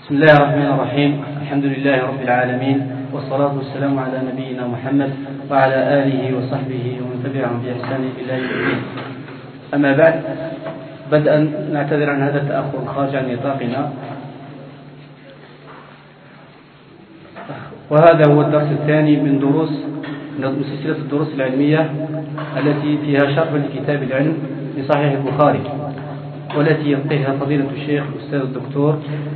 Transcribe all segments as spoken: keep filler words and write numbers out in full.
بسم الله الرحمن الرحيم. الحمد لله رب العالمين، والصلاة والسلام على نبينا محمد وعلى آله وصحبه ومن تبعهم بإحسان إلى يوم الدين. أما بعد، بدءا نعتذر عن هذا التأخر الخارج عن نطاقنا، وهذا هو الدرس الثاني من دروس من سلسلة الدروس العلمية التي فيها شرح لكتاب العلم لصحيح البخاري، والتي يلقيها فضيلة الشيخ الأستاذ الدكتور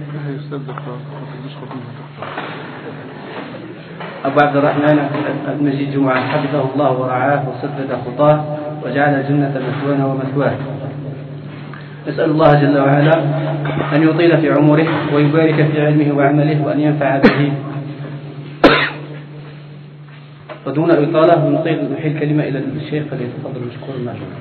أبو عبد الرحمن المجيد جمعة، حفظه الله ورعاه وسدد خطاه وجعل الجنة مثوانا ومثواه. نسأل الله جل وعلا أن يطيل في عمره ويبارك في علمه وعمله وأن ينفع به. ودون إطالة ونطيل نحيل الكلمة إلى الشيخ فليتفضل مشكور معنا.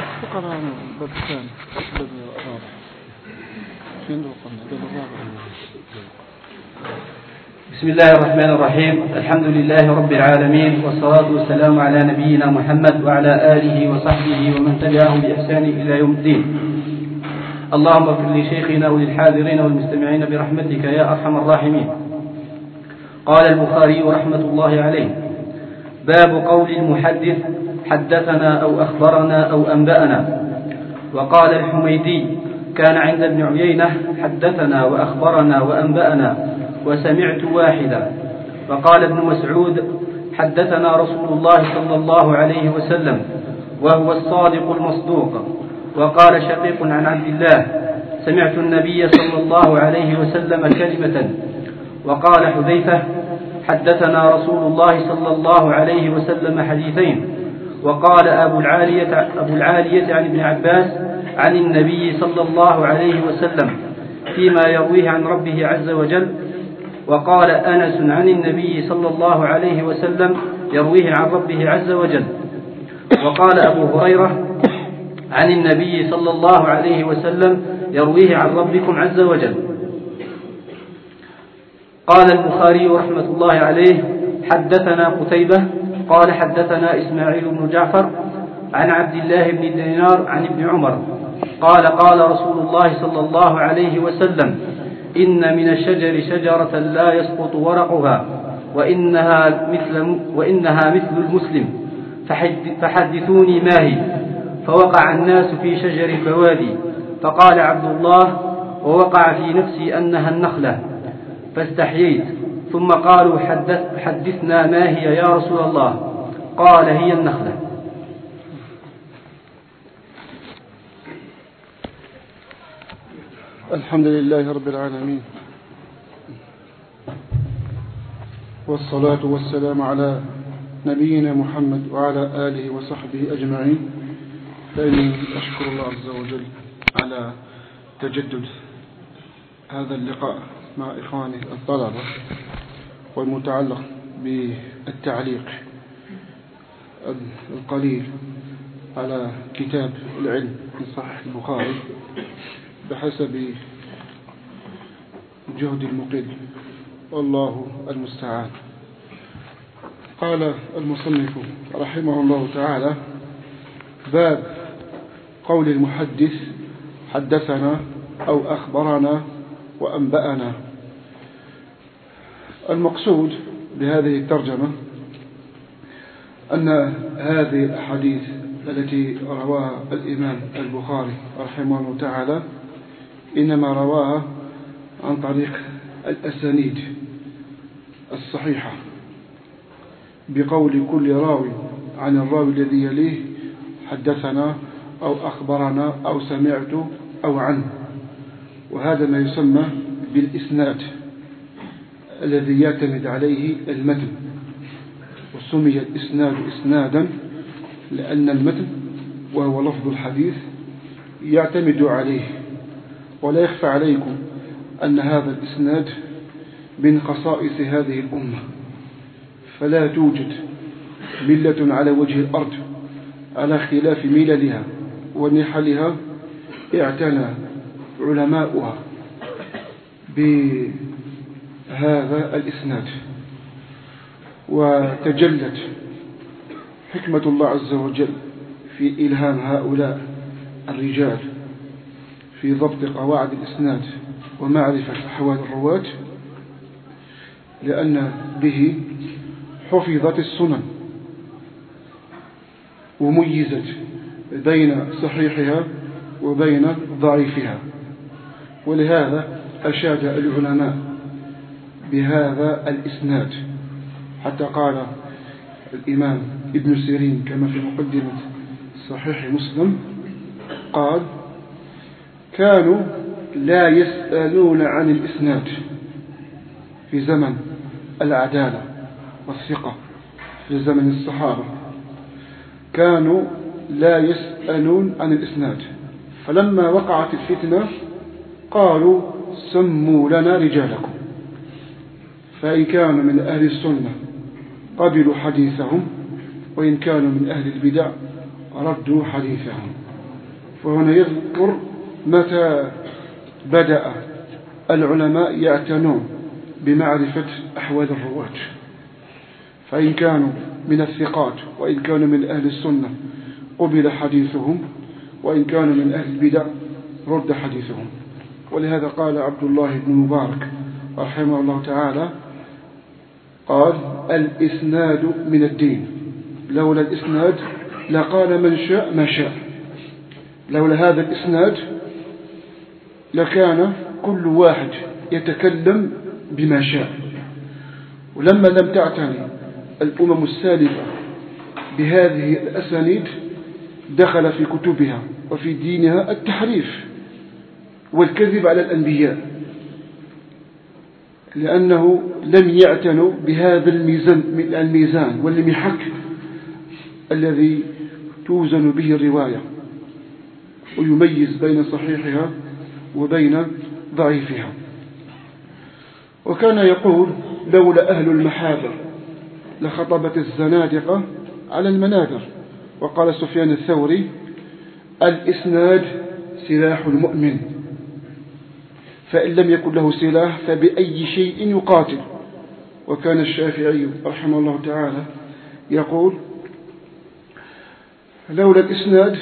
بسم الله الرحمن الرحيم. الحمد لله رب العالمين، والصلاة والسلام على نبينا محمد وعلى آله وصحبه ومن تبعهم بإحسان إلى يوم الدين. اللهم اغفر لشيخنا وللحاضرين والمستمعين برحمتك يا أرحم الراحمين. قال البخاري رحمة الله عليه: باب قول المحدث حدثنا أو أخبرنا أو أنبأنا. وقال الحميدي: كان عند ابن عيينة حدثنا وأخبرنا وأنبأنا وسمعت واحدا. وقال ابن مسعود: حدثنا رسول الله صلى الله عليه وسلم وهو الصادق المصدوق. وقال شقيق عن عبد الله: سمعت النبي صلى الله عليه وسلم كلمة. وقال حذيفة: حدثنا رسول الله صلى الله عليه وسلم حديثين. وقال أبو العالية, أبو العالية عن ابن عباس عن النبي صلى الله عليه وسلم فيما يرويه عن ربه عز وجل. وقال أنس عن النبي صلى الله عليه وسلم يرويه عن ربه عز وجل. وقال أبو هريرة عن النبي صلى الله عليه وسلم يرويه عن ربكم عز وجل. قال البخاري رحمة الله عليه: حدثنا قتيبة قال حدثنا إسماعيل بن جعفر عن عبد الله بن دينار عن ابن عمر قال: قال رسول الله صلى الله عليه وسلم: إن من الشجر شجرة لا يسقط ورقها وإنها مثل, وإنها مثل المسلم، فحدثوني ما هي. فوقع الناس في شجر البوادي، فقال عبد الله: ووقع في نفسي أنها النخلة، فاستحييت. ثم قالوا: حدث حدثنا ما هي يا رسول الله؟ قال: هي النخلة. الحمد لله رب العالمين، والصلاة والسلام على نبينا محمد وعلى آله وصحبه أجمعين. فإني أشكر الله عز وجل على تجدد هذا اللقاء مع إخواني الطلبة، والمتعلق بالتعليق القليل على كتاب العلم من صحيح البخاري بحسب جهد المقل، والله المستعان. قال المصنف رحمه الله تعالى: باب قول المحدث حدثنا أو أخبرنا وأنبأنا. المقصود بهذه الترجمة أن هذه الأحاديث التي رواها الإمام البخاري رحمه الله تعالى إنما رواها عن طريق الأسانيد الصحيحة، بقول كل راوي عن الراوي الذي يليه حدثنا أو أخبرنا أو سمعت أو عنه. وهذا ما يسمى بالإسناد الذي يعتمد عليه المتن، وسمي الإسناد إسنادا لأن المتن وهو لفظ الحديث يعتمد عليه. ولا يخفى عليكم أن هذا الإسناد من خصائص هذه الأمة، فلا توجد ملة على وجه الأرض على خلاف مللها ونحلها اعتنى علماؤها بهذا الإسناد، وتجلت حكمة الله عز وجل في إلهام هؤلاء الرجال في ضبط قواعد الإسناد ومعرفة أحوال الرواة، لأن به حفظت السنن وميزت بين صحيحها وبين ضعيفها. ولهذا أشاد العلماء بهذا الإسناد، حتى قال الإمام ابن سيرين كما في مقدمة صحيح مسلم قال: كانوا لا يسألون عن الإسناد في زمن العدالة والثقة، في زمن الصحابة كانوا لا يسألون عن الإسناد، فلما وقعت الفتنة قالوا: سموا لنا رجالكم، فإن كانوا من أهل السنة قبلوا حديثهم، وإن كانوا من أهل البدع ردوا حديثهم. فهنا يذكر متى بدأ العلماء يعتنون بمعرفة أحوال الرواة، فإن كانوا من الثقات وإن كانوا من أهل السنة قبل حديثهم، وإن كانوا من أهل البدع رد حديثهم. ولهذا قال عبد الله بن مبارك رحمه الله تعالى قال: الإسناد من الدين، لولا الإسناد لقال من شاء ما شاء. لولا هذا الإسناد لكان كل واحد يتكلم بما شاء. ولما لم تعتني الأمم السالفة بهذه الأسانيد دخل في كتبها وفي دينها التحريف والكذب على الأنبياء، لأنه لم يعتنوا بهذا الميزان, الميزان والمحك الذي توزن به الرواية ويميز بين صحيحها وبين ضعيفها. وكان يقول: لولا أهل المحاذر لخطبت الزنادقة على المنابر. وقال سفيان الثوري: الإسناد سلاح المؤمن، فإن لم يكن له سلاح فبأي شيء يقاتل. وكان الشافعي رحمه الله تعالى يقول: لولا الإسناد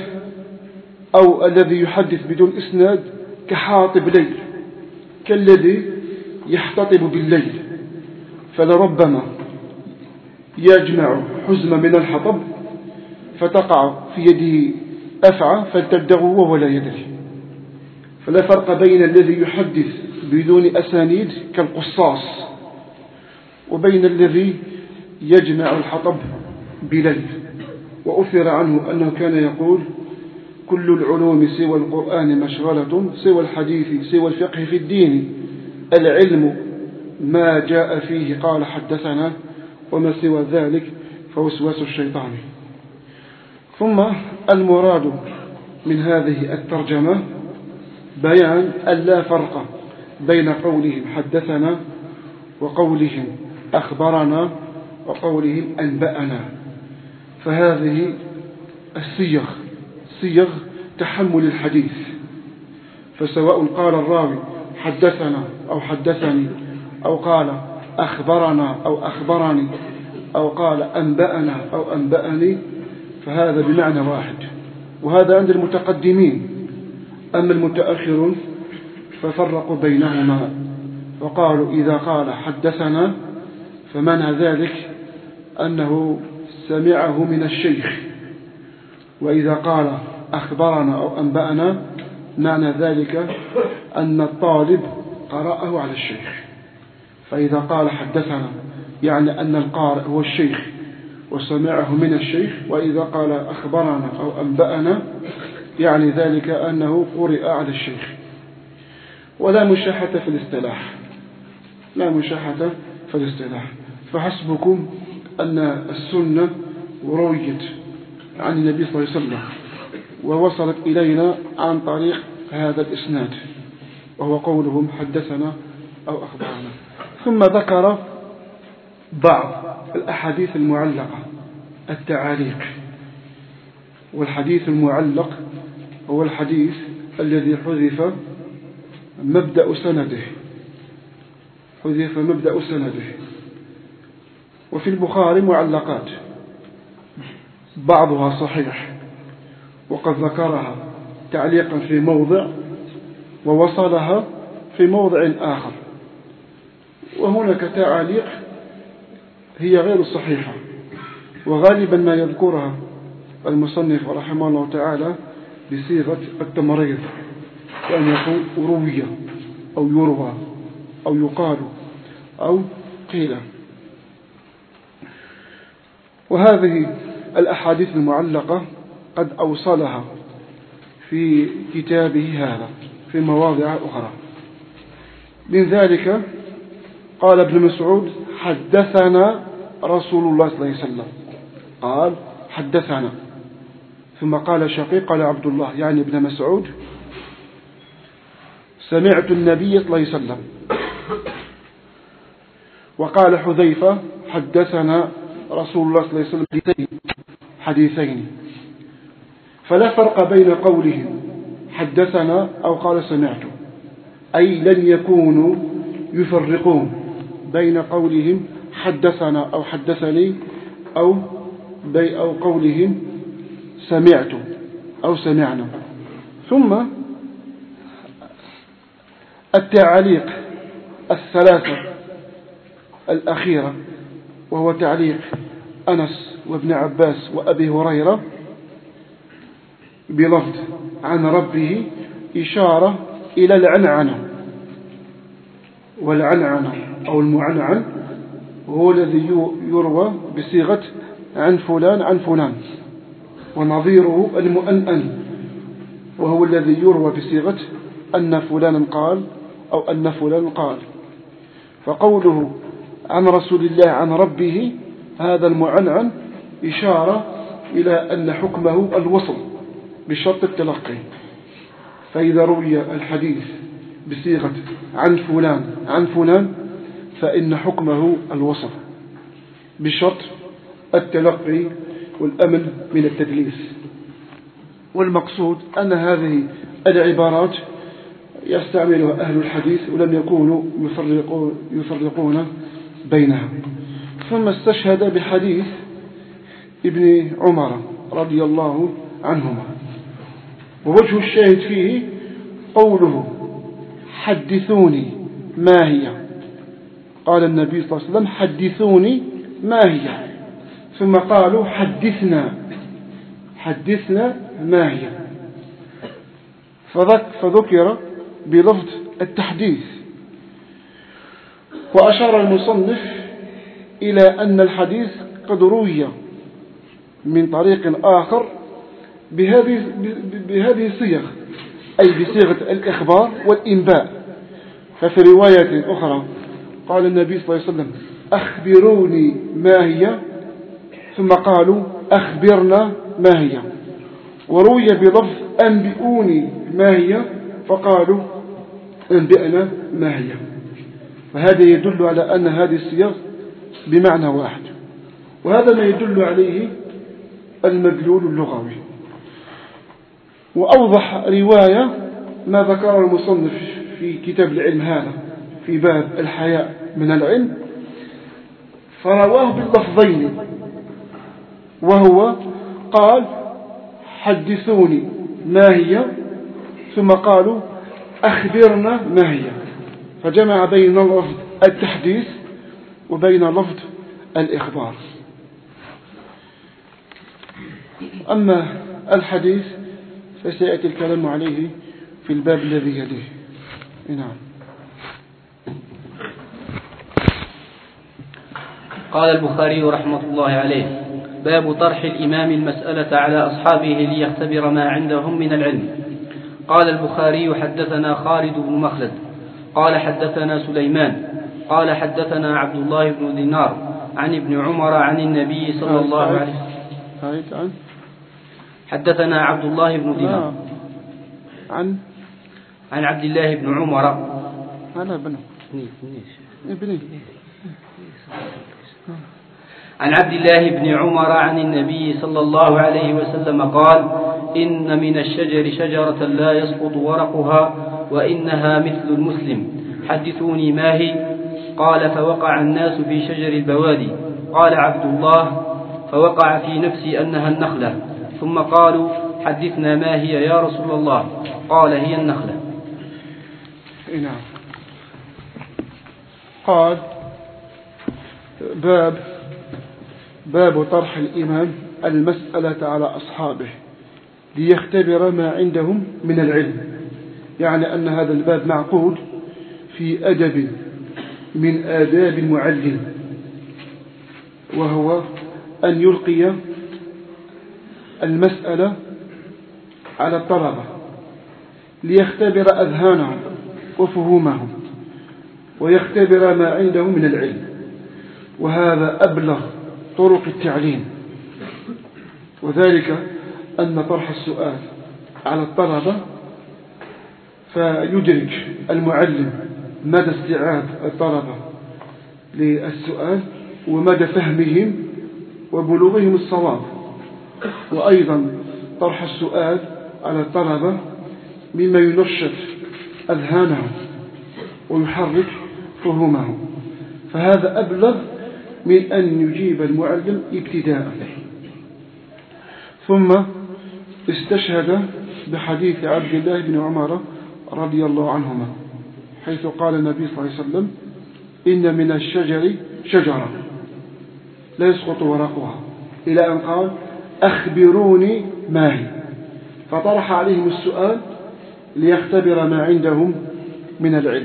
أو الذي يحدث بدون إسناد كحاطب ليل، كالذي يحتطب بالليل، فلربما يجمع حزمة من الحطب فتقع في يده أفعى فلتبدغه وهو لا يدري. فلا فرق بين الذي يحدث بدون أسانيد كالقصاص وبين الذي يجمع الحطب بليل. وأثر عنه أنه كان يقول: كل العلوم سوى القرآن مشغلة، سوى الحديث سوى الفقه في الدين، العلم ما جاء فيه قال حدثنا، وما سوى ذلك فوسواس الشيطان. ثم المراد من هذه الترجمة بيان أن لا فرق بين قولهم حدثنا وقولهم أخبرنا وقولهم أنبأنا، فهذه الصيغ صيغ تحمل الحديث، فسواء قال الراوي حدثنا أو حدثني أو قال أخبرنا أو أخبرني أو قال أنبأنا أو أنبأني فهذا بمعنى واحد. وهذا عند المتقدمين. أما المتأخرون ففرقوا بينهما وقالوا: إذا قال حدثنا فمعنى ذلك أنه سمعه من الشيخ، وإذا قال أخبرنا أو أنبأنا معنى ذلك أن الطالب قرأه على الشيخ. فإذا قال حدثنا يعني أن القارئ هو الشيخ وسمعه من الشيخ، وإذا قال أخبرنا أو أنبأنا يعني ذلك أنه قرئ على الشيخ. ولا مشاحة في الاصطلاح، لا مشاحة في الاصطلاح، فحسبكم أن السنة رويت عن النبي صلى الله عليه وسلم ووصلت إلينا عن طريق هذا الإسناد، وهو قولهم حدثنا أو أخبرنا. ثم ذكر بعض الأحاديث المعلقة، التعاليق. والحديث المعلق هو الحديث الذي حذف مبدأ سنده حذف مبدأ سنده وفي البخاري معلقات، بعضها صحيح وقد ذكرها تعليقا في موضع ووصلها في موضع آخر، وهناك تعاليق هي غير صحيحة، وغالبا ما يذكرها المصنف رحمه الله تعالى بصيغة التمريض، كأن يقول روية أو يروى أو يقال أو قيل. وهذه الأحاديث المعلقة قد أوصلها في كتابه هذا في مواضع أخرى. من ذلك قال ابن مسعود: حدثنا رسول الله صلى الله عليه وسلم. قال حدثنا، ثم قال شقيق قال عبد الله يعني ابن مسعود: سمعت النبي صلى الله عليه وسلم. وقال حذيفة: حدثنا رسول الله صلى الله عليه وسلم حديثين. فلا فرق بين قولهم حدثنا أو قال سمعت، أي لن يكونوا يفرقون بين قولهم حدثنا أو حدثني أو بي أو قولهم سمعت أو سمعنا. ثم التعليق الثلاثة الأخيرة، وهو تعليق أنس وابن عباس وأبي هريرة بلفظ عن ربه، إشارة إلى العنعنة، والعنعنة أو المعنعن هو الذي يروى بصيغة عن فلان عن فلان، ونظيره المؤنن وهو الذي يروى بصيغة أن فلانا قال أو أن فلان قال. فقوله عن رسول الله عن ربه هذا المعنعن إشارة إلى أن حكمه الوصل بشرط التلقي. فإذا روي الحديث بصيغة عن فلان عن فلان فإن حكمه الوصل بشرط التلقي والأمن من التدليس. والمقصود أن هذه العبارات يستعملها أهل الحديث ولم يكونوا يفرقون, يفرقون بينها. ثم استشهد بحديث ابن عمر رضي الله عنهما، ووجه الشاهد فيه قوله حدثوني ما هي. قال النبي صلى الله عليه وسلم حدثوني ما هي، ثم قالوا حدثنا حدثنا ما هي، فذكر بلفظ التحديث. وأشار المصنف إلى أن الحديث قد روي من طريق آخر بهذه بهذه الصيغ، أي بصيغة الإخبار والإنباء. ففي رواية أخرى قال النبي صلى الله عليه وسلم أخبروني ما هي، ثم قالوا أخبرنا ما هي. وروي بلفظ أنبئوني ما هي، فقالوا أنبئنا ما هي. فهذا يدل على أن هذه الصيغ بمعنى واحد، وهذا ما يدل عليه المدلول اللغوي. وأوضح رواية ما ذكر المصنف في كتاب العلم هذا في باب الحياء من العلم، فرواه باللفظين، وهو قال حدثوني ما هي، ثم قالوا أخبرنا ما هي، فجمع بين لفظ التحديث وبين لفظ الإخبار. أما الحديث فسيأتي الكلام عليه في الباب الذي يليه. نعم. قال البخاري رحمة الله عليه: باب طرح الإمام المسألة على أصحابه ليختبر ما عندهم من العلم. قال البخاري: حدثنا خالد بن مخلد قال حدثنا سليمان قال حدثنا عبد الله بن دينار عن ابن عمر عن النبي صلى الله عليه وسلم. حدثنا عبد الله بن دينار عن عن عبد الله بن عمر أنا بن ابني عن عبد الله بن عمر عن النبي صلى الله عليه وسلم قال: إن من الشجر شجرة لا يسقط ورقها وإنها مثل المسلم، حدثوني ما هي؟ قال: فوقع الناس في شجر البوادي. قال عبد الله: فوقع في نفسي أنها النخلة. ثم قالوا: حدثنا ما هي يا رسول الله؟ قال: هي النخلة. نعم. قال باب باب طرح الإمام المسألة على أصحابه ليختبر ما عندهم من العلم. يعني أن هذا الباب معقود في أدب من آداب المعلم، وهو أن يلقي المسألة على الطلبة ليختبر أذهانهم وفهومهم ويختبر ما عندهم من العلم، وهذا أبلغ طرق التعليم. وذلك أن طرح السؤال على الطلبة فيدرك المعلم مدى استيعاب الطلبة للسؤال ومدى فهمهم وبلوغهم الصواب. وأيضا طرح السؤال على الطلبة مما ينشط أذهانهم ويحرك فهمهم، فهذا أبلغ من أن يجيب المعلم ابتداء. ثم استشهد بحديث عبد الله بن عمر رضي الله عنهما، حيث قال النبي صلى الله عليه وسلم: إن من الشجر شجرة لا يسقط ورقها، إلى أن قال: أخبروني ما هي، فطرح عليهم السؤال ليختبر ما عندهم من العلم.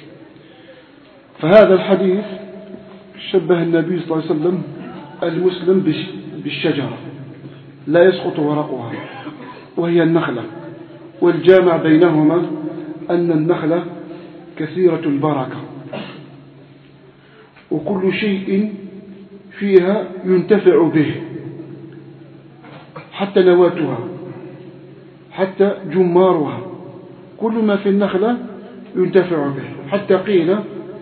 فهذا الحديث شبه النبي صلى الله عليه وسلم المسلم بالشجرة لا يسقط ورقها، وهي النخلة، والجامع بينهما أن النخلة كثيرة البركة، وكل شيء فيها ينتفع به، حتى نواتها حتى جمارها، كل ما في النخلة ينتفع به. حتى قيل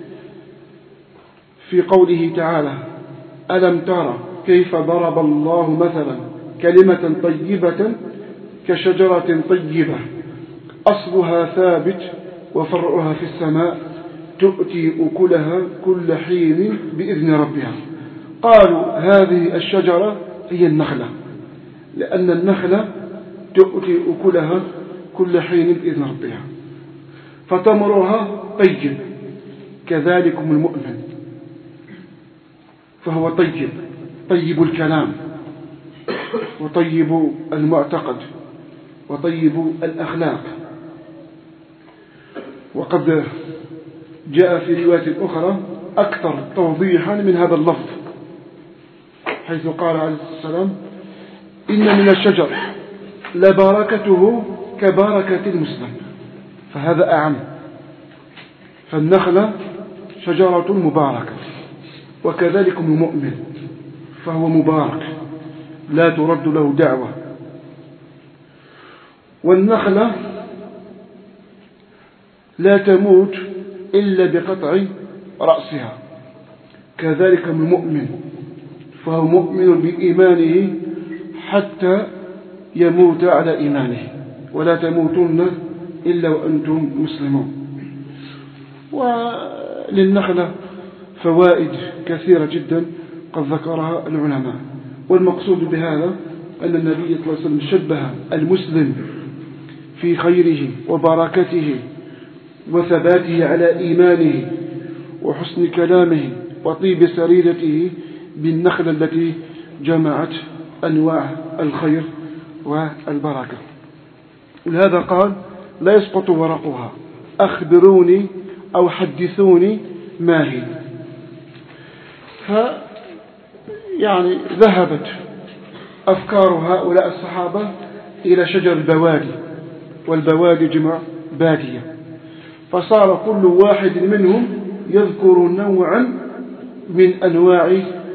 في قوله تعالى: ألم ترى كيف ضرب الله مثلا كلمة طيبة كشجرة طيبة أصلها ثابت وفرعها في السماء تؤتي أكلها كل حين بإذن ربها. قالوا هذه الشجرة هي النخلة، لأن النخلة تؤتي أكلها كل حين بإذن ربها، فتمرها طيب، كذلكم المؤمن فهو طيب، طيب الكلام وطيب المعتقد وطيب الأخلاق. وقد جاء في رواية أخرى أكثر توضيحا من هذا اللفظ، حيث قال عليه السلام: إن من الشجر لبركته كبركة المسلم، فهذا أعم. فالنخلة شجرة مباركة، وكذلك المؤمن فهو مبارك لا ترد له دعوة. والنخلة لا تموت إلا بقطع رأسها، كذلك المؤمن فهو مؤمن بإيمانه حتى يموت على إيمانه، ولا تموتن إلا وأنتم مسلمون. وللنخلة فوائد كثيرة جدا قد ذكرها العلماء، والمقصود بهذا أن النبي صلى الله عليه وسلم شبه المسلم في خيره وبركته وثباته على إيمانه وحسن كلامه وطيب سريرته بالنخلة التي جمعت أنواع الخير والبركة. ولهذا قال: لا يسقط ورقها، أخبروني أو حدثوني ما هي. ف يعني ذهبت أفكار هؤلاء الصحابة إلى شجر البوادي، والبوادي جمع بادية، فصار كل واحد منهم يذكر نوعا من أنواع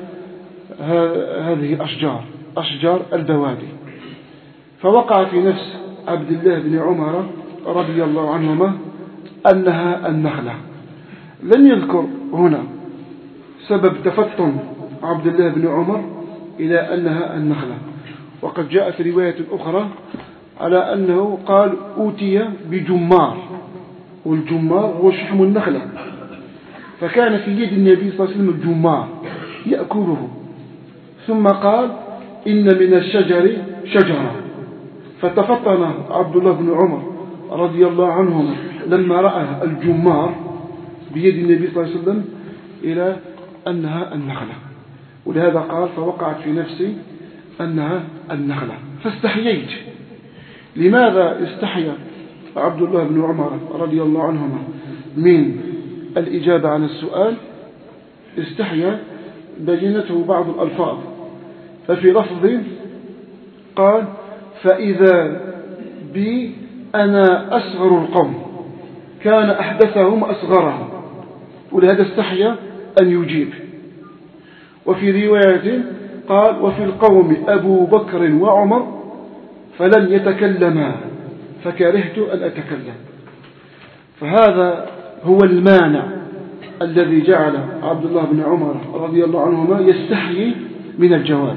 هذه الأشجار، أشجار البوادي. فوقع في نفس عبد الله بن عمر رضي الله عنهما أنها النخلة. لم يذكر هنا سبب تفطن عبد الله بن عمر إلى أنها النخلة، وقد جاء في رواية أخرى على أنه قال: أوتي بجمار، والجمار هو شحم النخلة، فكان في يد النبي صلى الله عليه وسلم الجمار يأكله، ثم قال: إن من الشجر شجرة. فتفطن عبد الله بن عمر رضي الله عنهما لما رأى الجمار بيد النبي صلى الله عليه وسلم، إلى أنها النخلة، ولهذا قال فوقعت في نفسي أنها النخلة فاستحييت. لماذا استحيا عبد الله بن عمر رضي الله عنهما من الإجابة عن السؤال؟ استحيا بينته بعض الألفاظ، ففي لفظ قال فإذا بي أنا أصغر القوم كان أحدثهم أصغرهم، ولهذا استحيا أن يجيب. وفي رواية قال وفي القوم أبو بكر وعمر فلم يتكلما فكرهت أن أتكلم. فهذا هو المانع الذي جعل عبد الله بن عمر رضي الله عنهما يستحيي من الجواب.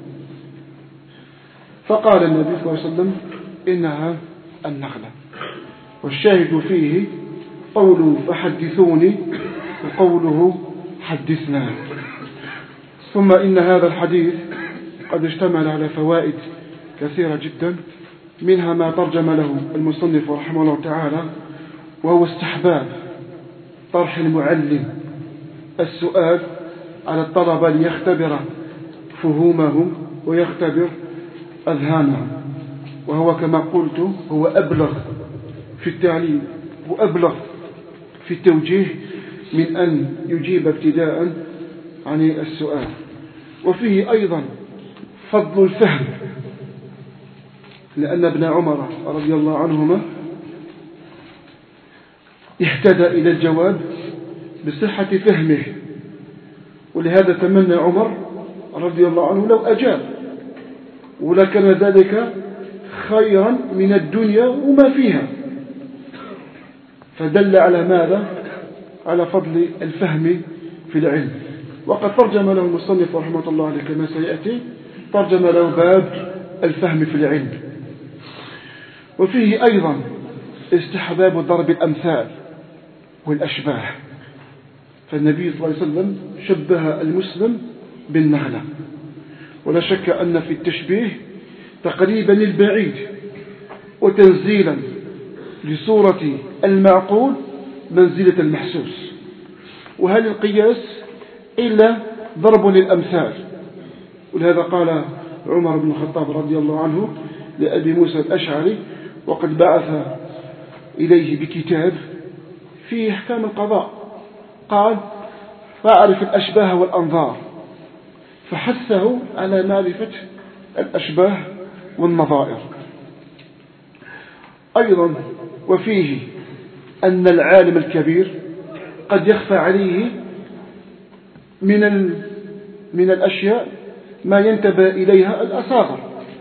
فقال النبي صلى الله عليه وسلم إنها النخلة. والشاهد فيه قوله فحدثوني وقوله حدثنا. ثم إن هذا الحديث قد اشتمل على فوائد كثيرة جدا، منها ما ترجم له المصنف رحمه الله تعالى، وهو استحباب طرح المعلم السؤال على الطلبة ليختبر فهومهم ويختبر أذهانهم، وهو كما قلت هو أبلغ في التعليم وأبلغ في التوجيه من أن يجيب ابتداء عن السؤال. وفيه أيضا فضل الفهم، لأن ابن عمر رضي الله عنهما اهتدى إلى الجواب بصحة فهمه، ولهذا تمنى عمر رضي الله عنه لو أجاب، ولكن ذلك خيرا من الدنيا وما فيها. فدل على ماذا؟ على فضل الفهم في العلم. وقد ترجم له المصنف رحمه الله عليه كما سيأتي، ترجم له باب الفهم في العلم. وفيه أيضا استحباب ضرب الأمثال والأشباه، فالنبي صلى الله عليه وسلم شبه المسلم بالنخلة، ولا شك أن في التشبيه تقريبا للبعيد وتنزيلا لصورة المعقول منزلة المحسوس. وهل القياس إلا ضرب للأمثال؟ ولهذا قال عمر بن الخطاب رضي الله عنه لأبي موسى الأشعري وقد بعث إليه بكتاب فيه أحكام القضاء، قال فأعرف الأشباه والأنظار، فحثه على معرفة الأشباه والنظائر. أيضا وفيه أن العالم الكبير قد يخفى عليه من من الأشياء ما ينتبه إليها الأصاغر،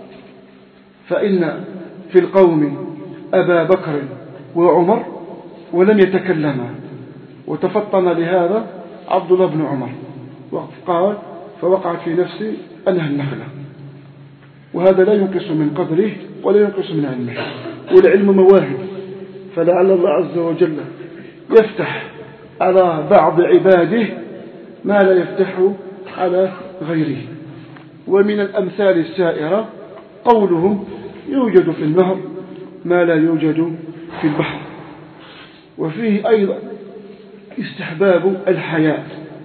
فإن في القوم أبا بكر وعمر ولم يتكلما، وتفطن لهذا عبد الله بن عمر وقال فوقعت في نفسي أنها النخلة. وهذا لا ينقص من قدره ولا ينقص من علمه، والعلم مواهب، فلعل الله عز وجل يفتح على بعض عباده ما لا يفتح على غيره. ومن الأمثال السائرة قولهم يوجد في النهر ما لا يوجد في البحر. وفيه أيضا استحباب الحياء،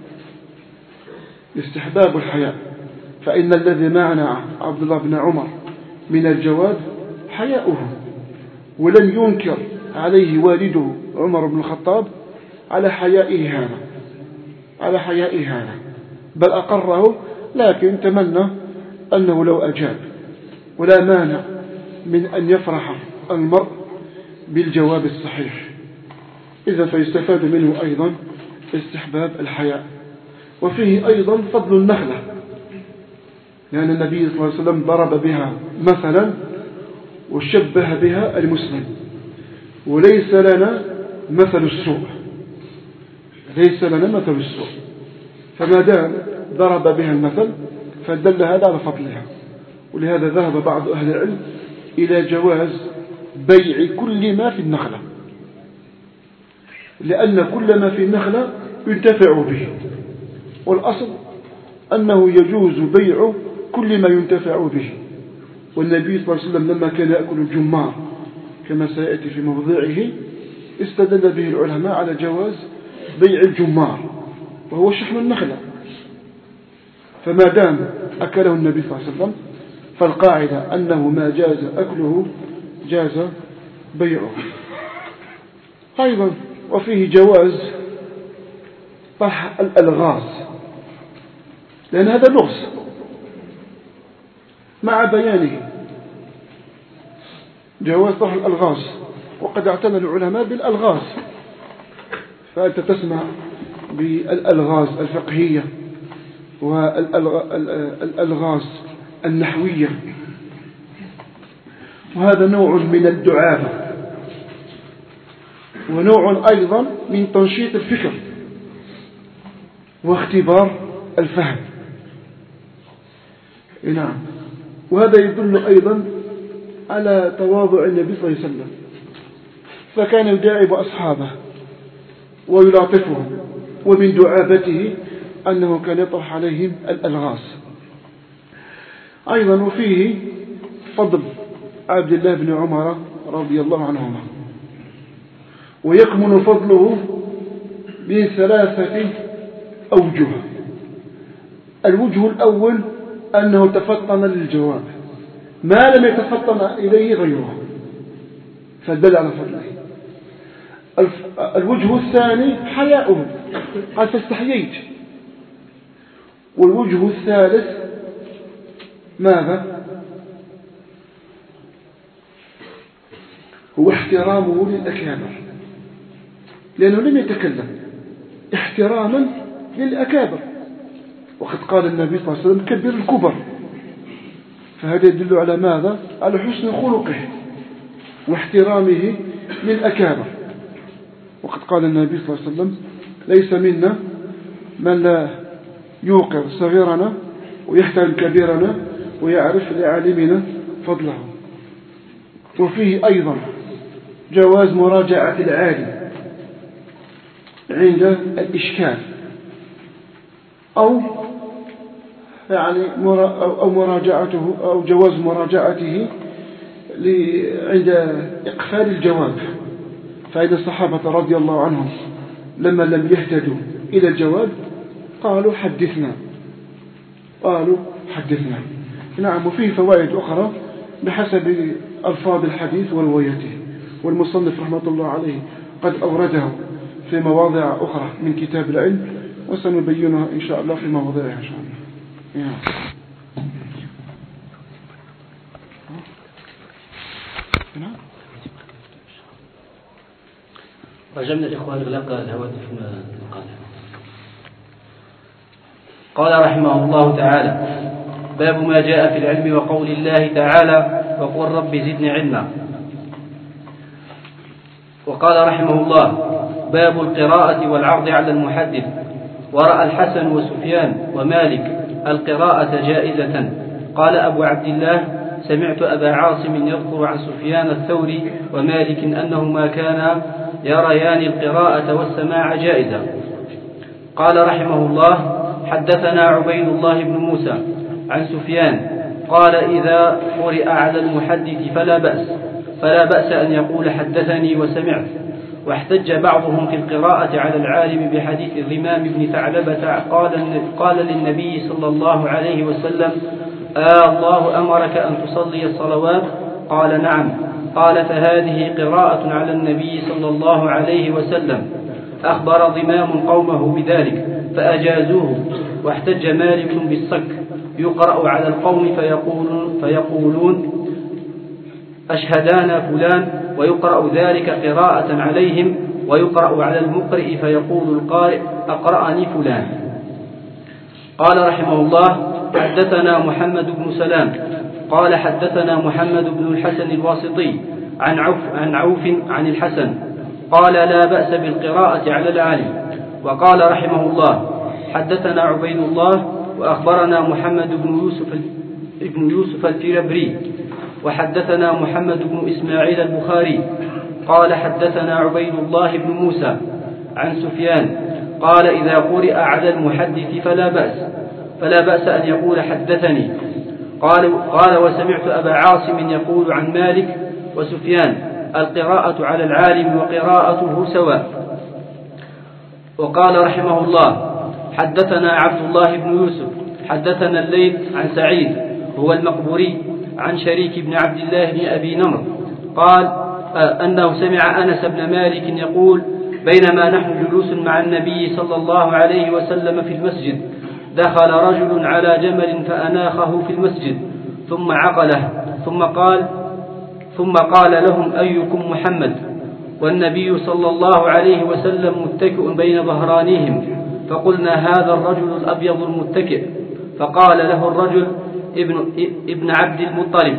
استحباب الحياء، فإن الذي منع عبد الله بن عمر من الجواب حياؤه، ولن ينكر عليه والده عمر بن الخطاب على حيائه هذا على حيائه هذا بل أقره، لكن تمنى أنه لو أجاب. ولا مانع من أن يفرح المرء بالجواب الصحيح، إذا فيستفاد منه أيضا استحباب الحياء. وفيه أيضا فضل النخلة، لأن النبي صلى الله عليه وسلم ضرب بها مثلا وشبه بها المسلم، وليس لنا مثل السوء ليس لنا مثل السوء فما دام ضرب بها المثل فدل هذا على فضلها. ولهذا ذهب بعض أهل العلم إلى جواز بيع كل ما في النخلة، لأن كل ما في النخلة ينتفع به، والأصل أنه يجوز بيع كل ما ينتفع به. والنبي صلى الله عليه وسلم لما كان يأكل الجمار كما سيأتي في موضعه استدل به العلماء على جواز بيع الجمار، وهو شحم النخلة، فما دام أكله النبي صلى الله عليه وسلم فالقاعدة أنه ما جاز أكله جاز بيعه. أيضا وفيه جواز طرح الألغاز، لأن هذا لغز مع بيانه، جواز طرح الألغاز، وقد اعتنى العلماء بالألغاز، فأنت تسمع بالألغاز الفقهية والألغاز النحوية، وهذا نوع من الدعابة، ونوع أيضا من تنشيط الفكر واختبار الفهم. نعم، وهذا يدل أيضا على تواضع النبي صلى الله عليه وسلم، فكان يداعب أصحابه ويلاطفهم، ومن دعابته أنه كان يطرح عليهم الألغاز. أيضا وفيه فضل عبد الله بن عمر رضي الله عنهما، ويكمن فضله من ثلاثة أوجه. الوجه الأول أنه تفطن للجواب ما لم يتفطن إليه غيره، فالدل على فضله. الوجه الثاني حياؤه، قال فاستحييت. والوجه الثالث ماذا؟ هو احترامه للأكابر، لأنه لم يتكلم احتراما للأكابر، وقد قال النبي صلى الله عليه وسلم كبر الكبر، فهذا يدل على ماذا؟ على حسن خلقه واحترامه للأكابر. وقد قال النبي صلى الله عليه وسلم ليس منا من لا يوقر صغيرنا ويحترم كبيرنا ويعرف لعالمنا فضله. وفيه أيضا جواز مراجعة العالم عند الإشكال، أو يعني أو مراجعته أو جواز مراجعته عند إقفال الجواب. فإن الصحابة رضي الله عنهم لما لم يهتدوا إلى الجواب قالوا حدثنا قالوا حدثنا. نعم، وفيه فوائد أخرى بحسب ألفاظ الحديث وروايته، والمصنف رحمة الله عليه قد أورده في مواضع أخرى من كتاب العلم، وسنبينها إن شاء الله في مواضعها إن شاء الله. نعم. رجمنا الإخوان إغلاق الهواتف القادمة. قال رحمه الله تعالى: باب ما جاء في العلم وقول الله تعالى: وقل رب زدني علما. وقال رحمه الله: باب القراءة والعرض على المحدث. ورأى الحسن وسفيان ومالك القراءة جائزة. قال أبو عبد الله: سمعت أبا عاصم يذكر عن سفيان الثوري ومالك أنهما كانا يريان القراءة والسماع جائزة. قال رحمه الله: حدثنا عبيد الله بن موسى عن سفيان قال: إذا قرئ على المحدث فلا بأس فلا بأس أن يقول حدثني وسمعت. واحتج بعضهم في القراءة على العالم بحديث الرمام بن ثعلبة قال, قال للنبي صلى الله عليه وسلم: آه الله أمرك أن تصلي الصلوات؟ قال: نعم. قال: فهذه قراءة على النبي صلى الله عليه وسلم. أخبر ضمام قومه بذلك فأجازوه. واحتج مالك بالصك يقرأ على القوم فيقولون, فيقولون أشهدانا فلان، ويقرأ ذلك قراءة عليهم، ويقرأ على المقرئ فيقول القارئ أقرأني فلان. قال رحمه الله: حدثنا محمد بن سلام قال حدثنا محمد بن الحسن الواسطي عن عوف عن عوف عن الحسن قال: لا بأس بالقراءة على العالم. وقال رحمه الله: حدثنا عبيد الله وأخبرنا محمد بن يوسف ابن يوسف الفربري وحدثنا محمد بن إسماعيل البخاري قال: حدثنا عبيد الله بن موسى عن سفيان قال: إذا قرئ على المحدث فلا بأس فلا بأس أن يقول حدثني. قال, قال وسمعت أبا عاصم يقول عن مالك وسفيان: القراءة على العالم وقراءته سواء. وقال رحمه الله: حدثنا عبد الله بن يوسف حدثنا الليث عن سعيد هو المقبوري عن شريك بن عبد الله بن أبي نمر قال أنه سمع أنس بن مالك يقول بينما نحن جلوس مع النبي صلى الله عليه وسلم في المسجد دخل رجل على جمل فأناخه في المسجد ثم عقله ثم قال ثم قال لهم أيكم محمد والنبي صلى الله عليه وسلم متكئ بين ظهرانيهم فقلنا هذا الرجل الأبيض المتكئ فقال له الرجل ابن, ابن عبد المطلب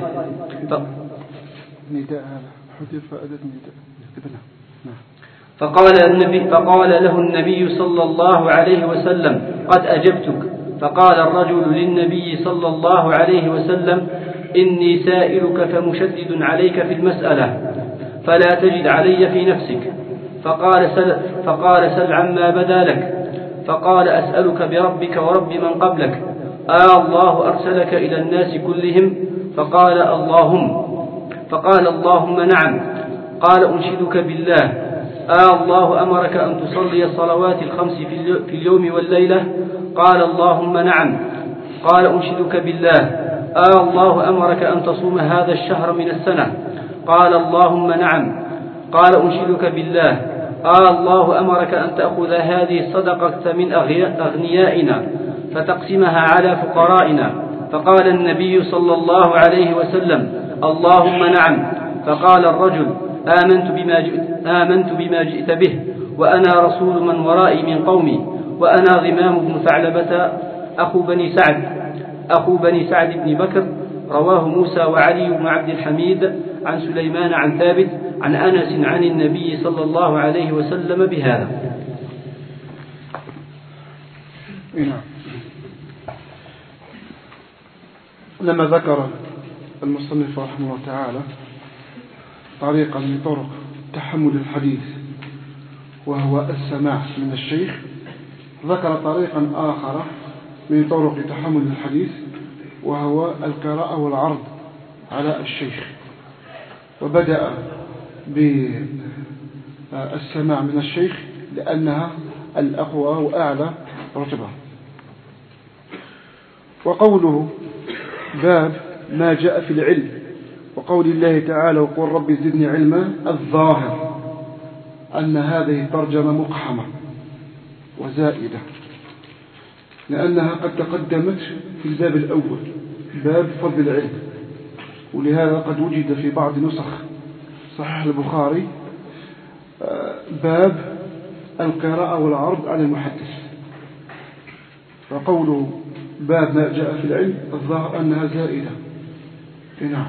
نداء هذا حذف فائدة نداء ابنه فقال, النبي فقال له النبي صلى الله عليه وسلم قد أجبتك فقال الرجل للنبي صلى الله عليه وسلم إني سائلك فمشدد عليك في المسألة فلا تجد علي في نفسك فقال سل, فقال سل عما بدا لك فقال أسألك بربك ورب من قبلك آه الله أرسلك إلى الناس كلهم فقال اللهم فقال اللهم نعم قال أنشدك بالله آه الله أمرك أن تصلي الصلوات الخمس في اليوم والليلة قال اللهم نعم قال أنشدك بالله آه الله أمرك أن تصوم هذا الشهر من السنة قال اللهم نعم قال أنشدك بالله آه الله أمرك أن تأخذ هذه الصدقة من أغنيائنا فتقسمها على فقرائنا فقال النبي صلى الله عليه وسلم اللهم نعم فقال الرجل آمنت بما جئت, آمنت بما جئت به وأنا رسول من ورائي من قومي وأنا ضمام بن ثعلبة أخو بني سعد أخو بني سعد بن بكر رواه موسى وعلي بن عبد الحميد عن سليمان عن ثابت عن أنس عن النبي صلى الله عليه وسلم بهذا. لما ذكر المصنف رحمه الله تعالى طريقا من طرق تحمل الحديث وهو السماع من الشيخ ذكر طريقا آخر من طرق تحمل الحديث وهو القراءة والعرض على الشيخ وبدأ بالسماع من الشيخ لأنها الأقوى وأعلى رتبة. وقوله باب ما جاء في العلم وقول الله تعالى وقل رب زدني علما الظاهر أن هذه ترجمة مقحمة وزائدة لأنها قد تقدمت في الباب الأول باب فضل العلم ولهذا قد وجد في بعض نسخ صحيح البخاري باب القراءة والعرض على المحدث فقوله باب ما جاء في العلم الظاهر أنها زائدة. نعم.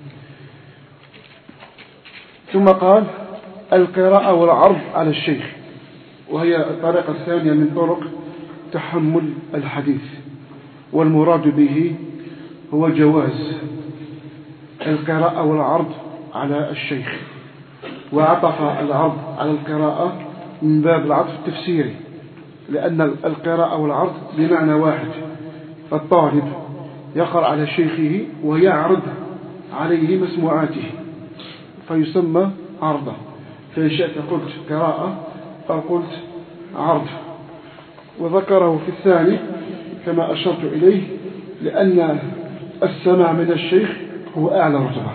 ثم قال القراءة والعرض على الشيخ وهي الطريقة الثانية من طرق تحمل الحديث والمراد به هو جواز القراءة والعرض على الشيخ وعطف العرض على القراءة من باب العطف التفسيري لأن القراءة والعرض بمعنى واحد الطالب يقرأ على شيخه ويعرض عليه مسموعاته فيسمى عرضا فإن شئت قلت قراءة أو قلت عرض وذكره في الثاني كما أشرت إليه لأن السماع من الشيخ هو أعلى رتبة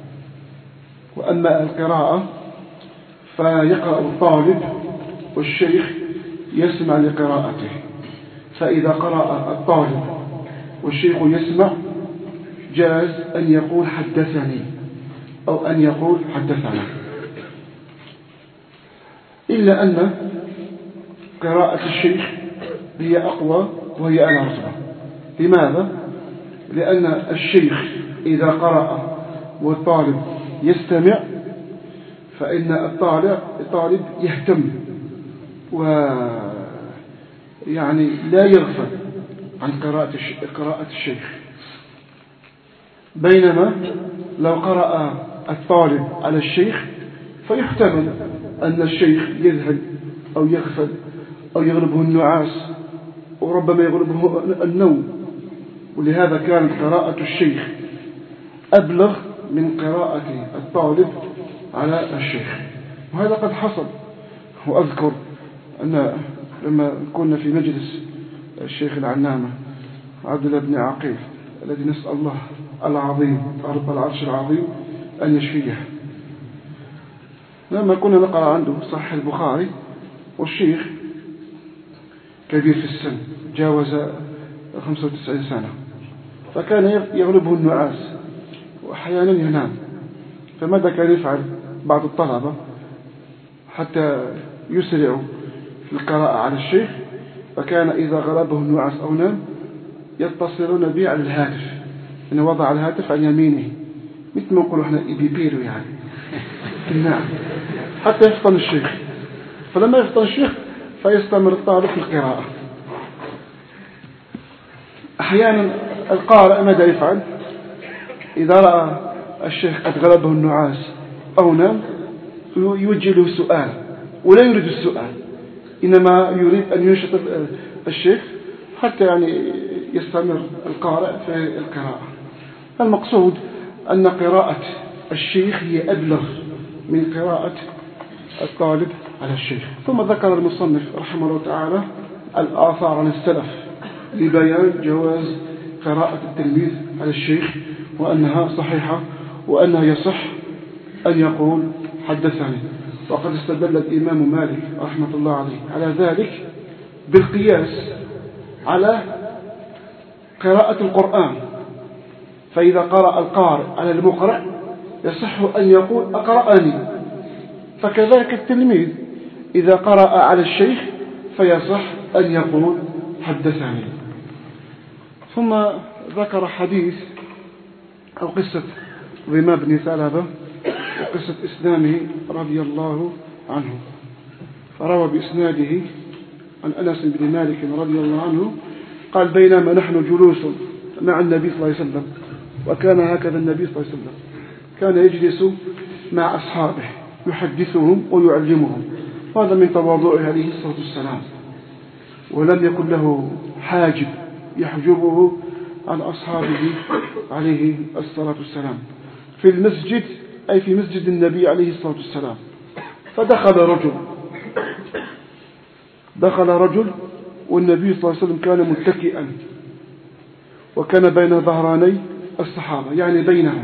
وأما القراءة فيقرأ الطالب والشيخ يسمع لقراءته فإذا قرأ الطالب والشيخ يسمع جاز أن يقول حدثني أو أن يقول حدثنا إلا أن قراءة الشيخ هي أقوى وهي أعلى رتبة. لماذا؟ لأن الشيخ إذا قرأ والطالب يستمع فإن الطالب الطالب يهتم ويعني لا يغفل عن قراءة الشيخ بينما لو قرأ الطالب على الشيخ فيحتمل أن الشيخ يذهل أو يغفل أو يغلبه النعاس وربما يغلبه النوم ولهذا كانت قراءة الشيخ أبلغ من قراءة الطالب على الشيخ وهذا قد حصل. وأذكر أن لما كنا في مجلس الشيخ العلامة عبد الله بن عقيل الذي نسأل الله العظيم رب العرش العظيم أن يشفيه، لما كنا نقرأ عنده صحيح البخاري والشيخ كبير في السن جاوز خمسة وتسعين سنة، فكان يغلبه النعاس وأحيانا ينام. فماذا كان يفعل بعض الطلبة حتى يسرعوا في القراءة على الشيخ؟ فكان إذا غلبه النعاس أو نام يتصلون به على الهاتف، إنه وضع الهاتف عن يمينه مثل ما نقول احنا إبيبيرو يعني نعم، حتى يفطن الشيخ. فلما يفطن الشيخ فيستمر الطالب في القراءة. أحيانا القارئ ماذا يفعل؟ إذا رأى الشيخ قد غلبه النعاس أو نام يوجه له سؤال، ولا يريد السؤال، إنما يريد أن ينشط الشيخ حتى يعني يستمر القارئ في القراءة. المقصود أن قراءة الشيخ هي أبلغ من قراءة الطالب على الشيخ. ثم ذكر المصنف رحمه الله تعالى الآثار عن السلف لبيان جواز قراءة التلميذ على الشيخ، وأنها صحيحة، وأنها يصح أن يقول حدثني. وقد استدل الإمام مالك رحمة الله عليه على ذلك بالقياس على قراءة القرآن، فإذا قرأ القارئ على المقرأ يصح أن يقول أقرأني، فكذلك التلميذ إذا قرأ على الشيخ فيصح أن يقول حدثني. ثم ذكر حديث أو قصة ضمام بن ثعلبة وقصة إسلامه رضي الله عنه، فروى بإسناده عن أنس بن مالك رضي الله عنه قال: بينما نحن جلوس مع النبي صلى الله عليه وسلم، وكان هكذا النبي صلى الله عليه وسلم كان يجلس مع أصحابه يحدثهم ويعلمهم، هذا من تواضعه عليه الصلاة والسلام، ولم يكن له حاجب يحجبه عن أصحابه عليه الصلاة والسلام في المسجد، أي في مسجد النبي عليه الصلاة والسلام. فدخل رجل دخل رجل والنبي صلى الله عليه وسلم كان متكئا، وكان بين ظهراني الصحابة يعني بينهم.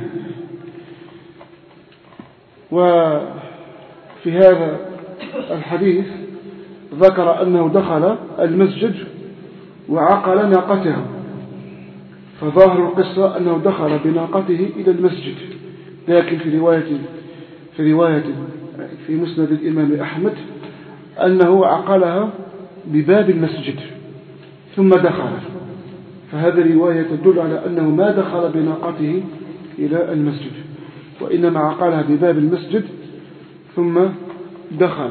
وفي هذا الحديث ذكر أنه دخل المسجد وعقل ناقته، فظاهر القصة أنه دخل بناقته إلى المسجد، لكن في رواية في رواية في مسند الإمام أحمد أنه عقلها بباب المسجد ثم دخل، فهذه رواية تدل على أنه ما دخل بناقته إلى المسجد، وإنما عقلها بباب المسجد ثم دخل.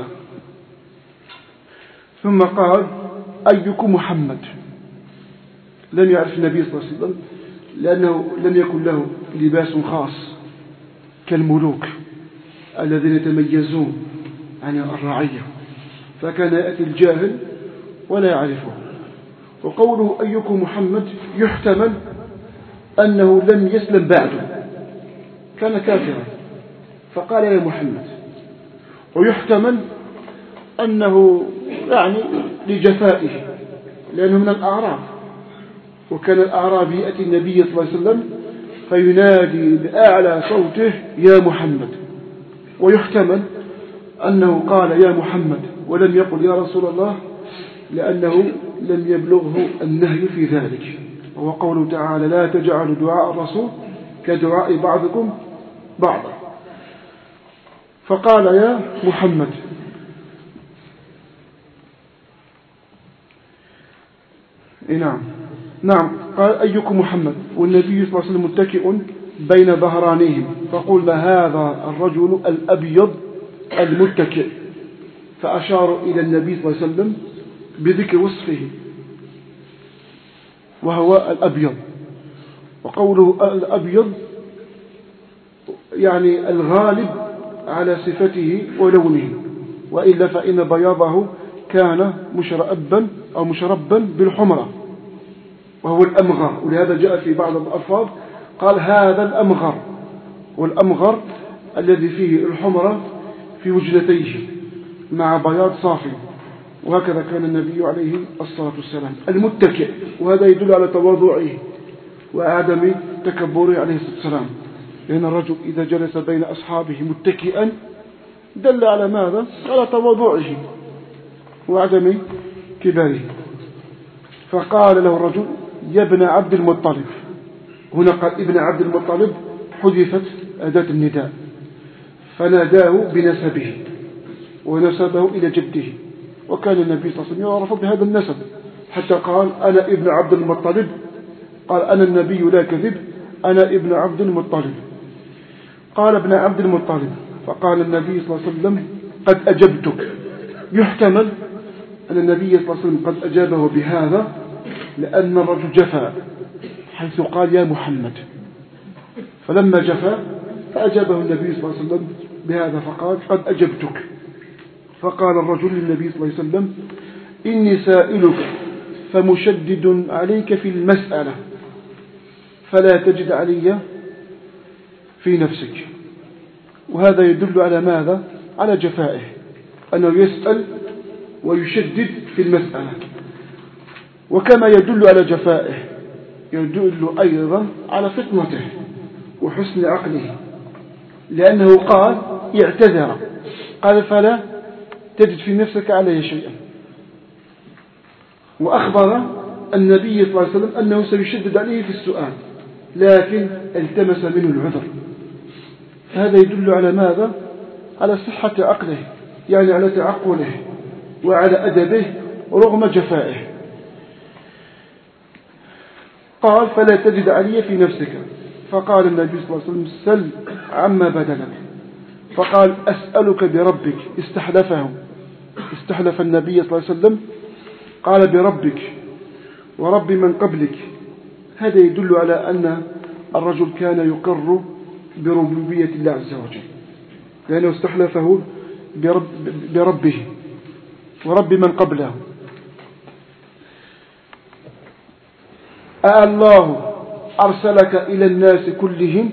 ثم قال: أيكم محمد؟ لم يعرف النبي صلى الله عليه وسلم، لأنه لم يكن له لباس خاص كالملوك الذين يتميزون عن الرعية، فكان يأتي الجاهل ولا يعرفه. وقوله أيكم محمد يحتمل أنه لم يسلم بعده، كان كافرا فقال يا محمد، ويحتمل أنه يعني لجفائه لأنه من الأعراب، وكان الأعرابي يأتي النبي صلى الله عليه وسلم فينادي بأعلى صوته يا محمد. ويحتمل أنه قال يا محمد ولم يقل يا رسول الله لأنه لم يبلغه النهي في ذلك، وهو قوله تعالى: لا تجعلوا دعاء الرسول كدعاء بعضكم بعضا. فقال يا محمد. نعم نعم قال أيكم محمد، والنبي صلى الله عليه وسلم متكئ بين ظهرانيهم، فقلنا هذا الرجل الأبيض المتكئ، فأشاروا إلى النبي صلى الله عليه وسلم بذكر وصفه وهو الأبيض. وقوله الأبيض يعني الغالب على صفته ولونه، وإلا فإن بياضه كان مشربا أو مشربا بالحمرة وهو الأمغر، ولهذا جاء في بعض الألفاظ قال هذا الأمغر، والأمغر الذي فيه الحمرة في وجنتيه مع بياض صافي، وهكذا كان النبي عليه الصلاة والسلام المتكئ، وهذا يدل على تواضعه وعدم تكبره عليه الصلاة والسلام، لأن الرجل إذا جلس بين أصحابه متكئا دل على ماذا؟ على تواضعه وعدم كباره. فقال له الرجل: يا ابن عبد المطلب. هنا قال ابن عبد المطلب، حذفت أداة النداء، فناداه بنسبه ونسبه إلى جده، وكان النبي صلى الله عليه وسلم يعرف بهذا النسب، حتى قال: أنا ابن عبد المطلب. قال: أنا النبي لا كذب، أنا ابن عبد المطلب. قال: ابن عبد المطلب. فقال النبي صلى الله عليه وسلم: قد أجبتك. يحتمل أن النبي صلى الله عليه وسلم قد أجابه بهذا لأن الرجل جفا، حيث قال: يا محمد. فلما جفا فأجابه النبي صلى الله عليه وسلم بهذا فقال: قد أجبتك. فقال الرجل للنبي صلى الله عليه وسلم: إني سائلك فمشدد عليك في المسألة فلا تجد علي في نفسك. وهذا يدل على ماذا؟ على جفائه، أنه يسأل ويشدد في المسألة. وكما يدل على جفائه يدل أيضا على فطنته وحسن عقله، لأنه قال اعتذر، قال: فلا تجد في نفسك عليه شيئا. وأخبر النبي صلى الله عليه وسلم أنه سيشدد عليه في السؤال، لكن التمس منه العذر. هذا يدل على ماذا؟ على صحة عقله، يعني على تعقله وعلى أدبه رغم جفائه. قال: فلا تجد علي في نفسك. فقال النبي صلى الله عليه وسلم: سل عما بدلك. فقال: أسألك بربك. استحلفه، استحلف النبي صلى الله عليه وسلم، قال: بربك ورب من قبلك. هذا يدل على أن الرجل كان يقر بربوبية الله عز وجل، لأنه استحلفه برب بربه ورب من قبله. الله أرسلك إلى الناس كلهم.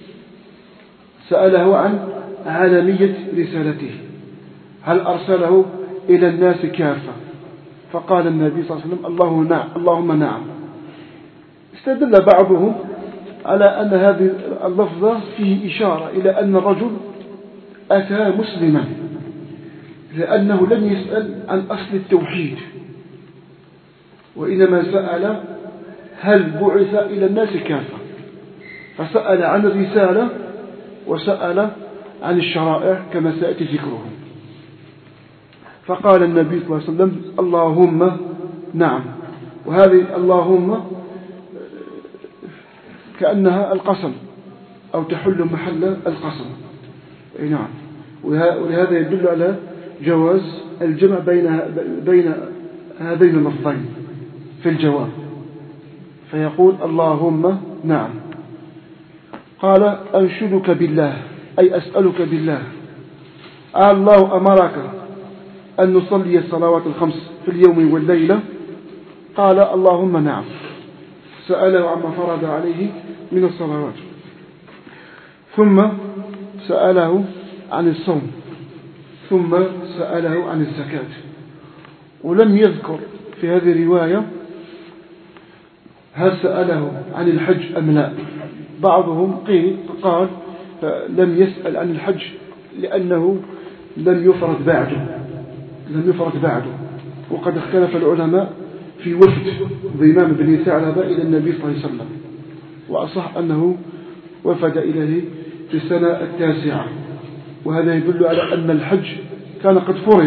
سأله عن عالمية رسالته، هل أرسله إلى الناس كافة؟ فقال النبي صلى الله عليه وسلم: اللهم نعم، اللهم نعم. استدل بعضهم على أن هذه اللفظة فيه إشارة إلى أن الرجل أتى مسلما، لأنه لم يسأل عن أصل التوحيد، وإنما سأل هل بعث إلى الناس كافة، فسأل عن الرسالة وسأل عن الشرائع كما سيأتي ذكرهم. فقال النبي صلى الله عليه وسلم: اللهم نعم. وهذه اللهم كأنها القسم أو تحل محل القسم، نعم. ولهذا يدل على جواز الجمع بين بين هذين اللفظين في الجواب، فيقول: اللهم نعم. قال: أنشدك بالله، أي أسألك بالله. الله أمرك أن نصلي الصلوات الخمس في اليوم والليلة؟ قال: اللهم نعم. سأله عما فرض عليه من الصلوات، ثم سأله عن الصوم، ثم سأله عن الزكاة. ولم يذكر في هذه الرواية هل سأله عن الحج أم لا. بعضهم قيل قال لم يسأل عن الحج لأنه لم يفرض بعده لم يفرض بعده وقد اختلف العلماء في وفد ضمام بن ثعلبة إلى النبي صلى الله عليه وسلم، وأصح أنه وفد إليه في السنة التاسعة، وهذا يدل على أن الحج كان قد فرض.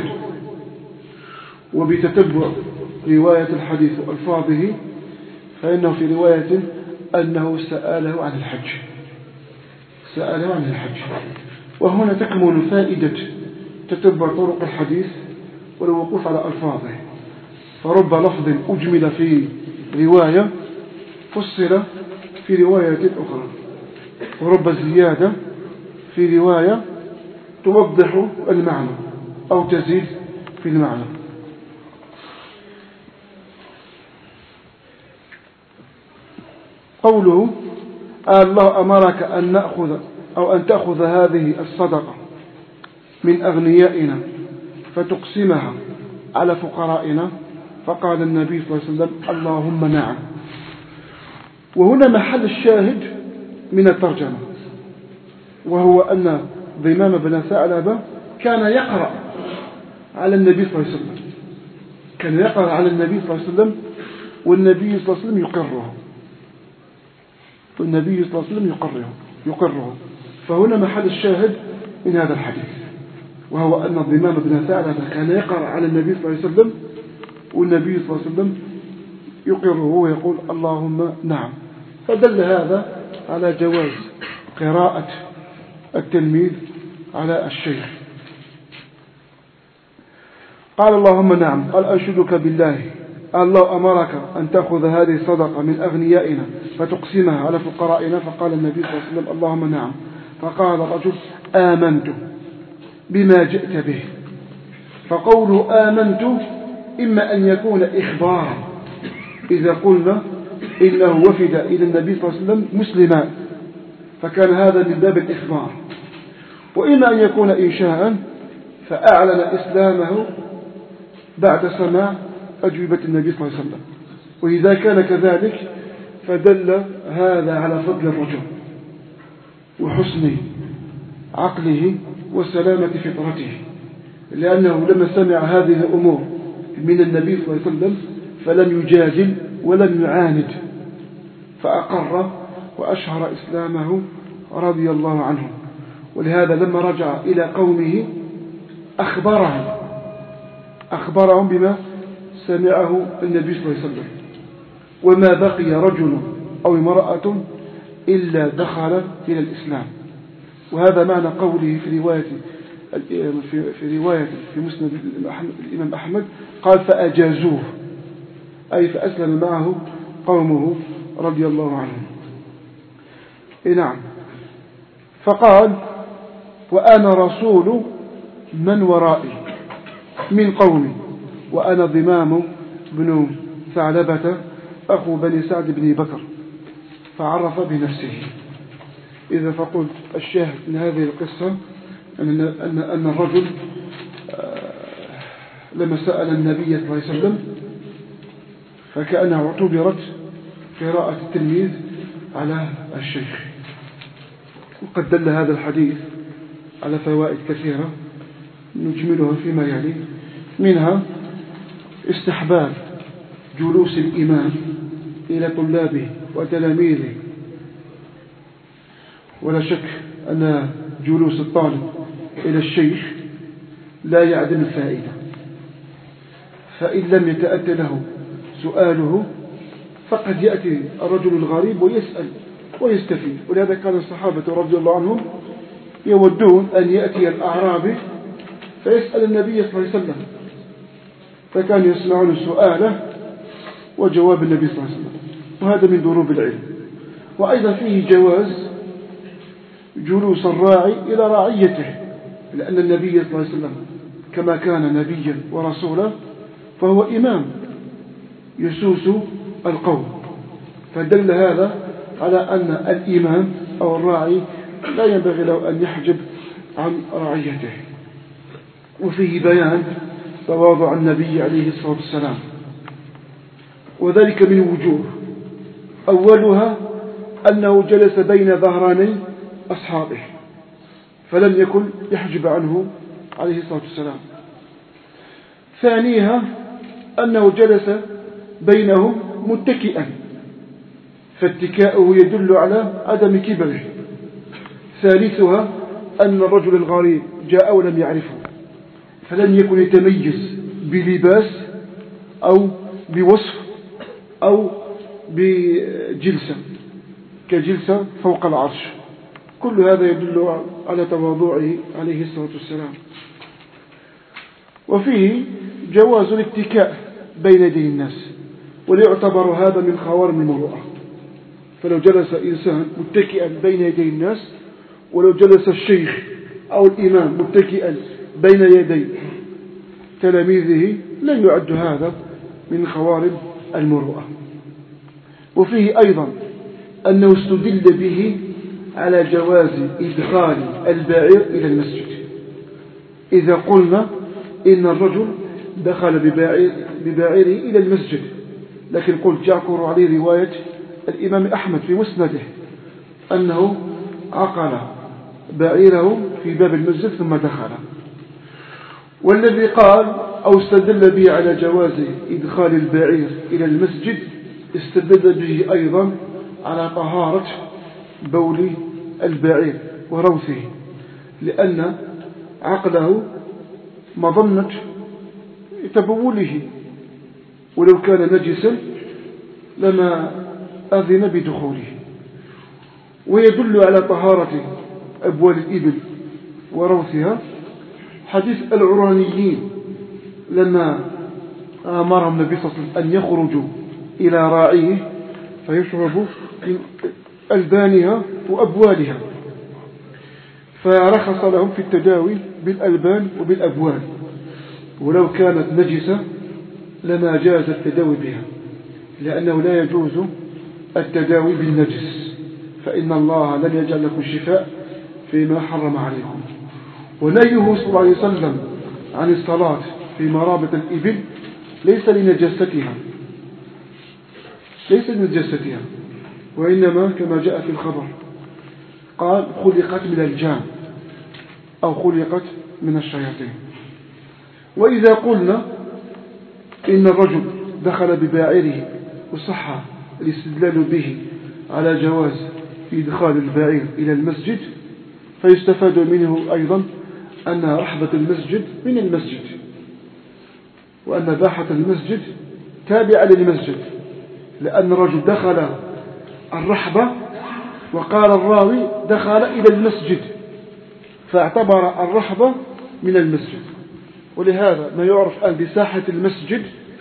وبتتبع رواية الحديث وألفاظه فإنه في رواية أنه سأله عن الحج سأله عن الحج وهنا تكمن فائدة تتبع طرق الحديث والوقوف على ألفاظه. فرب لفظ أجمل في رواية فصل في رواية أخرى، ورب زيادة في رواية توضح المعنى أو تزيد في المعنى. قوله: الله أمرك أن نأخذ أو أن تأخذ هذه الصدقة من أغنيائنا فتقسمها على فقرائنا؟ فقال النبي صلى الله عليه وسلم اللهم نعم. وهنا محل الشاهد من الترجمة، وهو أن ضمام بن ثعلبة كان يقرأ على النبي صلى الله عليه وسلم، كان يقرأ على النبي صلى الله عليه وسلم، والنبي صلى الله عليه وسلم يقره، والنبي صلى الله عليه وسلم يقره يقره فهنا محل الشاهد من هذا الحديث، وهو أن ضمام بن ثعلبة كان يقرأ على النبي صلى الله عليه وسلم، والنبي صلى الله عليه وسلم يقره ويقول اللهم نعم. فدل هذا على جواز قراءة التلميذ على الشيخ. قال اللهم نعم. قال أنشدك بالله، الله أمرك أن تأخذ هذه الصدقة من أغنيائنا فتقسمها على فقرائنا؟ فقال النبي صلى الله عليه وسلم اللهم نعم. فقال الرجل آمنت بما جئت به. فقوله آمنت إما أن يكون إخبارا، إذا قلنا إنه وفد إلى النبي صلى الله عليه وسلم مسلما فكان هذا من باب الإخبار، وإما أن يكون إنشاء فأعلن إسلامه بعد سماع أجوبة النبي صلى الله عليه وسلم. وإذا كان كذلك فدل هذا على فضل الرجل وحسن عقله وسلامة فطرته، لأنه لما سمع هذه الأمور من النبي صلى الله عليه وسلم فلم يجادل ولم يعاند، فأقر وأشهر إسلامه رضي الله عنه. ولهذا لما رجع إلى قومه أخبرهم أخبرهم بما سمعه النبي صلى الله عليه وسلم، وما بقي رجل أو امرأة إلا دخل إلى الإسلام. وهذا معنى قوله في رواية في, في رواية في مسند الإمام أحمد قال فأجازوه، أي فأسلم معه قومه رضي الله عنهم. نعم. فقال وأنا رسول من ورائي من قومي، وأنا ضمام بن ثعلبة أخو بني سعد بن بكر، فعرف بنفسه. إذا فقلت الشاهد من هذه القصة أن, أن, أن الرجل لما سأل النبي صلى الله عليه وسلم فكأنه اعتبرت قراءة التلميذ على الشيخ. وقد دل هذا الحديث على فوائد كثيرة نجملها فيما يلي، منها استحباب جلوس الإمام إلى طلابه وتلاميذه، ولا شك أن جلوس الطالب إلى الشيخ لا يعدم الفائدة، فإن لم يتأتى له سؤاله فقد يأتي الرجل الغريب ويسأل ويستفيد. ولهذا كان الصحابة رضي الله عنهم يودون أن يأتي الأعرابي فيسأل النبي صلى الله عليه وسلم، فكانوا يسمعون سؤاله وجواب النبي صلى الله عليه وسلم، وهذا من دروب العلم. وأيضا فيه جواز جلوس الراعي إلى رعيته، لأن النبي صلى الله عليه وسلم كما كان نبيا ورسولا فهو إمام يسوس القوم، فدل هذا على أن الإمام أو الراعي لا ينبغي له أن يحجب عن رعيته. وفيه بيان تواضع النبي عليه الصلاة والسلام، وذلك من وجوه. أولها أنه جلس بين ظهراني أصحابه فلم يكن يحجب عنه عليه الصلاة والسلام. ثانيها أنه جلس بينهم متكئا، فاتكاؤه يدل على عدم كبره. ثالثها أن الرجل الغريب جاء ولم يعرفه فلم يكن يتميز بلباس أو بوصف أو بجلسة كجلسة فوق العرش، كل هذا يدل على تواضعه عليه الصلاة والسلام. وفيه جواز الاتكاء بين يدي الناس، وليعتبر هذا من خوارم المروءة. فلو جلس إنسان متكئا بين يدي الناس، ولو جلس الشيخ أو الإمام متكئا بين يدي تلاميذه لن يعد هذا من خوارم المروءة. وفيه أيضا أنه استدل به على جواز إدخال البعير إلى المسجد، إذا قلنا إن الرجل دخل بباعير بباعيره إلى المسجد، لكن قلت جاكر عليه رواية الإمام أحمد في مسنده أنه عقل بعيره في باب المسجد ثم دخل. والذي قال أو استدل به على جواز إدخال البعير إلى المسجد استدل به أيضا على طهارة بول البعير وروثه، لأن عقله مظنة تبوله، ولو كان نجسا لما أذن بدخوله. ويدل على طهارة أبوال الإبل وروثها حديث العرانيين لما أمرهم النبي صلى الله عليه وسلم أن يخرجوا إلى راعيه فيشربوا من ألبانها وأبوالها، فرخص لهم في التداوي بالألبان وبالأبوال، ولو كانت نجسة لما جاز التداوي بها، لأنه لا يجوز التداوي بالنجس، فإن الله لم يجعل لكم شفاء فيما حرم عليكم. ونهيه صلى الله عليه وسلم عن الصلاة في مرابط الإبل ليس لنجاستها ليس لنجاستها وإنما كما جاء في الخبر قال خلقت من الجان أو خلقت من الشياطين. وإذا قلنا إن الرجل دخل بباعره وصح الاستدلال به على جواز إدخال الباعير إلى المسجد، فيستفاد منه أيضا أن رحبة المسجد من المسجد، وأن باحة المسجد تابعة للمسجد، لأن الرجل دخل الرحبة وقال الراوي دخل إلى المسجد، فاعتبر الرحبة من المسجد. ولهذا ما يعرف الآن بساحة المسجد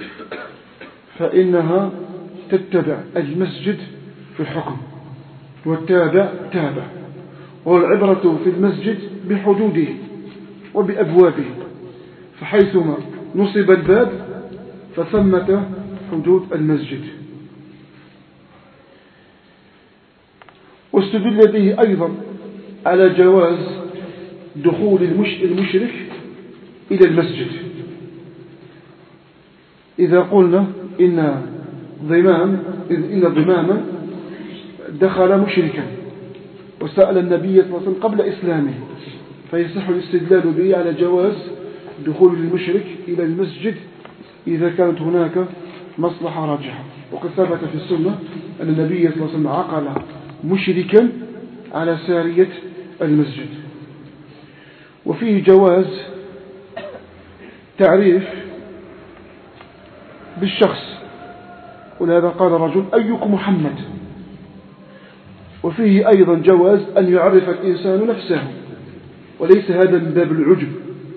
فإنها تتبع المسجد في الحكم، والتابع تابع، والعبرة في المسجد بحدوده وبأبوابه، فحيثما نصب الباب فثمة حدود المسجد. واستدل به أيضا على جواز دخول المشرك إلى المسجد. إذا قلنا إن ضمام إن ضماما دخل مشركا وسأل النبي صلى الله عليه وسلم قبل إسلامه، فيصح الاستدلال به على جواز دخول المشرك إلى المسجد إذا كانت هناك مصلحة راجحة. وقد ثبت في السنة أن النبي صلى الله عليه وسلم عقل مشركا على سارية المسجد. وفيه جواز تعريف بالشخص، ولهذا قال الرجل أيكم محمد. وفيه أيضا جواز أن يعرف الإنسان نفسه، وليس هذا من باب العجب،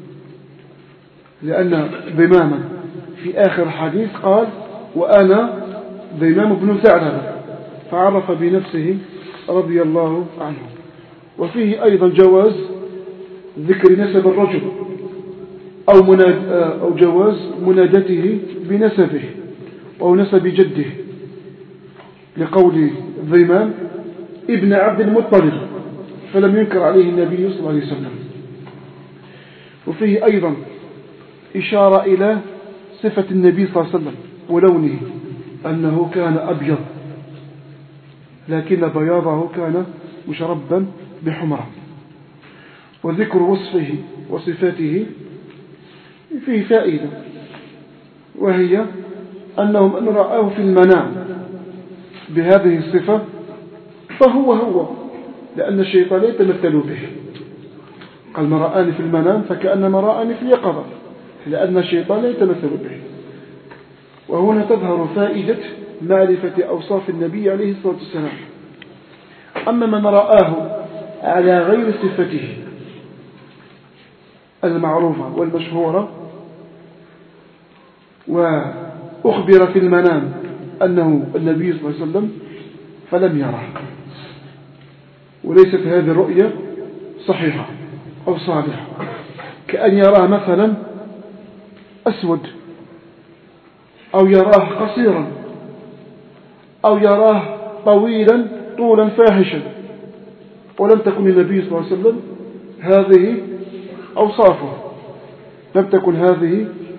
لأن ضماما في آخر الحديث قال وأنا ضمام بن ثعلبة، فعرف بنفسه رضي الله عنه. وفيه أيضا جواز ذكر نسب الرجل أو, مناد أو جواز منادته بنسبه أو نسب جده، لقول ضمام ابن عبد المطلب، فلم ينكر عليه النبي صلى الله عليه وسلم. وفيه أيضا إشارة إلى صفة النبي صلى الله عليه وسلم ولونه، أنه كان أبيض لكن بياضه كان مشربا بحمرة. وذكر وصفه وصفاته فيه فائدة، وهي أنهم أن رآه في المنام بهذه الصفة فهو هو، لأن الشيطان يتمثل به. قال ما رآني في المنام فكأنما رآني في اليقظة، لأن الشيطان يتمثل به. وهنا تظهر فائدة معرفة أوصاف النبي عليه الصلاة والسلام. أما من رآه على غير صفته المعروفة والمشهورة وأخبر في المنام أنه النبي صلى الله عليه وسلم فلم يره، وليست هذه الرؤية صحيحة أو صالحة، كأن يراه مثلا أسود أو يراه قصيرا أو يراه طويلا طولا فاحشا، ولم تكن النبي صلى الله عليه وسلم هذه أوصافه، لم تكن هذه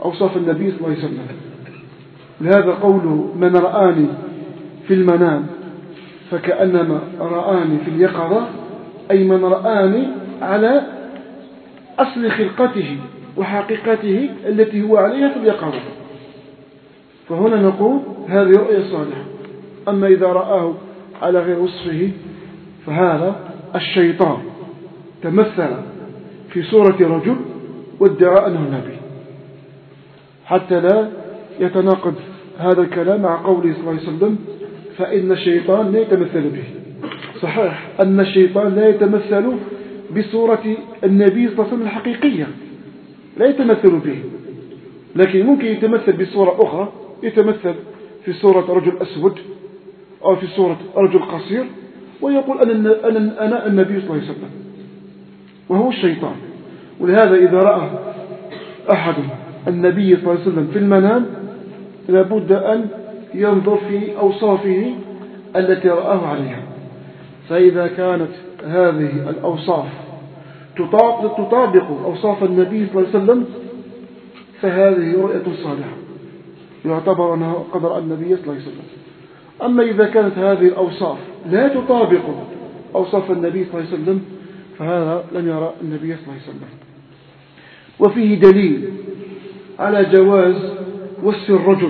أوصاف النبي صلى الله عليه وسلم. لهذا قوله من رآني في المنام فكأنما رآني في اليقظة، أي من رآني على أصل خلقته وحقيقته التي هو عليها في اليقظة. فهنا نقول هذه رؤية صالحة. أما إذا رآه على غير وصفه فهذا الشيطان تمثل في صورة رجل وادعى أنه نبي، حتى لا يتناقض هذا الكلام مع قوله صلى الله عليه وسلم فإن الشيطان لا يتمثل به. صحيح أن الشيطان لا يتمثل بصورة النبي صلى الله عليه وسلم الحقيقية، لا يتمثل به، لكن ممكن يتمثل بصورة أخرى، يتمثل في صورة رجل أسود أو في صورة رجل قصير ويقول أنا, أنا, أنا النبي صلى الله عليه وسلم، وهو الشيطان. ولهذا إذا رأى أحد النبي صلى الله عليه وسلم في المنام لابد أن ينظر في أوصافه التي رآه عليها، فإذا كانت هذه الأوصاف تطابق أوصاف النبي صلى الله عليه وسلم فهذه رؤية صالحة، يعتبر أنه قد رأى النبي صلى الله عليه وسلم. أما إذا كانت هذه الأوصاف لا تطابق أوصاف النبي صلى الله عليه وسلم فهذا لم يرى النبي صلى الله عليه وسلم. وفيه دليل على جواز وصف الرجل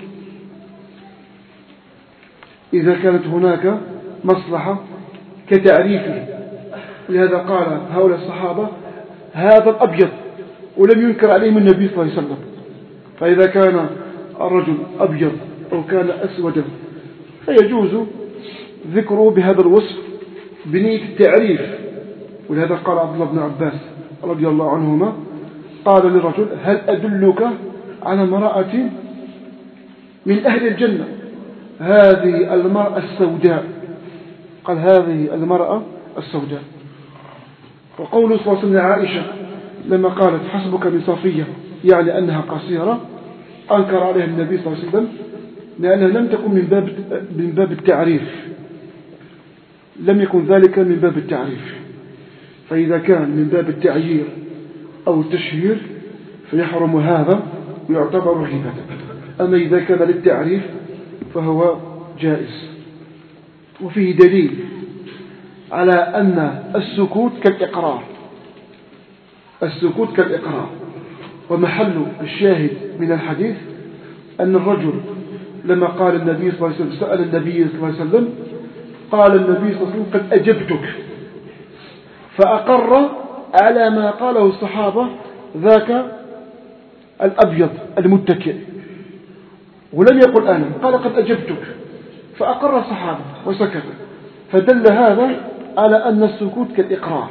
إذا كانت هناك مصلحة كتعريفه. لهذا قال هؤلاء الصحابة هذا الأبيض، ولم ينكر عليهم النبي صلى الله عليه وسلم. فإذا كان الرجل أبيض أو كان أسودا فيجوز ذكره بهذا الوصف بنية التعريف. ولهذا قال عبد الله بن عباس رضي الله عنهما قال للرجل هل أدلك على امرأة من أهل الجنة؟ هذه المرأة السوداء، قال هذه المرأة السوداء. وقول صلى الله عليه وسلم عائشة لما قالت حسبك من صفية يعني أنها قصيرة أنكر عليها النبي صلى الله عليه وسلم لأنها لم تكن من باب من باب التعريف، لم يكن ذلك من باب التعريف. فإذا كان من باب التعيير أو التشهير فيحرم هذا ويعتبر غيبة. أما إذا كان للتعريف فهو جائز. وفيه دليل على أن السكوت كالإقرار، السكوت كالإقرار. ومحل الشاهد من الحديث أن الرجل لما قال النبي صلى الله عليه وسلم سأل النبي صلى الله عليه وسلم قال النبي صلى الله عليه وسلم قد أجبتك، فأقر على ما قاله الصحابة ذاك الأبيض المتكئ، ولم يقل أنا، قال قد أجبتك، فأقر الصحابة وسكت. فدل هذا على أن السكوت كالإقرار.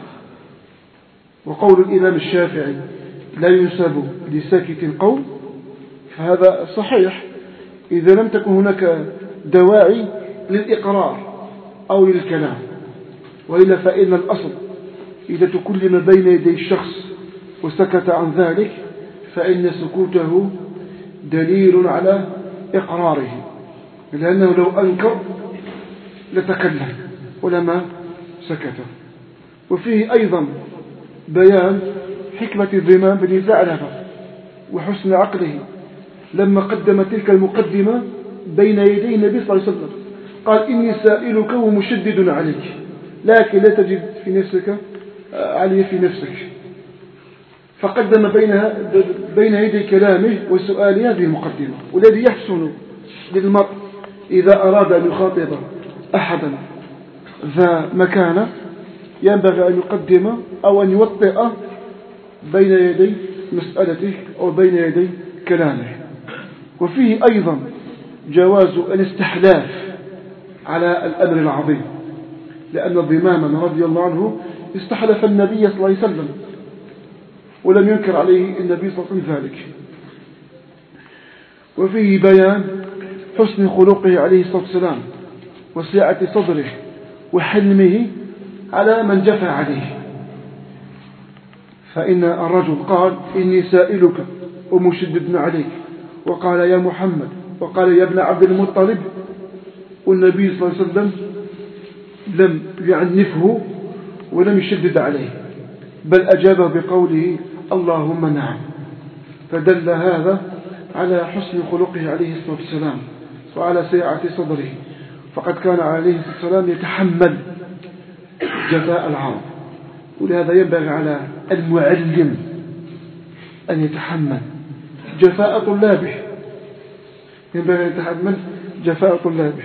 وقول الإمام الشافعي لا ينسب لساكت القول فهذا صحيح إذا لم تكن هناك دواعي للإقرار أو للكلام، وإلا فإن الأصل إذا تكلم بين يدي الشخص وسكت عن ذلك فإن سكوته دليل على إقراره، لأنه لو أنكر لتكلم ولما سكت. وفيه أيضا بيان حكمة الضمام بن ثعلبة وحسن عقله لما قدم تلك المقدمة بين يدي النبي صلى الله عليه وسلم، قال إني سائلك ومشدد عليك لكن لا تجد في نفسك علي في نفسك، فقدم بينها بين يدي كلامه وسؤاله هذه المقدمة. والذي يحسن للمرء إذا أراد أن يخاطب أحدا ذا مكانة ينبغي أن يقدم أو أن يوطئ بين يدي مسألته أو بين يدي كلامه. وفيه أيضا جواز الاستحلاف على الأمر العظيم، لأن ضماما رضي الله عنه استحلف النبي صلى الله عليه وسلم ولم ينكر عليه النبي صلى الله عليه وسلم ذلك. وفيه بيان حسن خلقه عليه الصلاة والسلام وسعة صدره وحلمه على من جفى عليه. فإن الرجل قال إني سائلك ومشدد عليك، وقال يا محمد، وقال يا ابن عبد المطلب، والنبي صلى الله عليه وسلم لم يعنفه ولم يشدد عليه بل أجابه بقوله اللهم نعم. فدل هذا على حسن خلقه عليه الصلاة والسلام وعلى سعة صدره، فقد كان عليه الصلاة والسلام يتحمل جفاء العرب، ولهذا ينبغي على المعلم أن يتحمل جفاء طلابه، ينبغي أن يتحمل جفاء طلابه.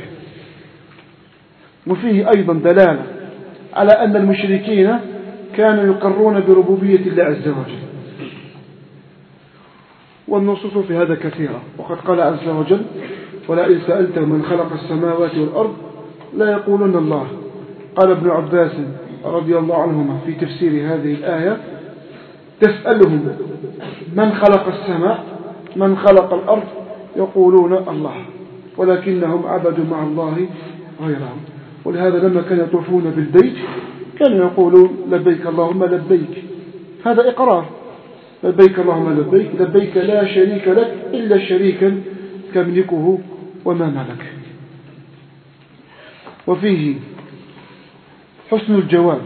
وفيه أيضا دلالة على أن المشركين كانوا يقرون بربوبية الله عز وجل، والنصوص في هذا كثيرة، وقد قال عز وجل: ولئن سألتهم من خلق السماوات والأرض لا يقولون الله. قال ابن عباس رضي الله عنهما في تفسير هذه الآية: تسألهم من خلق السماء من خلق الأرض يقولون الله، ولكنهم عبدوا مع الله غيرهم. ولهذا لما كانوا يطوفون بالبيت كانوا يقولون: لبيك اللهم لبيك، هذا إقرار، لبيك اللهم لبيك، لبيك لا شريك لك إلا شريكا تملكه وما ملك. وفيه حسن الجواب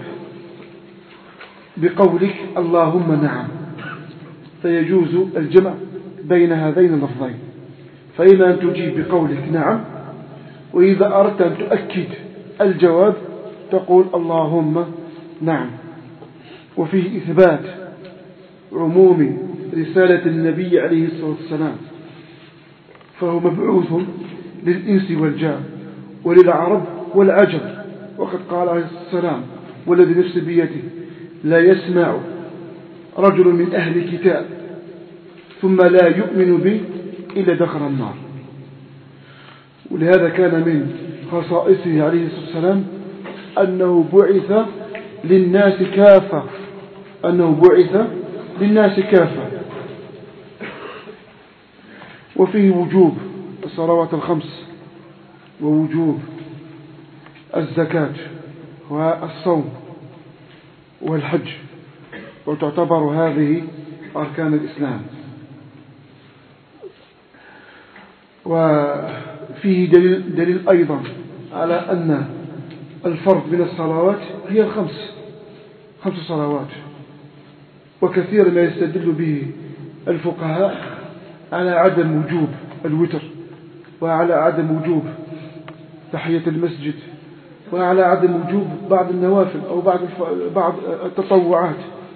بقولك اللهم نعم، فيجوز الجمع بين هذين اللفظين، فإما أن تجيب بقولك نعم، وإذا أردت أن تؤكد الجواب تقول اللهم نعم. وفيه إثبات عموم رسالة النبي عليه الصلاة والسلام، فهو مبعوث للإنس والجان وللعرب والعجم، وقد قال عليه الصلاة والسلام: والذي نفس بيده لا يسمع رجل من أهل الكتاب ثم لا يؤمن بي إلا دخل النار. ولهذا كان من خصائصه عليه الصلاة والسلام أنه بعث للناس كافة، أنه بعث للناس كافة. وفيه وجوب الصلوات الخمس، ووجوب الزكاة والصوم والحج، وتعتبر هذه أركان الإسلام. وفيه دليل, دليل أيضا على أن الفرض من الصلوات هي الخمس، خمس صلوات. وكثير ما يستدل به الفقهاء على عدم وجوب الوتر، وعلى عدم وجوب تحية المسجد، وعلى عدم وجوب بعض النوافل أو بعض بعض التطوعات.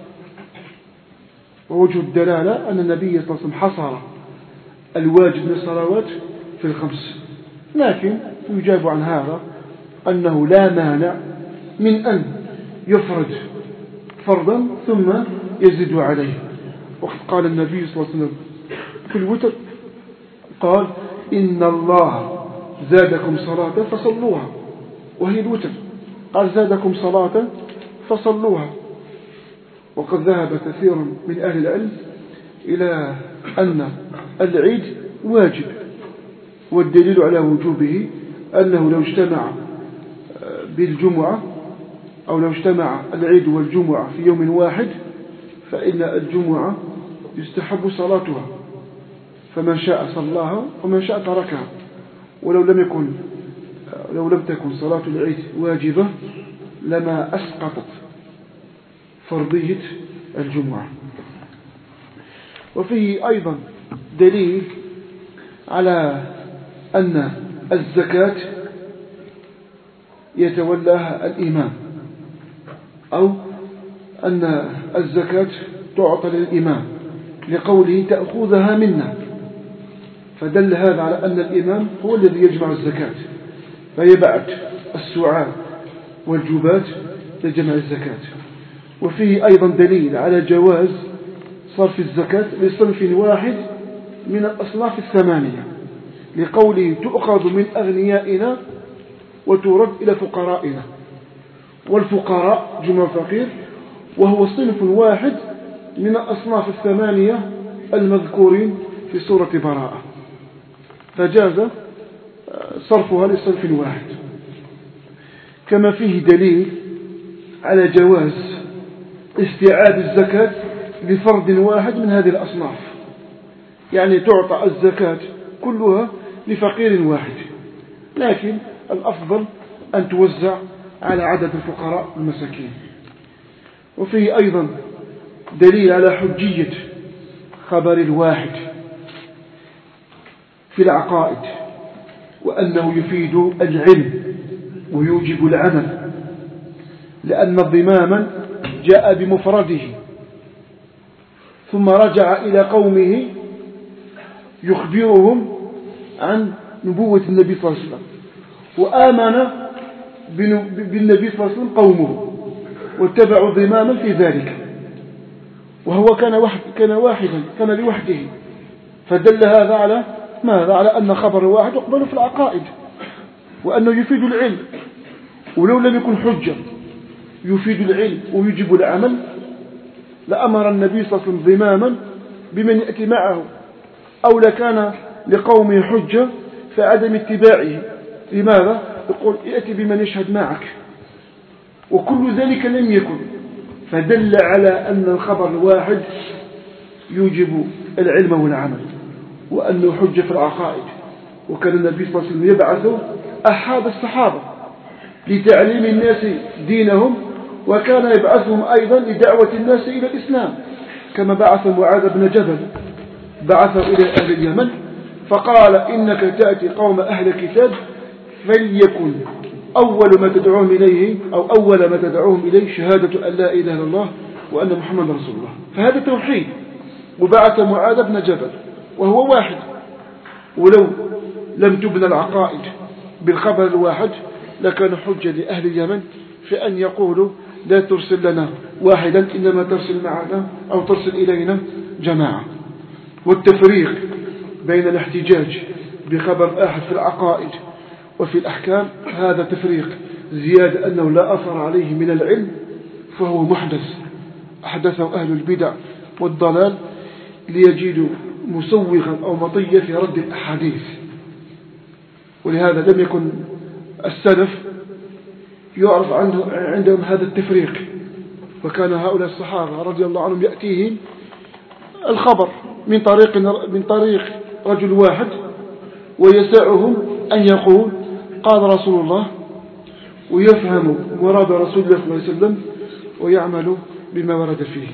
ووجه الدلالة أن النبي صلى الله عليه وسلم حصر الواجب من الصلوات في الخمس، لكن يجاب عن هذا أنه لا مانع من أن يفرض فرضا ثم يزيد عليه. وقد قال النبي صلى الله عليه وسلم في الوتر، قال: إن الله زادكم صلاة فصلوها، وهي الوتر، قال: زادكم صلاة فصلوها. وقد ذهب كثير من أهل العلم إلى أن العيد واجب، والدليل على وجوبه أنه لو اجتمع بالجمعة أو لو اجتمع العيد والجمعة في يوم واحد فإن الجمعة يستحب صلاتها، فمن شاء صلاها ومن شاء تركها. ولو لم يكن لو لم تكن صلاة العيد واجبة لما أسقطت فرضية الجمعة. وفيه أيضا دليل على أن الزكاة يتولاها الإمام، أو أن الزكاة تعطى للإمام لقوله: تأخذها منا، فدل هذا على أن الإمام هو الذي يجمع الزكاة، فيبعث السعاة والجبات لجمع الزكاة. وفيه أيضا دليل على جواز صرف الزكاة لصنف واحد من الأصناف الثمانية، لقوله: تؤخذ من أغنيائنا وترد إلى فقرائنا. والفقراء جمع فقير، وهو صنف واحد من الأصناف الثمانية المذكورين في سورة براءة، فجاز صرفها لصنف واحد. كما فيه دليل على جواز استيعاب الزكاة لفرد واحد من هذه الأصناف، يعني تعطى الزكاة كلها لفقير واحد، لكن الأفضل أن توزع على عدد الفقراء المساكين. وفيه أيضا دليل على حجية خبر الواحد في العقائد، وأنه يفيد العلم ويوجب العمل، لأن ضماما جاء بمفرده ثم رجع إلى قومه يخبرهم عن نبوة النبي صلى الله عليه وسلم، وآمن بالنبي صلى الله عليه وسلم قومه واتبعوا ضماما في ذلك، وهو كان واحد كان واحدا كان لوحده، فدل هذا على ماذا؟ على أن خبر واحد يقبل في العقائد، وأنه يفيد العلم، ولو لم يكن حجة يفيد العلم ويجب العمل لأمر النبي صلى الله عليه وسلم ضماما بمن يأتي معه، أو لكان لقومه حجة فعدم اتباعه. لماذا؟ يقول يأتي بمن يشهد معك، وكل ذلك لم يكن، فدل على أن الخبر الواحد يوجب العلم والعمل، وأنه حجة في العقائد. وكان النبي صلى الله عليه وسلم يبعث أحد الصحابة لتعليم الناس دينهم، وكان يبعثهم أيضا لدعوة الناس إلى الإسلام، كما بعث معاذ بن جبل بعثه إلى أهل اليمن فقال إنك تأتي قوم أهل كتاب فليكن أول ما تدعوهم إليه أو أول ما تدعوهم إليه شهادة أن لا إله إلا الله وأن محمد رسول الله. فهذا توحيد. وبعث معاذ بن جبل وهو واحد، ولو لم تبنى العقائد بالخبر الواحد لكان حجة لأهل اليمن في أن يقولوا لا ترسل لنا واحدا إنما ترسل معنا أو ترسل إلينا جماعة. والتفريق بين الاحتجاج بخبر آحد في العقائد وفي الأحكام هذا تفريق زيادة أنه لا أثر عليه من العلم، فهو محدث أحدثه أهل البدع والضلال ليجدوا مسوغا أو مطية في رد الأحاديث. ولهذا لم يكن السلف يعرف عندهم هذا التفريق، وكان هؤلاء الصحابة رضي الله عنهم يأتيهم الخبر من طريق من طريق رجل واحد، ويسعهم أن يقول قال رسول الله، ويفهم مراد رسول الله صلى الله عليه وسلم ويعمل بما ورد فيه.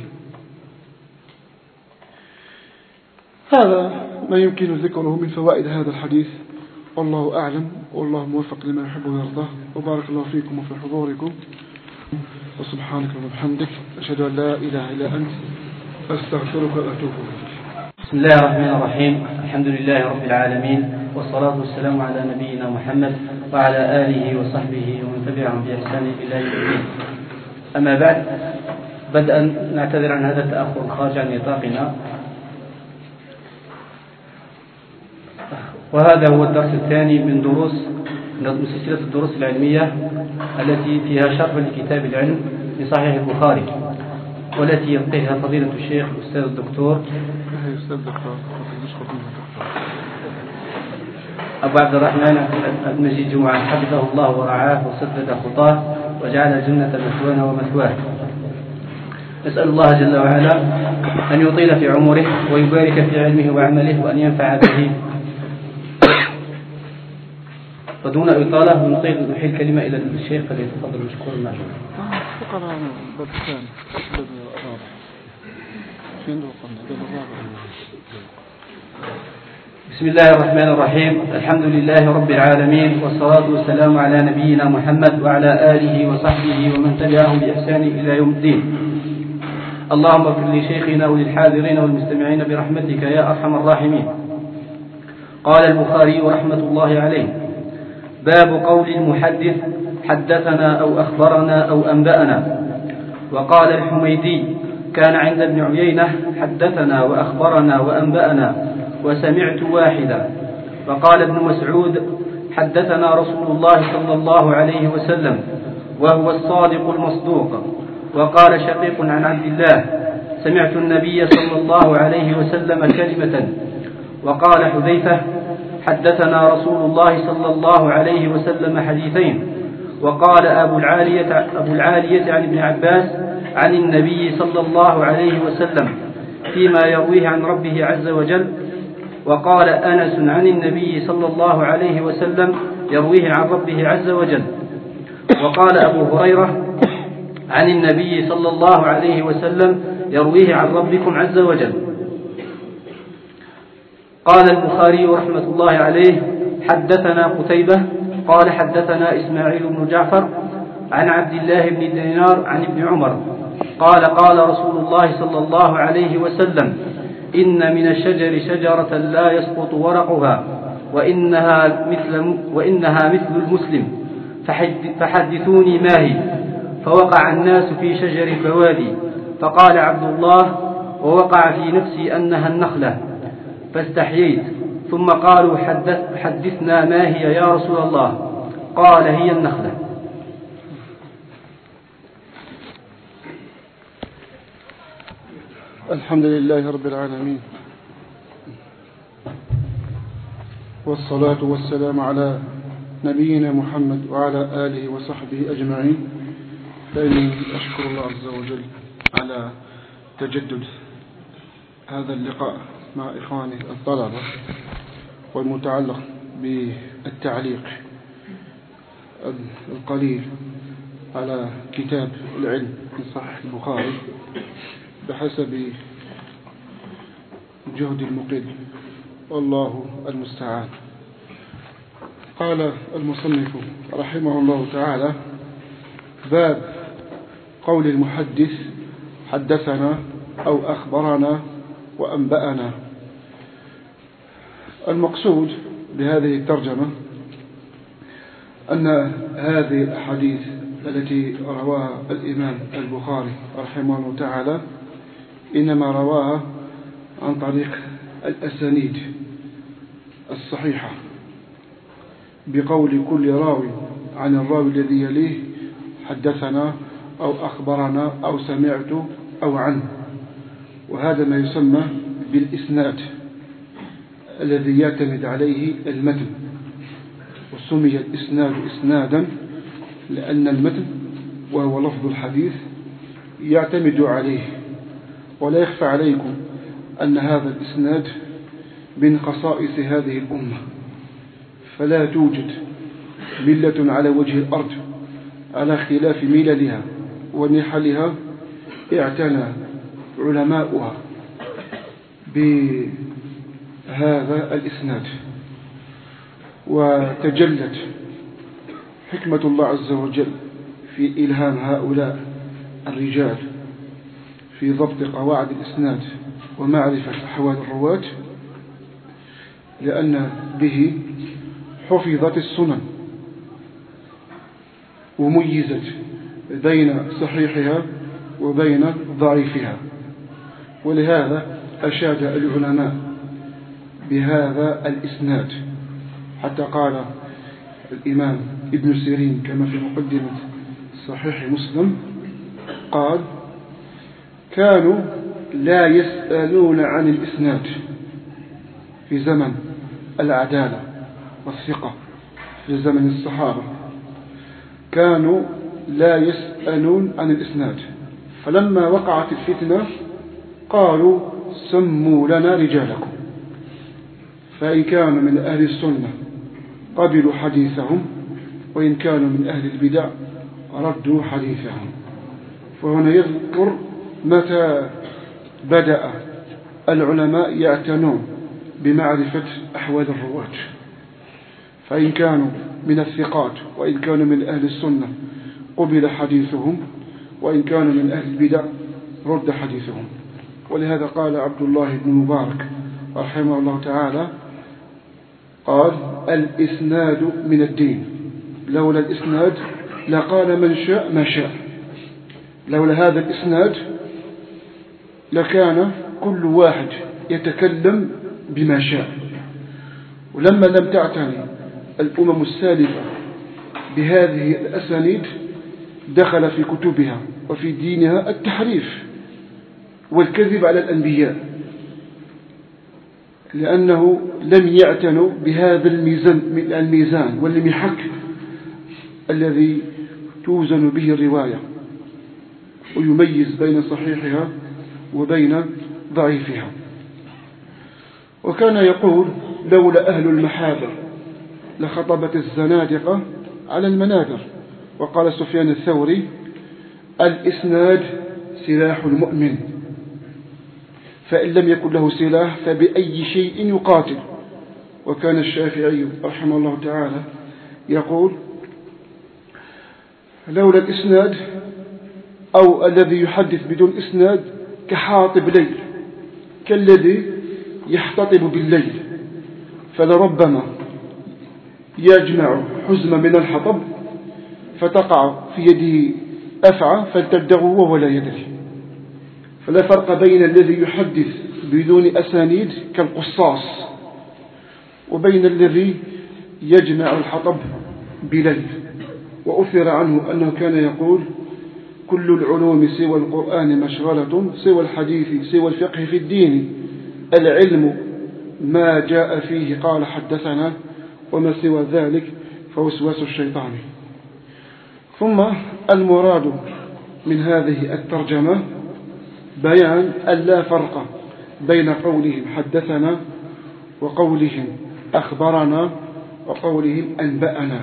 هذا ما يمكن ذكره من فوائد هذا الحديث، والله أعلم، والله موفق لما يحب ويرضاه، وبارك الله فيكم وفي حضوركم، وسبحانك وبحمدك أشهد أن لا إله إلا أنت أستغفرك وأتوب إليك. بسم الله الرحمن الرحيم. الحمد لله رب العالمين، والصلاة والسلام على نبينا محمد وعلى آله وصحبه ومن تبعهم بإحسان إلى يوم الدين. أما بعد، بدءا نعتذر عن هذا التأخر الخارج عن نطاقنا، وهذا هو الدرس الثاني من دروس من سلسلة الدروس العلمية التي فيها شرح لكتاب العلم في صحيح البخاري، والتي يلقيها فضيلة الشيخ الأستاذ الدكتور أبو عبد الرحمن المجيد جمعة حفظه الله ورعاه وسدد خطاه وجعل الجنة مثوانا ومثواه. نسأل الله جل وعلا أن يطيل في عمره ويبارك في علمه وعمله وأن ينفع به. ودون إطالة ونطيل نحيل كلمة إلى الشيخ فليتفضل مشكور معجون. بسم الله الرحمن الرحيم. الحمد لله رب العالمين، والصلاة والسلام على نبينا محمد وعلى آله وصحبه ومن تبعهم بإحسان إلى يوم الدين. اللهم اغفر لشيخنا وللحاضرين والمستمعين برحمتك يا أرحم الراحمين. قال البخاري رحمة الله عليه: باب قول المحدث حدثنا أو أخبرنا أو أنبأنا. وقال الحميدي: كان عند ابن عيينة حدثنا وأخبرنا وأنبأنا وسمعت واحدا. وقال ابن مسعود: حدثنا رسول الله صلى الله عليه وسلم وهو الصادق المصدوق. وقال شقيق عن عبد الله: سمعت النبي صلى الله عليه وسلم كلمة. وقال حذيفة: حدثنا رسول الله صلى الله عليه وسلم حديثين. وقال أبو العالية, أبو العالية عن ابن عباس عن النبي صلى الله عليه وسلم فيما يرويه عن ربه عز وجل. وقال أنس عن النبي صلى الله عليه وسلم يرويه عن ربه عز وجل. وقال أبو هريرة عن النبي صلى الله عليه وسلم يرويه عن ربكم عز وجل. قال البخاري رحمة الله عليه: حدثنا قتيبة قال حدثنا إسماعيل بن جعفر عن عبد الله بن دينار عن ابن عمر قال قال رسول الله صلى الله عليه وسلم: إن من الشجر شجرة لا يسقط ورقها وإنها مثل, وإنها مثل المسلم فحدثوني ما هي. فوقع الناس في شجر البوادي، فقال عبد الله: ووقع في نفسي أنها النخلة، فاستحييت. ثم قالوا: حدث حدثنا ما هي يا رسول الله؟ قال: هي النخلة. الحمد لله رب العالمين، والصلاة والسلام على نبينا محمد وعلى آله وصحبه أجمعين. فإني أشكر الله عز وجل على تجدد هذا اللقاء مع إخواني الطلبة، والمتعلق بالتعليق القليل على كتاب العلم من صحيح البخاري بحسب جهد المقل، والله المستعان. قال المصنف رحمه الله تعالى: باب قول المحدث حدثنا أو أخبرنا وأنبأنا. المقصود بهذه الترجمة أن هذه الأحاديث التي رواها الإمام البخاري رحمه الله تعالى إنما رواها عن طريق الأسانيد الصحيحة، بقول كل راوي عن الراوي الذي يليه حدثنا أو أخبرنا أو سمعت أو عنه. وهذا ما يسمى بالإسناد الذي يعتمد عليه المتن، وسمي الإسناد إسنادا لأن المتن وهو لفظ الحديث يعتمد عليه. ولا يخفى عليكم أن هذا الإسناد من خصائص هذه الأمة، فلا توجد ملة على وجه الأرض على خلاف مللها ونحلها اعتنى علماؤها بهذا الإسناد، وتجلت حكمة الله عز وجل في إلهام هؤلاء الرجال في ضبط قواعد الإسناد ومعرفة أحوال الرواة، لأن به حفظت السنن وميزت بين صحيحها وبين ضعيفها. ولهذا أشاد العلماء بهذا الإسناد، حتى قال الإمام ابن سيرين كما في مقدمة صحيح مسلم قال: كانوا لا يسألون عن الإسناد في زمن العدالة والثقة، في زمن الصحابة كانوا لا يسألون عن الإسناد، فلما وقعت الفتنة قالوا: سموا لنا رجالكم، فإن كانوا من أهل السنة قبلوا حديثهم، وإن كانوا من أهل البدع ردوا حديثهم. فهنا يذكر متى بدأ العلماء يعتنون بمعرفة أحوال الرواة، فإن كانوا من الثقات وإن كانوا من أهل السنة قبل حديثهم، وإن كانوا من أهل البدع رد حديثهم. ولهذا قال عبد الله بن مبارك رحمه الله تعالى قال: الإسناد من الدين، لولا الإسناد لقال من شاء ما شاء. لولا هذا الإسناد لكان كل واحد يتكلم بما شاء. ولما لم تعتني الأمم السالفة بهذه الأسانيد دخل في كتبها وفي دينها التحريف والكذب على الأنبياء، لأنه لم يعتنوا بهذا الميزان, الميزان والمحك الذي توزن به الرواية ويميز بين صحيحها وبين ضعيفها. وكان يقول: لولا أهل المحابر لخطبت الزنادقة على المنابر. وقال سفيان الثوري: الإسناد سلاح المؤمن، فإن لم يكن له سلاح فبأي شيء يقاتل. وكان الشافعي رحمه الله تعالى يقول: لولا الإسناد أو الذي يحدث بدون إسناد كحاطب ليل، كالذي يحتطب بالليل، فلربما يجمع حزمة من الحطب فتقع في يده أفعى فلتبدغه وهو لا يدري. فلا فرق بين الذي يحدث بدون أسانيد كالقصاص وبين الذي يجمع الحطب بليل. وأثر عنه أنه كان يقول: كل العلوم سوى القرآن مشغلة، سوى الحديث سوى الفقه في الدين، العلم ما جاء فيه قال حدثنا، وما سوى ذلك فوسواس الشيطان. ثم المراد من هذه الترجمة بيان أن لا فرق بين قولهم حدثنا وقولهم أخبرنا وقولهم أنبأنا،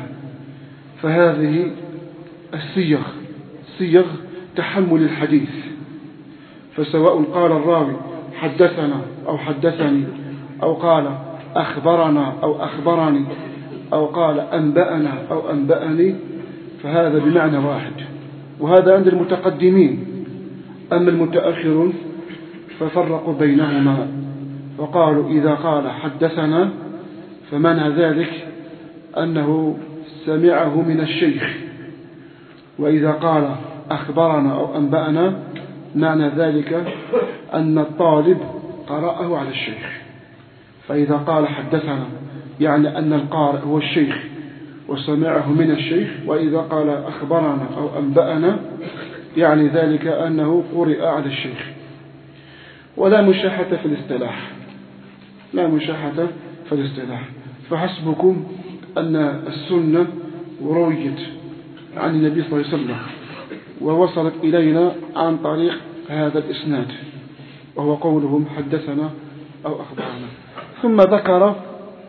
فهذه الصيغ صيغ تحمل الحديث، فسواء قال الراوي حدثنا أو حدثني أو قال أخبرنا أو أخبرني أو قال أنبأنا أو أنبأني فهذا بمعنى واحد. وهذا عند المتقدمين. أما المتأخرون ففرقوا بينهما وقالوا إذا قال حدثنا فمعنى ذلك أنه سمعه من الشيخ، وإذا قال أخبرنا أو أنبأنا معنى ذلك أن الطالب قرأه على الشيخ. فإذا قال حدثنا يعني أن القارئ هو الشيخ وسمعه من الشيخ، وإذا قال أخبرنا أو أنبأنا يعني ذلك أنه قرئ على الشيخ. ولا مشاحة في الاصطلاح، لا مشاحة في الاصطلاح، فحسبكم أن السنة رويت عن النبي صلى الله عليه وسلم ووصلت إلينا عن طريق هذا الإسناد، وهو قولهم حدثنا أو أخبرنا. ثم ذكر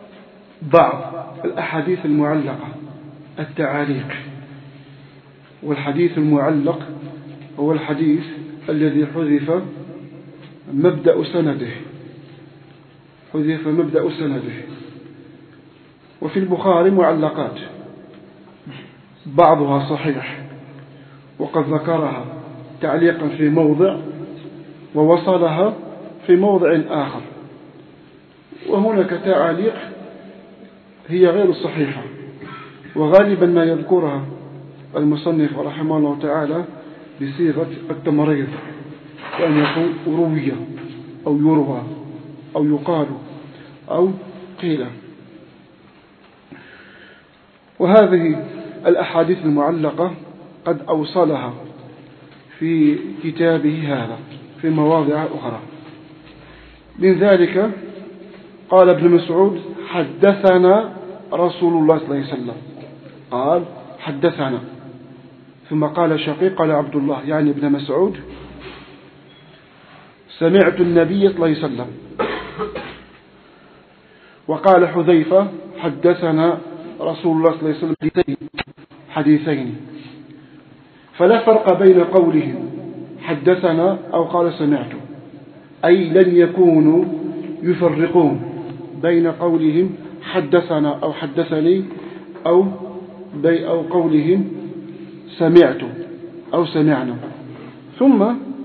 بعض الأحاديث المعلقة، التعاليق. والحديث المعلق هو الحديث الذي حذف مبدأ سنده حذف مبدأ سنده وفي البخاري معلقات بعضها صحيح وقد ذكرها تعليقا في موضع ووصلها في موضع آخر، وهناك تعاليق هي غير صحيحة، وغالبا ما يذكرها المصنف رحمه الله تعالى بصيغة التمريض، وأن يقول روية أو يروى أو يقال أو قيل. وهذه الأحاديث المعلقة قد أوصلها في كتابه هذا في مواضع أخرى. من ذلك قال ابن مسعود حدثنا رسول الله صلى الله عليه وسلم، قال حدثنا. ثم قال شقيق قال عبد الله يعني ابن مسعود سمعت النبي صلى الله عليه وسلم. وقال حذيفة حدثنا رسول الله صلى الله عليه وسلم حديثين. فلا فرق بين قولهم حدثنا أو قال سمعت، أي لن يكونوا يفرقون بين قولهم حدثنا أو حدثني أو بي أو قولهم سمعت أو سمعنا. ثم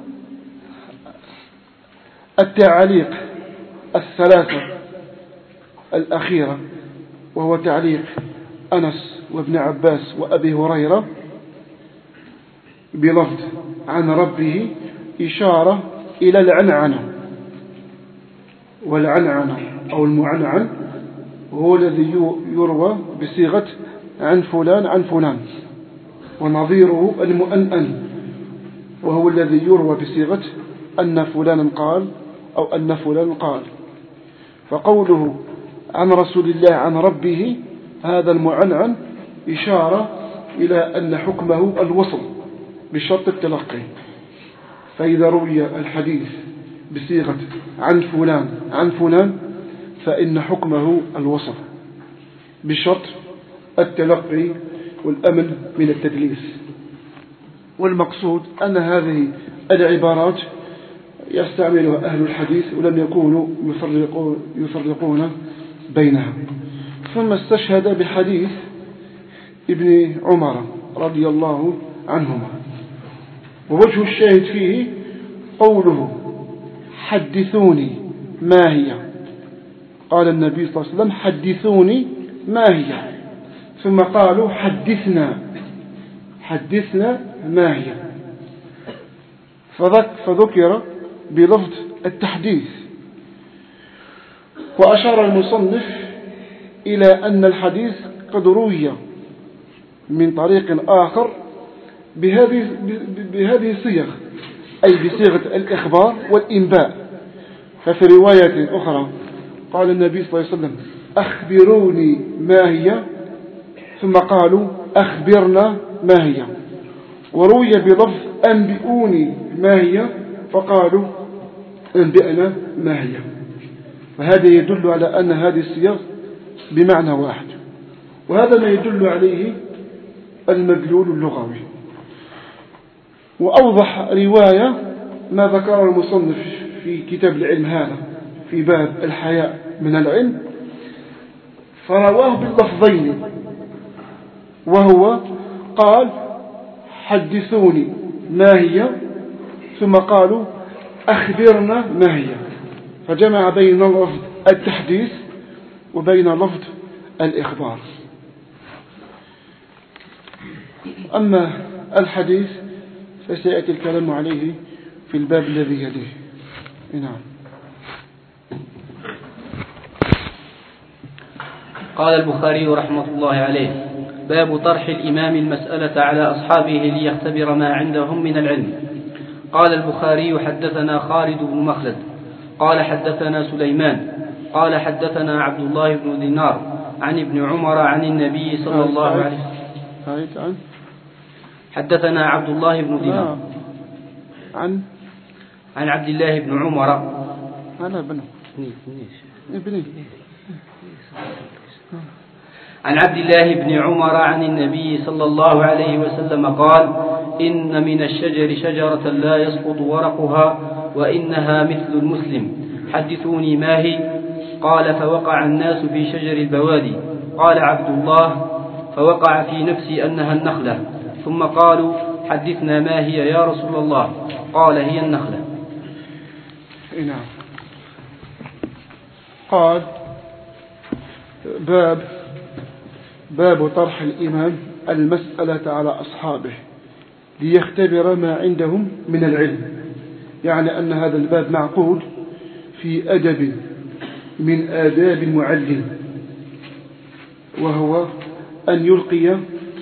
التعليق الثلاثة الأخيرة، وهو تعليق أنس وابن عباس وأبي هريرة بلفظ عن ربه، إشارة إلى العنعنة. والعنعنة أو المعنعن هو الذي يروى بصيغة عن فلان عن فلان، ونظيره المؤنن وهو الذي يروى بصيغة أن فلانا قال أو أن فلان قال. فقوله عن رسول الله عن ربه هذا المعنعن إشارة إلى أن حكمه الوصل بشرط التلقي. فإذا روي الحديث بصيغة عن فلان عن فلان فإن حكمه الوصل بشرط التلقي والأمن من التدليس. والمقصود أن هذه العبارات يستعملها أهل الحديث ولم يكونوا يفرقون, يفرقون بينها. ثم استشهد بحديث ابن عمر رضي الله عنهما، ووجه الشاهد فيه قوله حدثوني ما هي. قال النبي صلى الله عليه وسلم حدثوني ما هي، ثم قالوا حدثنا حدثنا ما هي، فذكر بلفظ التحديث. وأشار المصنف إلى أن الحديث قد روي من طريق آخر بهذه بهذه الصيغ، أي بصيغة الإخبار والإنباء. ففي رواية أخرى قال النبي صلى الله عليه وسلم أخبروني ما هي، ثم قالوا أخبرنا ما هي. وروي بلفظ أنبئوني ما هي، فقالوا أنبئنا ما هي. فهذا يدل على أن هذه الصيغ بمعنى واحد، وهذا ما يدل عليه المدلول اللغوي. وأوضح رواية ما ذكر المصنف في كتاب العلم هذا في باب الحياء من العلم، فرواه باللفظين، وهو قال حدثوني ما هي، ثم قالوا أخبرنا ما هي، فجمع بين لفظ التحديث وبين لفظ الإخبار. أما الحديث فسيأتي الكلام عليه في الباب الذي يليه. نعم. قال البخاري رحمة الله عليه: باب طرح الإمام المسألة على أصحابه ليختبر ما عندهم من العلم. قال البخاري: حدثنا خالد بن مخلد قال حدثنا سليمان قال حدثنا عبد الله بن دينار عن ابن عمر عن النبي صلى الله عليه وسلم. حدثنا عبد الله بن دينار عن عن عبد الله بن عمر أنا بن ابني عن عبد الله بن عمر عن النبي صلى الله عليه وسلم قال: إن من الشجر شجرة لا يسقط ورقها وإنها مثل المسلم، حدثوني ما هي؟ قال: فوقع الناس في شجر البوادي. قال عبد الله: فوقع في نفسي أنها النخلة. ثم قالوا: حدثنا ما هي يا رسول الله؟ قال: هي النخلة. نعم. قال: باب باب طرح الإمام المسألة على أصحابه ليختبر ما عندهم من العلم. يعني أن هذا الباب معقود في أدب من آداب المعلم، وهو أن يلقي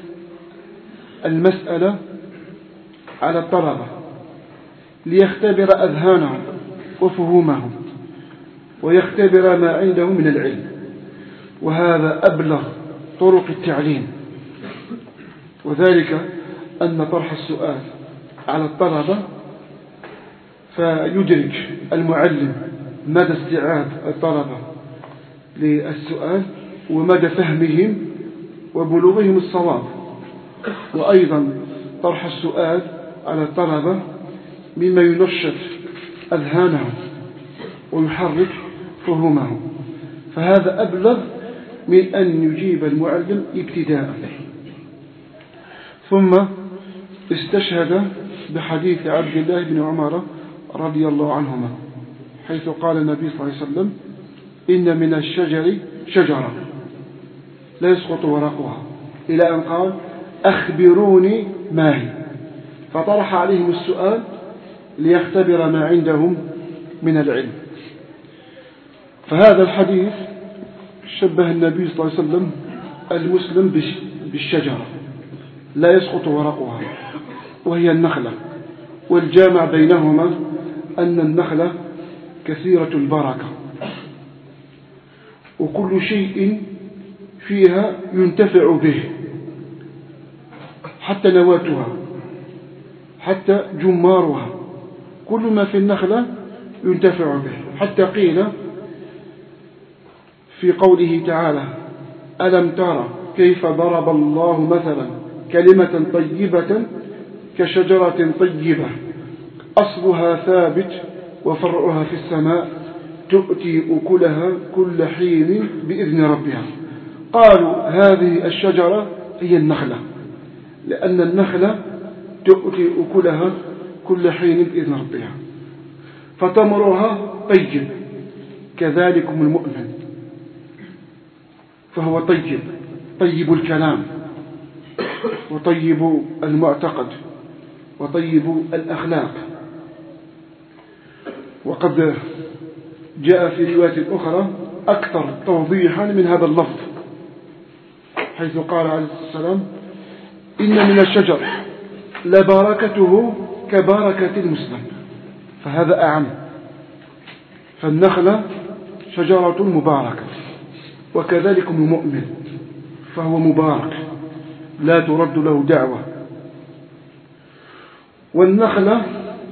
المسألة على الطلبة ليختبر أذهانهم وفهومهم ويختبر ما عندهم من العلم، وهذا أبلغ طرق التعليم. وذلك أن طرح السؤال على الطلبة فيدرك المعلم مدى استيعاب الطلبة للسؤال ومدى فهمهم وبلوغهم الصواب. وأيضا طرح السؤال على الطلبة مما ينشط أذهانهم ويحرك فهمهم، فهذا أبلغ من أن يجيب المعلم ابتداء. ثم استشهد بحديث عبد الله بن عمر رضي الله عنهما، حيث قال النبي صلى الله عليه وسلم: إن من الشجر شجرة لا يسقط ورقها، إلى أن قال: أخبروني ما هي، فطرح عليهم السؤال ليختبر ما عندهم من العلم. فهذا الحديث شبه النبي صلى الله عليه وسلم المسلم بالشجرة لا يسقط ورقها، وهي النخلة، والجامع بينهما أن النخلة كثيرة البركة، وكل شيء فيها ينتفع به، حتى نواتها حتى جمارها، كل ما في النخلة ينتفع به. حتى قيل في قوله تعالى: ألم ترى كيف ضرب الله مثلا كلمة طيبة كشجرة طيبة أصلها ثابت وفرعها في السماء تؤتي أكلها كل حين بإذن ربها. قالوا هذه الشجرة هي النخلة، لأن النخلة تؤتي أكلها كل حين بإذن ربها، فتمرها طيب، كذلكم المؤمن فهو طيب، طيب الكلام وطيب المعتقد وطيب الأخلاق. وقد جاء في رواية أخرى أكثر توضيحا من هذا اللفظ، حيث قال عليه السلام إن من الشجر لبركته كبركة المسلم، فهذا أعم. فالنخلة شجرة مباركة، وكذلك المؤمن فهو مبارك لا ترد له دعوة. والنخلة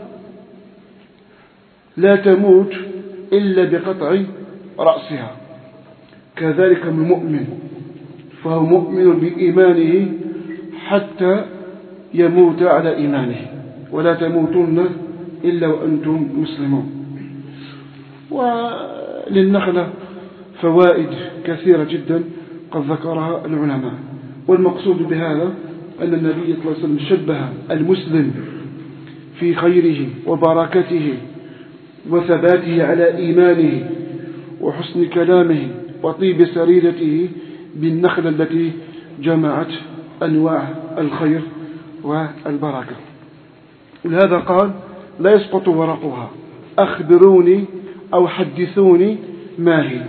لا تموت إلا بقطع رأسها، كذلك المؤمن فهو مؤمن بإيمانه حتى يموت على إيمانه، ولا تموتن إلا وأنتم مسلمون. وللنخلة فوائد كثيرة جدا قد ذكرها العلماء، والمقصود بهذا أن النبي صلى الله عليه وسلم شبه المسلم في خيره وبركته وثباته على إيمانه وحسن كلامه وطيب سريرته بالنخلة التي جمعت أنواع الخير والبركة. ولهذا قال لا يسقط ورقها، أخبروني أو حدثوني ما هي.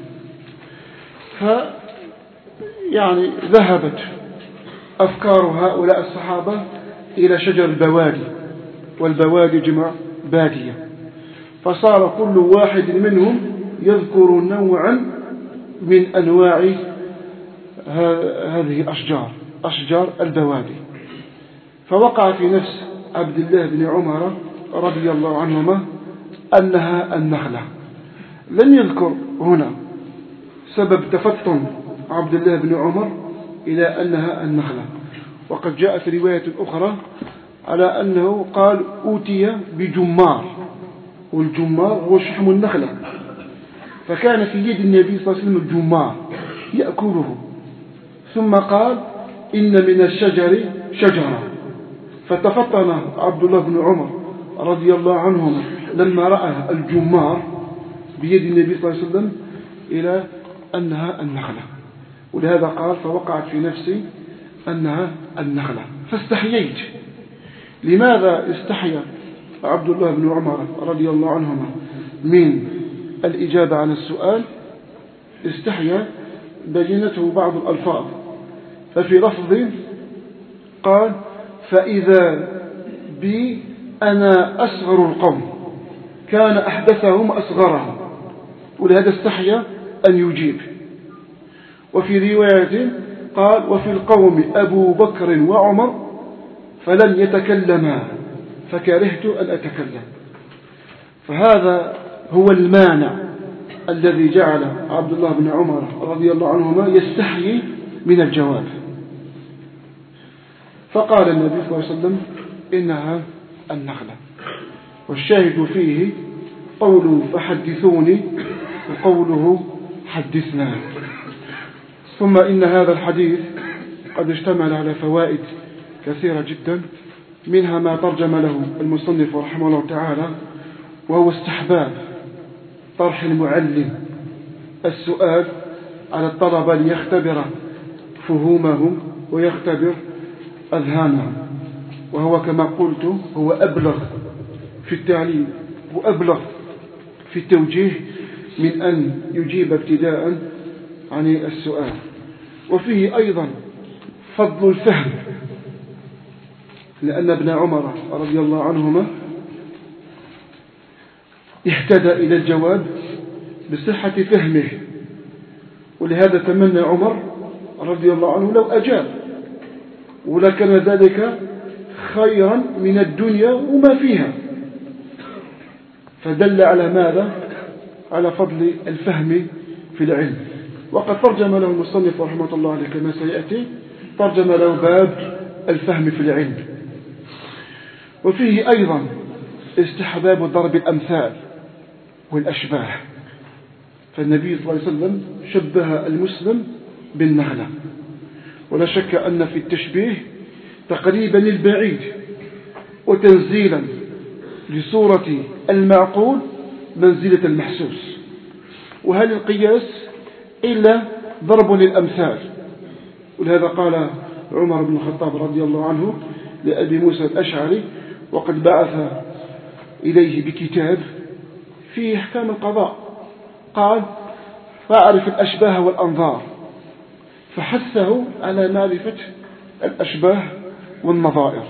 ف يعني ذهبت أفكار هؤلاء الصحابة إلى شجر البوادي، والبوادي جمع بادية، فصار كل واحد منهم يذكر نوعا من أنواع هذه الأشجار، أشجار البوادي. فوقع في نفس عبد الله بن عمر رضي الله عنهما أنها النخلة. لم يذكر هنا سبب تفطن عبد الله بن عمر إلى أنها النخلة، وقد جاء في رواية أخرى على أنه قال أوتي بجمار، والجمار هو شحم النخلة، فكان في يد النبي صلى الله عليه وسلم الجمار يأكله، ثم قال إن من الشجر شجرة، فتفطن عبد الله بن عمر رضي الله عنهم لما رأى الجمار بيد النبي صلى الله عليه وسلم إلى أنها النخلة، ولهذا قال فوقعت في نفسي أنها النخلة فاستحييت. لماذا استحيا عبد الله بن عمر رضي الله عنهما من الإجابة عن السؤال؟ استحيا بينته بعض الألفاظ، ففي لفظ قال فإذا بي أنا أصغر القوم، كان أحدثهم أصغرهم، ولهذا استحيا أن يجيب. وفي رواية قال وفي القوم أبو بكر وعمر فلن يتكلما فكرهت أن أتكلم. فهذا هو المانع الذي جعل عبد الله بن عمر رضي الله عنهما يستحيي من الجواب. فقال النبي صلى الله عليه وسلم إنها النخلة. والشاهد فيه قوله فحدثوني وقوله حدثنا. ثم إن هذا الحديث قد اشتمل على فوائد كثيرة جدا، منها ما ترجم له المصنف رحمه الله تعالى، وهو استحباب طرح المعلم السؤال على الطلبة ليختبر فهومهم ويختبر أذهانهم، وهو كما قلت هو أبلغ في التعليم وأبلغ في التوجيه من أن يجيب ابتداء عن السؤال. وفيه أيضا فضل الفهم، لأن ابن عمر رضي الله عنهما اهتدى إلى الجواب بصحة فهمه، ولهذا تمنى عمر رضي الله عنه لو أجاب، ولكن ذلك خيرا من الدنيا وما فيها. فدل على ماذا؟ على فضل الفهم في العلم. وقد ترجم له المصنف رحمه الله عليه كما سيأتي، ترجم له باب الفهم في العلم. وفيه أيضا استحباب ضرب الأمثال والأشباه. فالنبي صلى الله عليه وسلم شبه المسلم بالنخلة، ولا شك أن في التشبيه تقريبا للبعيد وتنزيلا لصورة المعقول منزلة المحسوس. وهل القياس إلا ضرب للأمثال؟ ولهذا قال عمر بن الخطاب رضي الله عنه لأبي موسى الأشعري وقد بعث إليه بكتاب فيه أحكام القضاء، قال فأعرف الأشباه والأنظار، فحثه على معرفة الأشباه والنظائر.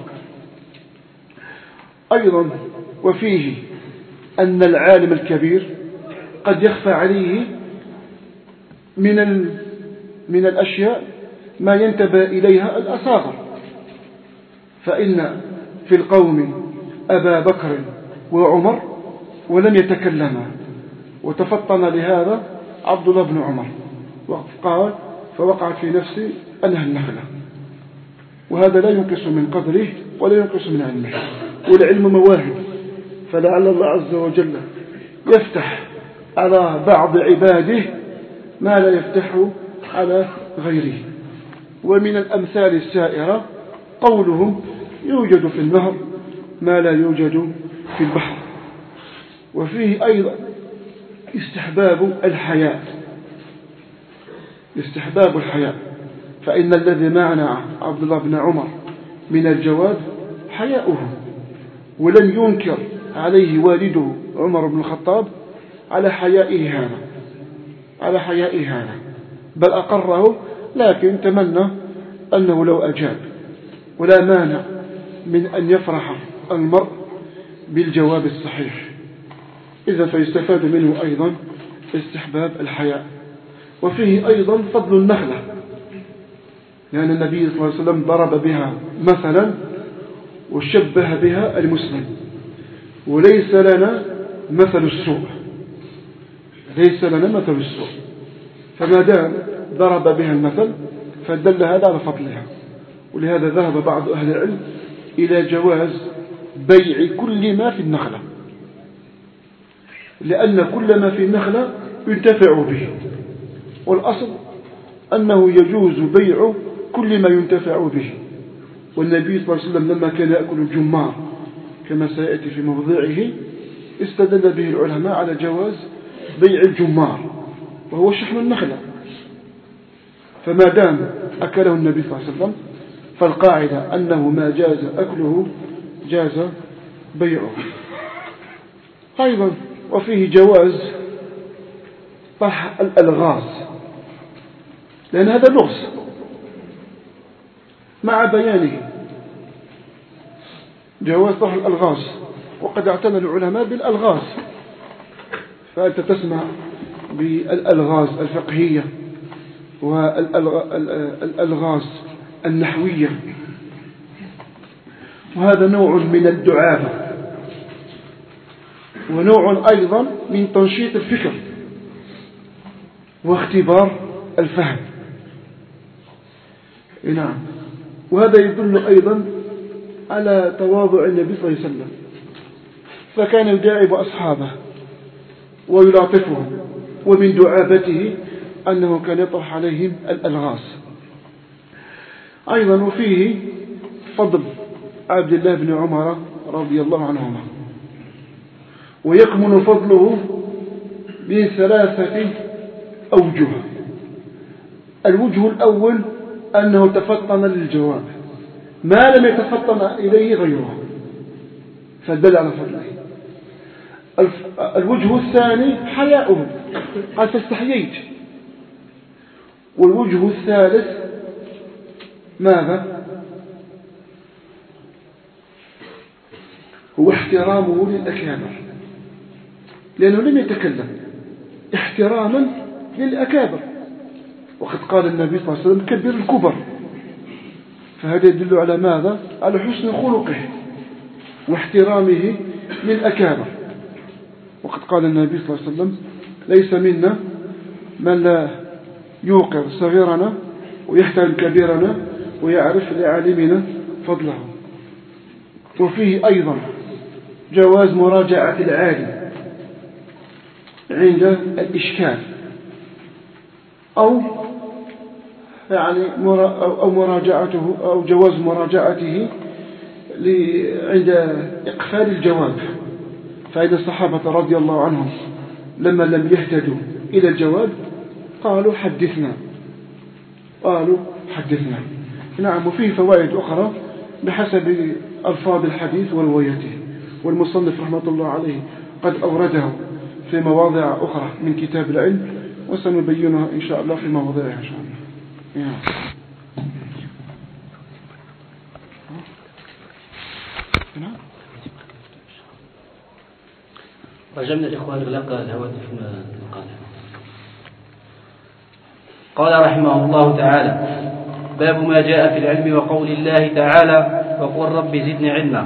أيضا وفيه أن العالم الكبير قد يخفى عليه من من الأشياء ما ينتبه إليها الأصاغر، فإن في القوم أبا بكر وعمر ولم يتكلما، وتفطن لهذا عبد الله بن عمر وقال فوقعت في نفسي أنها النخلة. وهذا لا ينقص من قدره ولا ينقص من علمه، والعلم مواهب، فلعل الله عز وجل يفتح على بعض عباده ما لا يفتح على غيره. ومن الأمثال السائرة قولهم يوجد في النهر ما لا يوجد في البحر. وفيه أيضا استحباب الحياء، استحباب الحياء، فإن الذي معنع عبد الله بن عمر من الجواب حياؤه، ولم ينكر عليه والده عمر بن الخطاب على حيائه هذا على حيائه هذا بل أقره، لكن تمنى أنه لو أجاب. ولا مانع من أن يفرح المرء بالجواب الصحيح، إذا فيستفاد منه أيضا استحباب الحياء. وفيه أيضا فضل النخلة، لأن النبي صلى الله عليه وسلم ضرب بها مثلا وشبه بها المسلم. وليس لنا مثل السوء، ليس لنا مثل السوء، فما دام ضرب بها المثل فدل هذا على فضلها. ولهذا ذهب بعض أهل العلم إلى جواز بيع كل ما في النخلة، لأن كل ما في النخلة ينتفع به، والأصل أنه يجوز بيع كل ما ينتفع به. والنبي صلى الله عليه وسلم لما كان يأكل الجمار كما سيأتي في موضعه استدل به العلماء على جواز بيع الجمار، وهو شحم النخلة، فما دام أكله النبي صلى الله عليه وسلم فالقاعدة أنه ما جاز أكله جاز بيعه. أيضا وفيه جواز طرح الألغاز، لأن هذا لغز مع بيانه، جواز طرح الألغاز. وقد اعتنى العلماء بالألغاز، فأنت تسمع بالألغاز الفقهية والألغاز النحوية، وهذا نوع من الدعابة، ونوع أيضا من تنشيط الفكر واختبار الفهم. نعم. وهذا يدل أيضا على تواضع النبي صلى الله عليه وسلم، فكان يداعب أصحابه ويلاطفهم، ومن دعابته أنه كان يطرح عليهم الألغاز. أيضا وفيه فضل عبد الله بن عمر رضي الله عنهما، ويكمن فضله من ثلاثة أوجه. الوجه الأول أنه تفطن للجواب ما لم يتفطن إليه غيره، فدل على فضله. الوجه الثاني حياؤه، قال فاستحييت. والوجه الثالث ماذا؟ هو احترامه للأكابر، لأنه لم يتكلم احتراما للأكابر، وقد قال النبي صلى الله عليه وسلم كبر الكبر، فهذا يدل على ماذا؟ على حسن خلقه واحترامه للأكابر. وقد قال النبي صلى الله عليه وسلم ليس منا من لا يوقر صغيرنا ويحترم كبيرنا ويعرف لعالمنا فضله. وفيه أيضا جواز مراجعة العالم عند الإشكال، أو يعني أو مراجعته أو جواز مراجعته عند إقفال الجواب. فإذا الصحابة رضي الله عنهم لما لم يهتدوا إلى الجواب قالوا حدثنا قالوا حدثنا نعم. وفيه فوائد أخرى بحسب ألفاظ الحديث وروايته، والمصنف رحمة الله عليه قد أورده في مواضع أخرى من كتاب العلم، وسنبينها إن شاء الله في مواضعها إن شاء الله. نعم. رجمنا الإخوان إغلاق الهواتف القادمة. قال رحمه الله تعالى: باب ما جاء في العلم وقول الله تعالى: وقل رب زدني علما.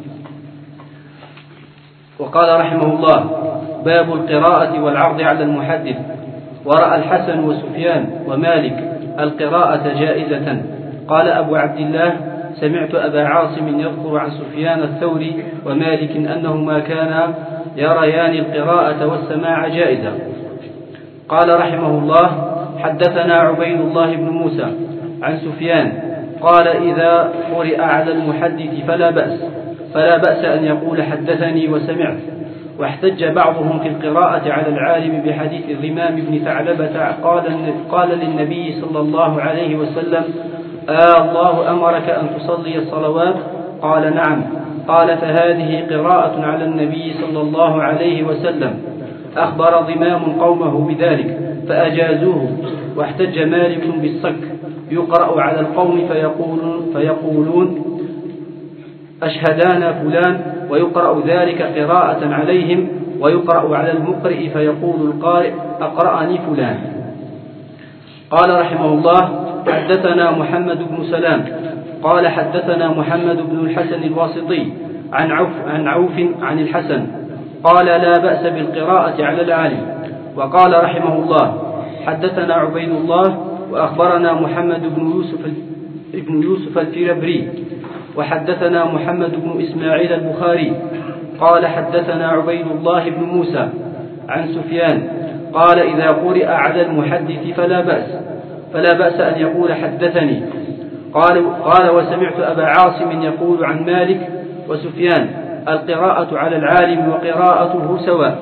وقال رحمه الله: باب القراءة والعرض على المحدث. ورأى الحسن وسفيان ومالك القراءة جائزة. قال أبو عبد الله: سمعت أبا عاصم يذكر عن سفيان الثوري ومالك أنهما كانا يريان القراءة والسماع جائزة. قال رحمه الله: حدثنا عبيد الله بن موسى عن سفيان قال: إذا قرئ على المحدث فلا بأس فلا بأس أن يقول حدثني وسمعت. واحتج بعضهم في القراءة على العالم بحديث الرمام بن ثعلبة قال, قال للنبي صلى الله عليه وسلم: آه الله أمرك أن تصلي الصلوات؟ قال: نعم. قال: فهذه قراءة على النبي صلى الله عليه وسلم. أخبر ضمام قومه بذلك فأجازوه. واحتج مالك بالصك يقرأ على القوم فيقولون, فيقولون أشهدانا فلان، ويقرأ ذلك قراءة عليهم، ويقرأ على المقرئ فيقول القارئ أقرأني فلان. قال رحمه الله: حدثنا محمد بن سلام قال حدثنا محمد بن الحسن الواسطي عن عوف عن عوف عن الحسن قال: لا بأس بالقراءة على العالم. وقال رحمه الله: حدثنا عبيد الله وأخبرنا محمد بن يوسف ابن يوسف الفربري وحدثنا محمد بن إسماعيل البخاري قال: حدثنا عبيد الله بن موسى عن سفيان قال: إذا قرئ على المحدث فلا بأس فلا بأس أن يقول حدثني. قال, قال وسمعت أبا عاصم يقول عن مالك وسفيان: القراءة على العالم وقراءته سواء.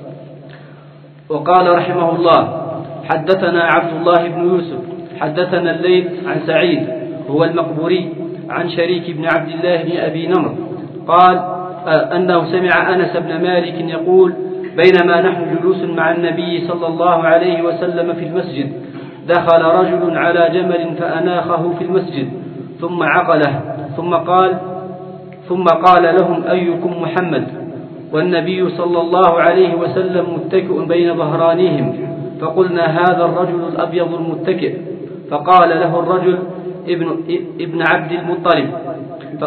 وقال رحمه الله: حدثنا عبد الله بن يوسف حدثنا الليث عن سعيد هو المقبوري عن شريك بن عبد الله بن أبي نمر قال أنه سمع أنس بن مالك يقول: بينما نحن جلوس مع النبي صلى الله عليه وسلم في المسجد دخل رجل على جمل فأناخه في المسجد ثم عقله ثم قال ثم قال لهم: أيكم محمد؟ والنبي صلى الله عليه وسلم متكئ بين ظهرانيهم. فقلنا: هذا الرجل الأبيض المتكئ. فقال له الرجل: ابن, ابن عبد المطلب. ف...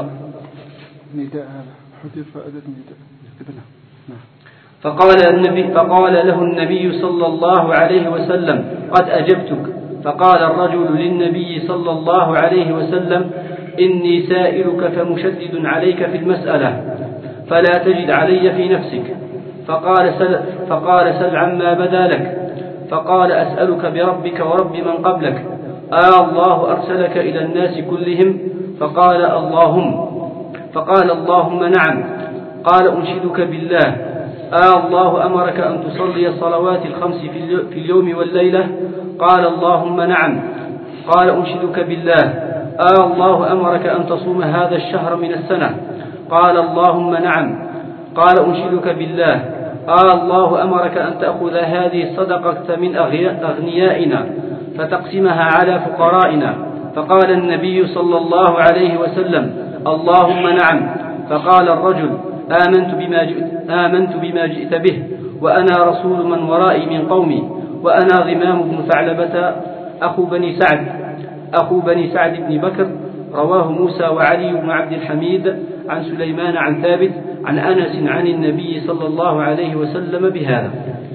فقال, النبي فقال له النبي صلى الله عليه وسلم: قد أجبتك. فقال الرجل للنبي صلى الله عليه وسلم: إني سائلك فمشدد عليك في المسألة فلا تجد علي في نفسك. فقال سل, فقال سل عما بدا لك. فقال: أسألك بربك ورب من قبلك، آه الله أرسلك إلى الناس كلهم؟ فقال: اللهم. فقال: اللهم نعم. قال: أنشدك بالله، آه الله أمرك أن تصلي الصلوات الخمس في اليوم والليلة؟ قال: اللهم نعم. قال: أنشدك بالله، آه الله أمرك أن تصوم هذا الشهر من السنة؟ قال: اللهم نعم. قال: أنشدك بالله، آه الله أمرك أن تأخذ هذه الصدقة من أغنيائنا فتقسمها على فقرائنا؟ فقال النبي صلى الله عليه وسلم: اللهم نعم. فقال الرجل: آمنت بما جئت, آمنت بما جئت به، وأنا رسول من ورائي من قومي، وأنا ضمام بن ثعلبة أخو بني سعد أخو بني سعد بن بكر. رواه موسى وعلي بن عبد الحميد عن سليمان عن ثابت عن أنس عن النبي صلى الله عليه وسلم بهذا.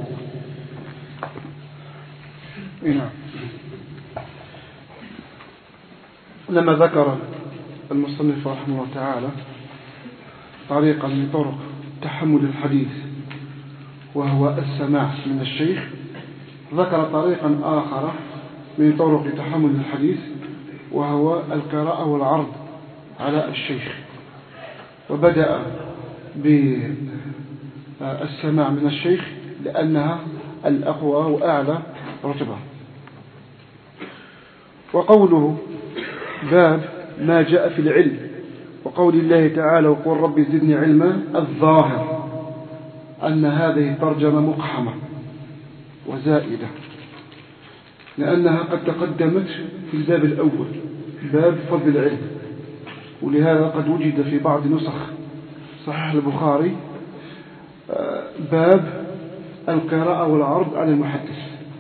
لما ذكر المصنف رحمه الله تعالى طريقا من طرق تحمل الحديث وهو السماع من الشيخ، ذكر طريقا آخر من طرق تحمل الحديث وهو القراءة والعرض على الشيخ، وبدأ بالسماع من الشيخ لأنها الأقوى وأعلى رتبة. وقوله باب ما جاء في العلم وقول الله تعالى وقل رب زدني علما، الظاهر أن هذه ترجمة مقحمة وزائدة، لأنها قد تقدمت في الباب الأول باب فضل العلم، ولهذا قد وجد في بعض نسخ صحيح البخاري باب القراءة والعرض على المحدث.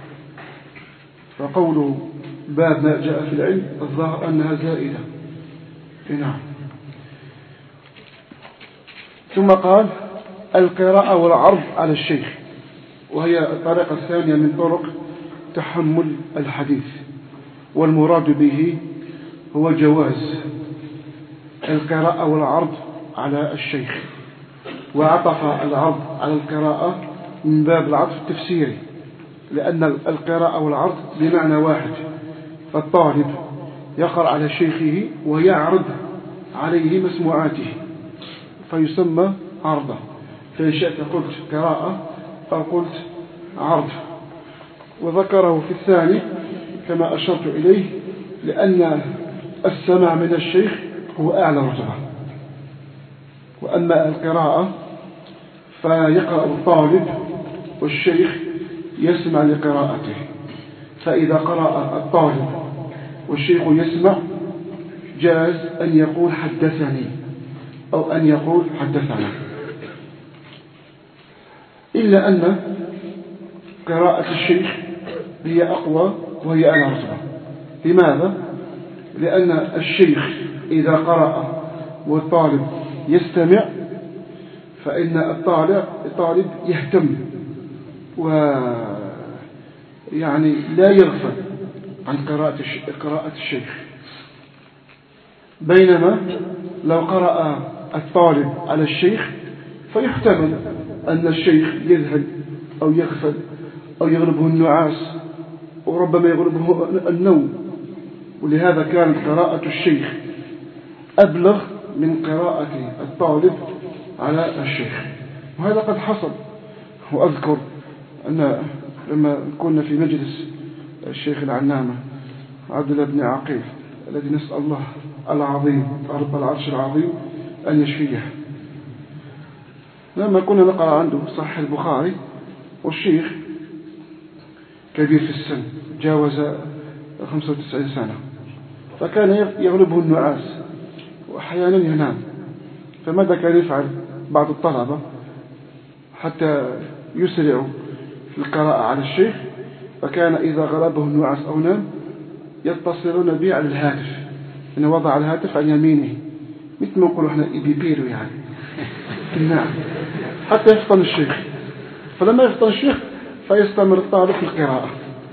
فقوله باب ما جاء في العلم الظاهر أنها زائدة. نعم. ثم قال القراءة والعرض على الشيخ، وهي الطريقة الثانية من طرق تحمل الحديث، والمراد به هو جواز القراءة والعرض على الشيخ، وعطف العرض على القراءة من باب العطف التفسيري، لأن القراءة والعرض بمعنى واحد، فالطالب يقرأ على شيخه ويعرض عليه مسموعاته فيسمى عرضا، فإن شئت قلت قراءة أو قلت عرض. وذكره في الثاني كما أشرت إليه لأن السماع من الشيخ هو أعلى رتبة، وأما القراءة فيقرأ الطالب والشيخ يسمع لقراءته، فإذا قرأ الطالب والشيخ يسمع جاز أن يقول حدثني أو أن يقول حدثنا، إلا أن قراءة الشيخ هي أقوى وهي أعلى رتبة. لماذا؟ لأن الشيخ إذا قرأ والطالب يستمع فإن الطالب الطالب يهتم ويعني لا يغفل عن قراءة الشيخ، بينما لو قرأ الطالب على الشيخ فيحتمل أن الشيخ يذهل أو يغفل أو يغلبه النعاس وربما يغلبه النوم، ولهذا كانت قراءة الشيخ أبلغ من قراءة الطالب على الشيخ، وهذا قد حصل. وأذكر أن لما كنا في مجلس الشيخ العلامة عبد الله بن عقيل الذي نسأل الله العظيم رب العرش العظيم أن يشفيه، لما كنا نقرأ عنده صحيح البخاري والشيخ كبير في السن جاوز خمسة وتسعين سنة، فكان يغلبه النعاس وأحيانا ينام، فماذا كان يفعل بعض الطلبة حتى يسرعوا في القراءة على الشيخ؟ فكان إذا غلبه النعاس أو نام يتصلون به على الهاتف، إنه وضع الهاتف عن يمينه مثل ما نقول احنا إبيبيرو يعني نعم، حتى يفطن الشيخ. فلما يفطن الشيخ فيستمر الطالب في القراءة.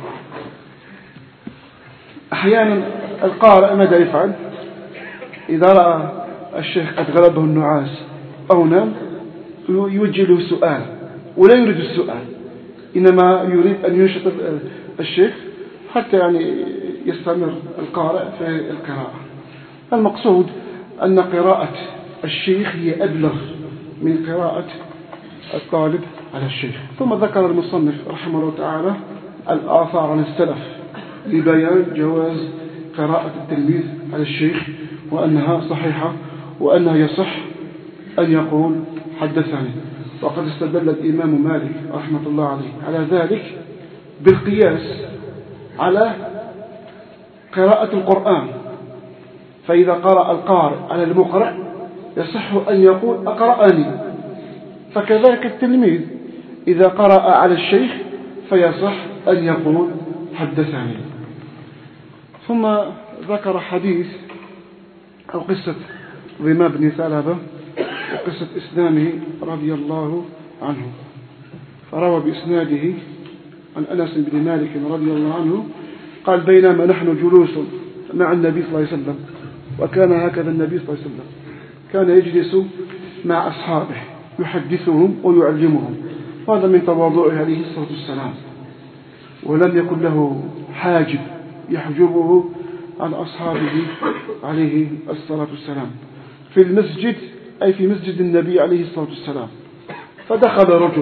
أحيانا القارئ ماذا يفعل؟ إذا رأى الشيخ قد غلبه النعاس أو نام يوجه له سؤال، ولا يريد السؤال، إنما يريد أن ينشط الشيخ حتى يعني يستمر القارئ في القراءة. المقصود أن قراءة الشيخ هي أبلغ من قراءة الطالب على الشيخ. ثم ذكر المصنف رحمه الله تعالى الآثار عن السلف لبيان جواز قراءة التلميذ على الشيخ، وأنها صحيحة وأنها يصح أن يقول حدثني. وقد استدل الإمام مالك رحمة الله عليه على ذلك بالقياس على قراءة القرآن، فإذا قرأ القارئ على المقرأ يصح أن يقول أقرأني، فكذلك التلميذ إذا قرأ على الشيخ فيصح أن يقول حدثني. ثم ذكر حديث أو قصة ضمام بن ثعلبة وقصة إسلامه رضي الله عنه، فروى بإسناده عن أنس بن مالك رضي الله عنه قال بينما نحن جلوس مع النبي صلى الله عليه وسلم، وكان هكذا النبي صلى الله عليه وسلم كان يجلس مع أصحابه يحدثهم ويعلمهم. هذا من تواضعه عليه الصلاة والسلام، ولم يكن له حاجب يحجبه عن أصحابه عليه الصلاة والسلام في المسجد، أي في مسجد النبي عليه الصلاة والسلام. فدخل رجل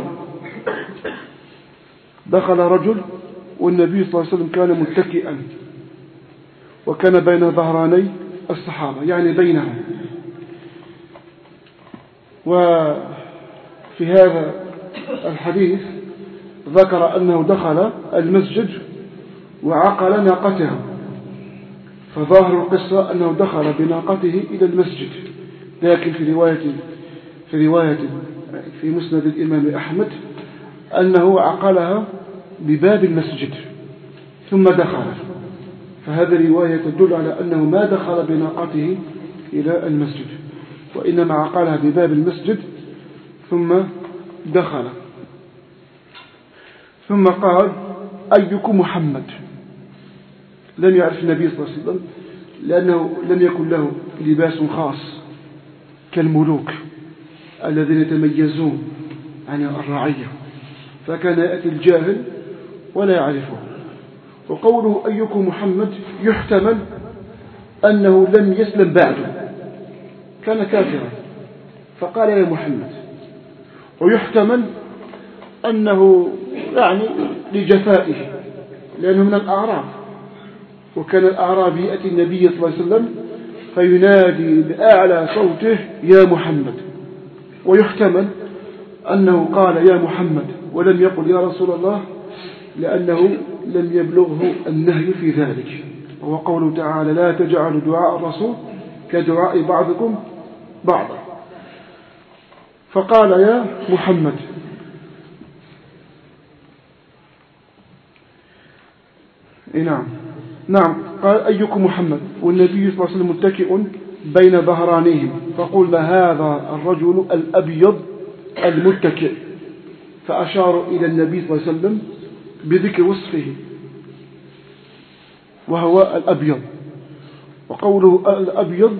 دخل رجل والنبي صلى الله عليه وسلم كان متكئا، وكان بين ظهراني الصحابة يعني بينهم. وفي هذا الحديث ذكر أنه دخل المسجد وعقل ناقته، فظاهر القصة أنه دخل بناقته إلى المسجد، لكن في رواية في رواية في مسند الإمام أحمد أنه عقلها بباب المسجد ثم دخل. فهذه رواية تدل على أنه ما دخل بناقته إلى المسجد، وإنما عقلها بباب المسجد ثم دخل. ثم قال: أيكم محمد؟ لم يعرف النبي صلى الله عليه وسلم، لأنه لم يكن له لباس خاص كالملوك الذين يتميزون عن الرعية، فكان يأتي الجاهل ولا يعرفه. وقوله أيكم محمد يحتمل أنه لم يسلم بعده، كان كافرا فقال يا محمد، ويحتمل أنه يعني لجفائه لأنه من الأعراب، وكان الأعراب يأتي النبي صلى الله عليه وسلم فينادي بأعلى صوته يا محمد. ويحتمل أنه قال يا محمد ولم يقل يا رسول الله لأنه لم يبلغه النهي في ذلك، وهو قوله تعالى: لا تجعلوا دعاء الرسول كدعاء بعضكم بعضا. فقال يا محمد. نعم نعم قال أيكم محمد، والنبي صلى الله عليه وسلم متكئ بين ظهرانيهم، فقلنا هذا الرجل الأبيض المتكئ، فأشار إلى النبي صلى الله عليه وسلم بذكر وصفه وهو الأبيض. وقوله الأبيض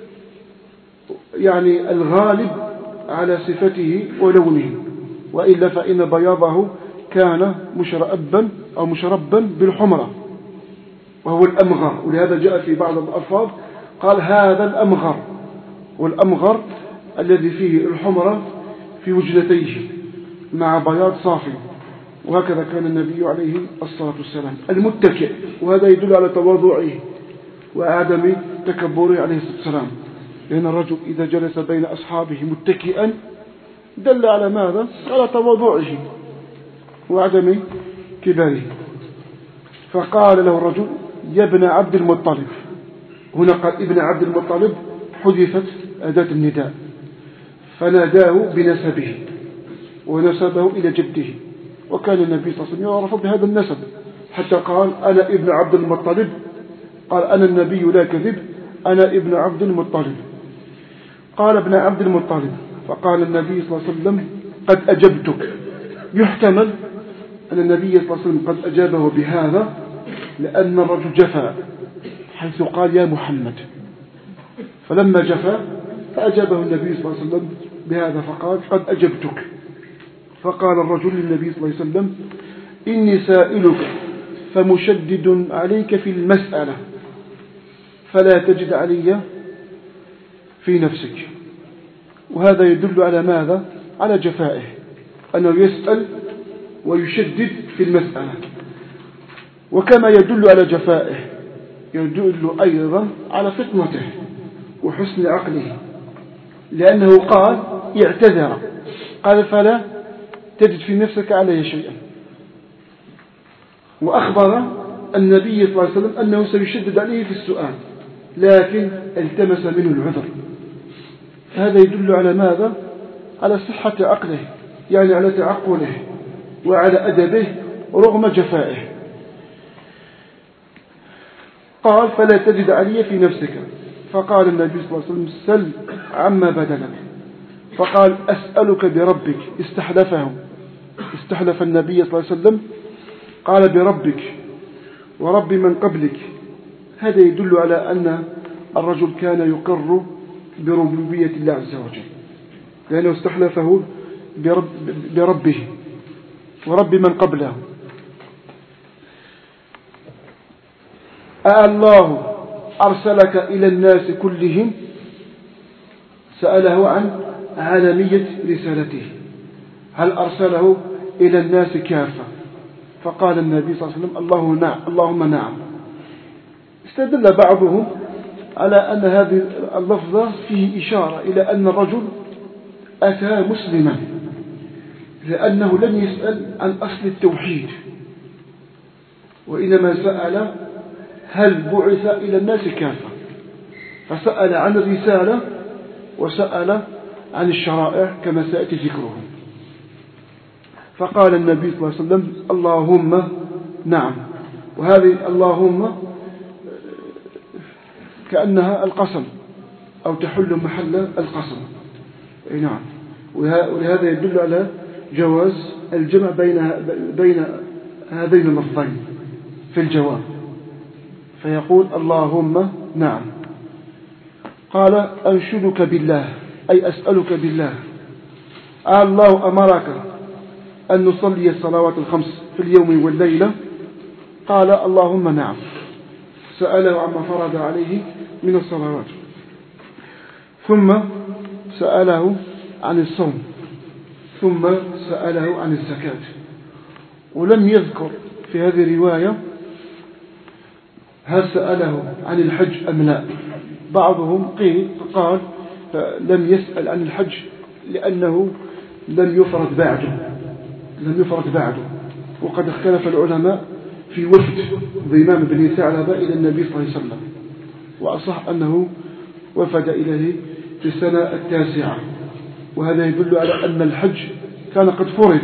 يعني الغالب على صفته ولونه، وإلا فإن بياضه كان مشربا أو مشربا بالحمرة وهو الأمغر، ولهذا جاء في بعض الألفاظ قال هذا الأمغر، والأمغر الذي فيه الحمرة في وجنتيه مع بياض صافي. وهكذا كان النبي عليه الصلاة والسلام المتكئ، وهذا يدل على تواضعه وعدم تكبره عليه الصلاة والسلام، لأن الرجل إذا جلس بين أصحابه متكئا دل على ماذا؟ على تواضعه وعدم كباره. فقال له الرجل يا ابن عبد المطلب، هنا قال ابن عبد المطلب حذفت أداة النداء، فناداه بنسبه ونسبه إلى جده، وكان النبي صلى الله عليه وسلم يعرف بهذا النسب، حتى قال أنا ابن عبد المطلب، قال أنا النبي لا كذب، أنا ابن عبد المطلب. قال ابن عبد المطلب، فقال النبي صلى الله عليه وسلم قد أجبتك. يحتمل أن النبي صلى الله عليه وسلم قد أجابه بهذا لأن الرجل جفا، حيث قال يا محمد، فلما جفا فأجابه النبي صلى الله عليه وسلم بهذا فقال قد أجبتك. فقال الرجل للنبي صلى الله عليه وسلم إني سائلك فمشدد عليك في المسألة فلا تجد علي في نفسك. وهذا يدل على ماذا؟ على جفائه، أنه يسأل ويشدد في المسألة. وكما يدل على جفائه يدل أيضا على فطنته وحسن عقله، لأنه قال اعتذر، قال فلا تجد في نفسك علي شيئا، وأخبر النبي صلى الله عليه وسلم أنه سيشدد عليه في السؤال، لكن التمس منه العذر. هذا يدل على ماذا؟ على صحة عقله، يعني على تعقله وعلى أدبه رغم جفائه. قال فلا تجد علي في نفسك. فقال النبي صلى الله عليه وسلم سل عما بدلك. فقال أسألك بربك. استحلفه استحلف النبي صلى الله عليه وسلم، قال بربك ورب من قبلك. هذا يدل على أن الرجل كان يقر بربوبية الله عز وجل، لأنه استحلفه برب بربه ورب من قبله. أالله أرسلك إلى الناس كلهم؟ سأله عن عالمية رسالته، هل أرسله إلى الناس كافة؟ فقال النبي صلى الله عليه وسلم اللهم نعم, اللهم نعم. استدل بعضهم على أن هذه اللفظة فيه إشارة إلى أن الرجل أتى مسلما، لأنه لم يسأل عن أصل التوحيد، وإنما سأل هل بعث إلى الناس كافة، فسأل عن الرسالة وسأل عن الشرائع كما سيأتي ذكره. فقال النبي صلى الله عليه وسلم اللهم نعم. وهذه اللهم كأنها القسم أو تحل محل القسم، نعم. ولهذا يدل على جواز الجمع بين بين هذين اللفظين في الجواب، فيقول اللهم نعم. قال أنشدك بالله أي أسألك بالله، الله أمرك أن نصلي الصلوات الخمس في اليوم والليلة؟ قال اللهم نعم. سأله عما فرض عليه من الصلوات، ثم سأله عن الصوم، ثم سأله عن الزكاة. ولم يذكر في هذه الرواية هل سأله عن الحج أم لا. بعضهم قيل قال لم يسأل عن الحج لأنه لم يفرض بعده لم يفرض بعده وقد اختلف العلماء في وفد ضمام بن ثعلبة إلى النبي صلى الله عليه وسلم، وأصح أنه وفد إليه في السنة التاسعة، وهذا يدل على أن الحج كان قد فرض.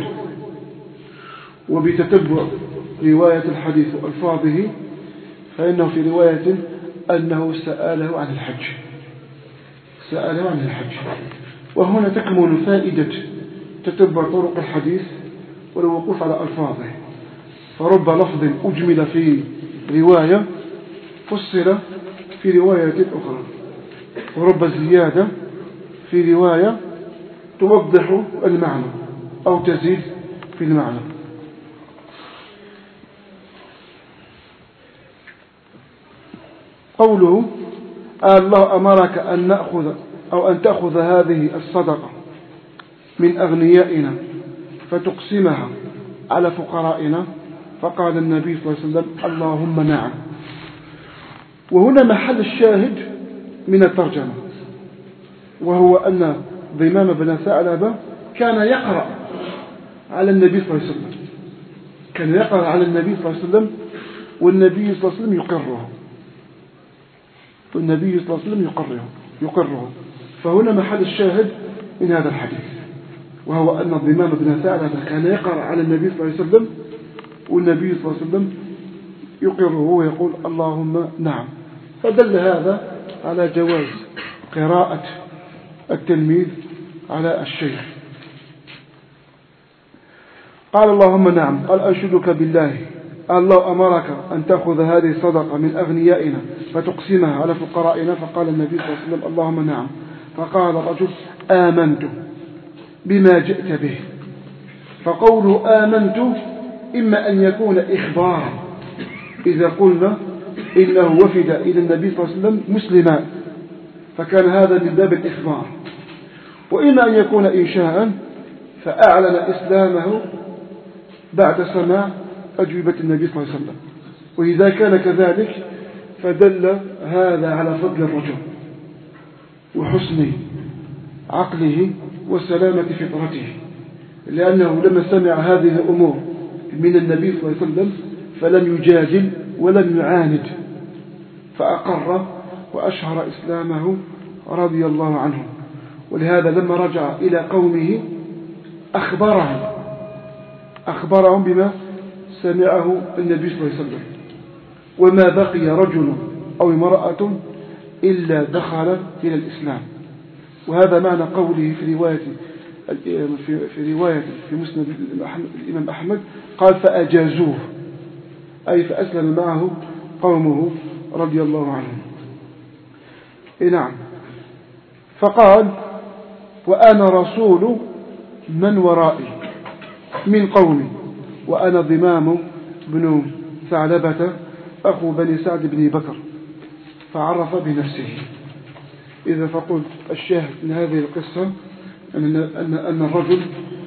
وبتتبع رواية الحديث وألفاظه فإنه في رواية أنه سأله عن الحج سأله عن الحج وهنا تكمن فائدة تتبع طرق الحديث والوقوف على ألفاظه. فرب لفظ أجمل في رواية فصل في رواية أخرى، ورب زيادة في رواية توضح المعنى أو تزيد في المعنى. قوله الله أمرك أن نأخذ أو أن تأخذ هذه الصدقة من أغنيائنا فتقسمها على فقرائنا، فقال النبي صلى الله عليه وسلم اللهم نعم. وهنا محل الشاهد من الترجمة، وهو أن ضمام بن ثعلبة كان يقرأ على النبي صلى الله عليه وسلم كان يقرأ على النبي صلى الله عليه وسلم والنبي صلى الله عليه وسلم يقره والنبي صلى الله عليه وسلم يقره يقره فهنا محل الشاهد من هذا الحديث، وهو أن ضمام بن ثعلبة كان يقرأ على النبي صلى الله عليه وسلم والنبي صلى الله عليه وسلم يقره ويقول اللهم نعم. فدل هذا على جواز قراءة التلميذ على الشيخ. قال اللهم نعم. قال أنشدك بالله الله أمرك أن تأخذ هذه الصدقة من أغنيائنا فتقسمها على فقرائنا، فقال النبي صلى الله عليه وسلم اللهم نعم. فقال الرجل آمنت بما جئت به. فقوله آمنت إما أن يكون إخبارا إذا قلنا إنه وفد إلى النبي صلى الله عليه وسلم مسلما فكان هذا من باب الإخبار، وإما أن يكون إنشاء فأعلن إسلامه بعد سماع أجوبة النبي صلى الله عليه وسلم. وإذا كان كذلك فدل هذا على فضل الرجل وحسن عقله وسلامة فطرته، لأنه لما سمع هذه الأمور من النبي صلى الله عليه وسلم فلم يجادل ولم يعاند، فأقر وأشهر إسلامه رضي الله عنه. ولهذا لما رجع إلى قومه أخبرهم أخبرهم بما سمعه النبي صلى الله عليه وسلم، وما بقي رجل أو امرأة إلا دخل إلى الإسلام. وهذا معنى قوله في رواية في, في رواية في مسند الإمام أحمد قال فأجازوه، أي فأسلم معه قومه رضي الله عنهم. إيه نعم. فقال وأنا رسول من ورائي من قومي، وأنا ضمام بن ثعلبة أخو بني سعد بن بكر، فعرف بنفسه. إذا فقلت الشاهد من هذه القصة أن, أن, أن الرجل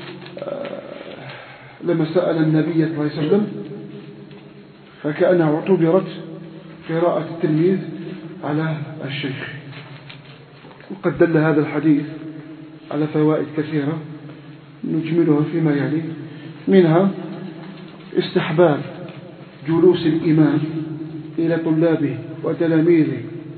لما سأل النبي صلى الله عليه وسلم فكأنه اعتبرت قراءة التلميذ على الشيخ. وقد دل هذا الحديث على فوائد كثيرة نجملها فيما يلي، منها استحباب جلوس الإمام إلى طلابه وتلاميذه،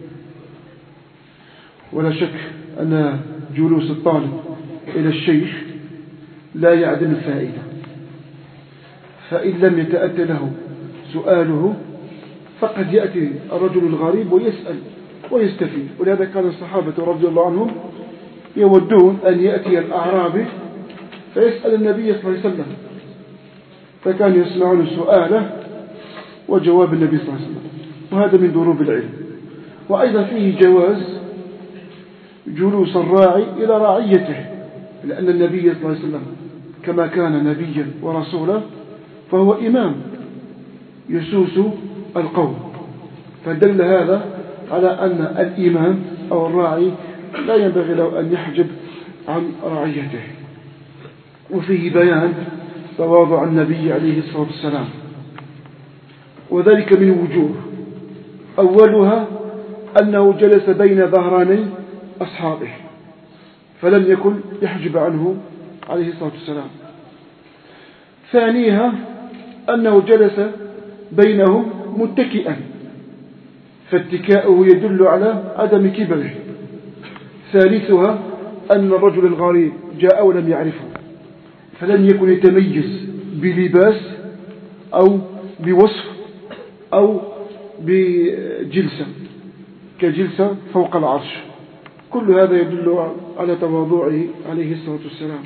ولا شك أن جلوس الطالب إلى الشيخ لا يعدم الفائدة، فإن لم يتأتى له سؤاله فقد يأتي الرجل الغريب ويسأل ويستفيد. ولهذا كان الصحابة رضي الله عنهم يودون أن يأتي الأعرابي فيسأل النبي صلى الله عليه وسلم، فكان يسمعون سؤاله وجواب النبي صلى الله عليه وسلم، وهذا من دروب العلم. وأيضا فيه جواز جلوس الراعي إلى رعيته، لأن النبي صلى الله عليه وسلم كما كان نبيا ورسولا فهو إمام يسوس القوم، فدل هذا على أن الإمام أو الراعي لا ينبغي له أن يحجب عن رعيته. وفيه بيان تواضع النبي عليه الصلاة والسلام، وذلك من وجوه. أولها أنه جلس بين ظهراني أصحابه فلم يكن يحجب عنه عليه الصلاة والسلام. ثانيها أنه جلس بينهم متكئا، فاتكاؤه يدل على عدم كبره. ثالثها أن الرجل الغريب جاء ولم يعرفه فلم يكن يتميز بلباس أو بوصف أو بجلسة كجلسة فوق العرش، كل هذا يدل على تواضعه عليه الصلاة والسلام.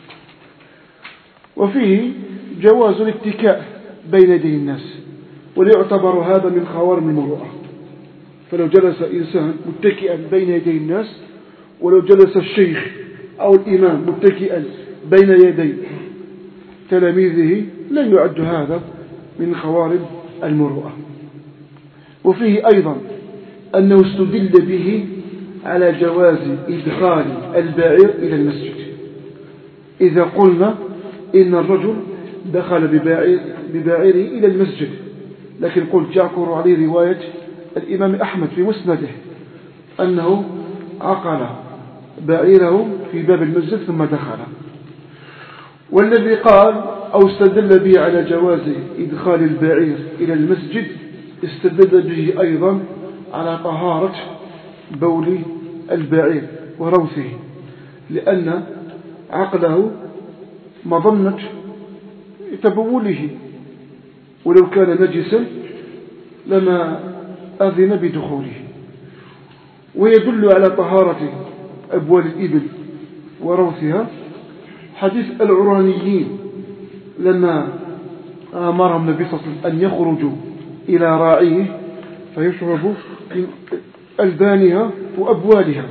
وفيه جواز الاتكاء بين يدي الناس، وليعتبر هذا من خوارم المروءة. فلو جلس إنسان متكئا بين يدي الناس، ولو جلس الشيخ أو الإمام متكئا بين يدي تلاميذه لن يعد هذا من خوارم المروءة. وفيه أيضا أنه استدل به على جواز إدخال البعير إلى المسجد. إذا قلنا إن الرجل دخل ببعير ببعيره إلى المسجد، لكن قلت يعكر عليه رواية الإمام أحمد في مسنده أنه عقل بعيره في باب المسجد ثم دخل. والذي قال أو استدل به على جواز إدخال البعير إلى المسجد استدل به أيضا على طهارة بول البعير وروثه، لأن عقله مظنة تبوله، ولو كان نجسا لما أذن بدخوله. ويدل على طهارة أبوال الإبل وروثها حديث العرانيين لما أمرهم النبي صلى الله عليه وسلم أن يخرجوا إلى راعيه فيشربوا من ألبانها وأبوالها،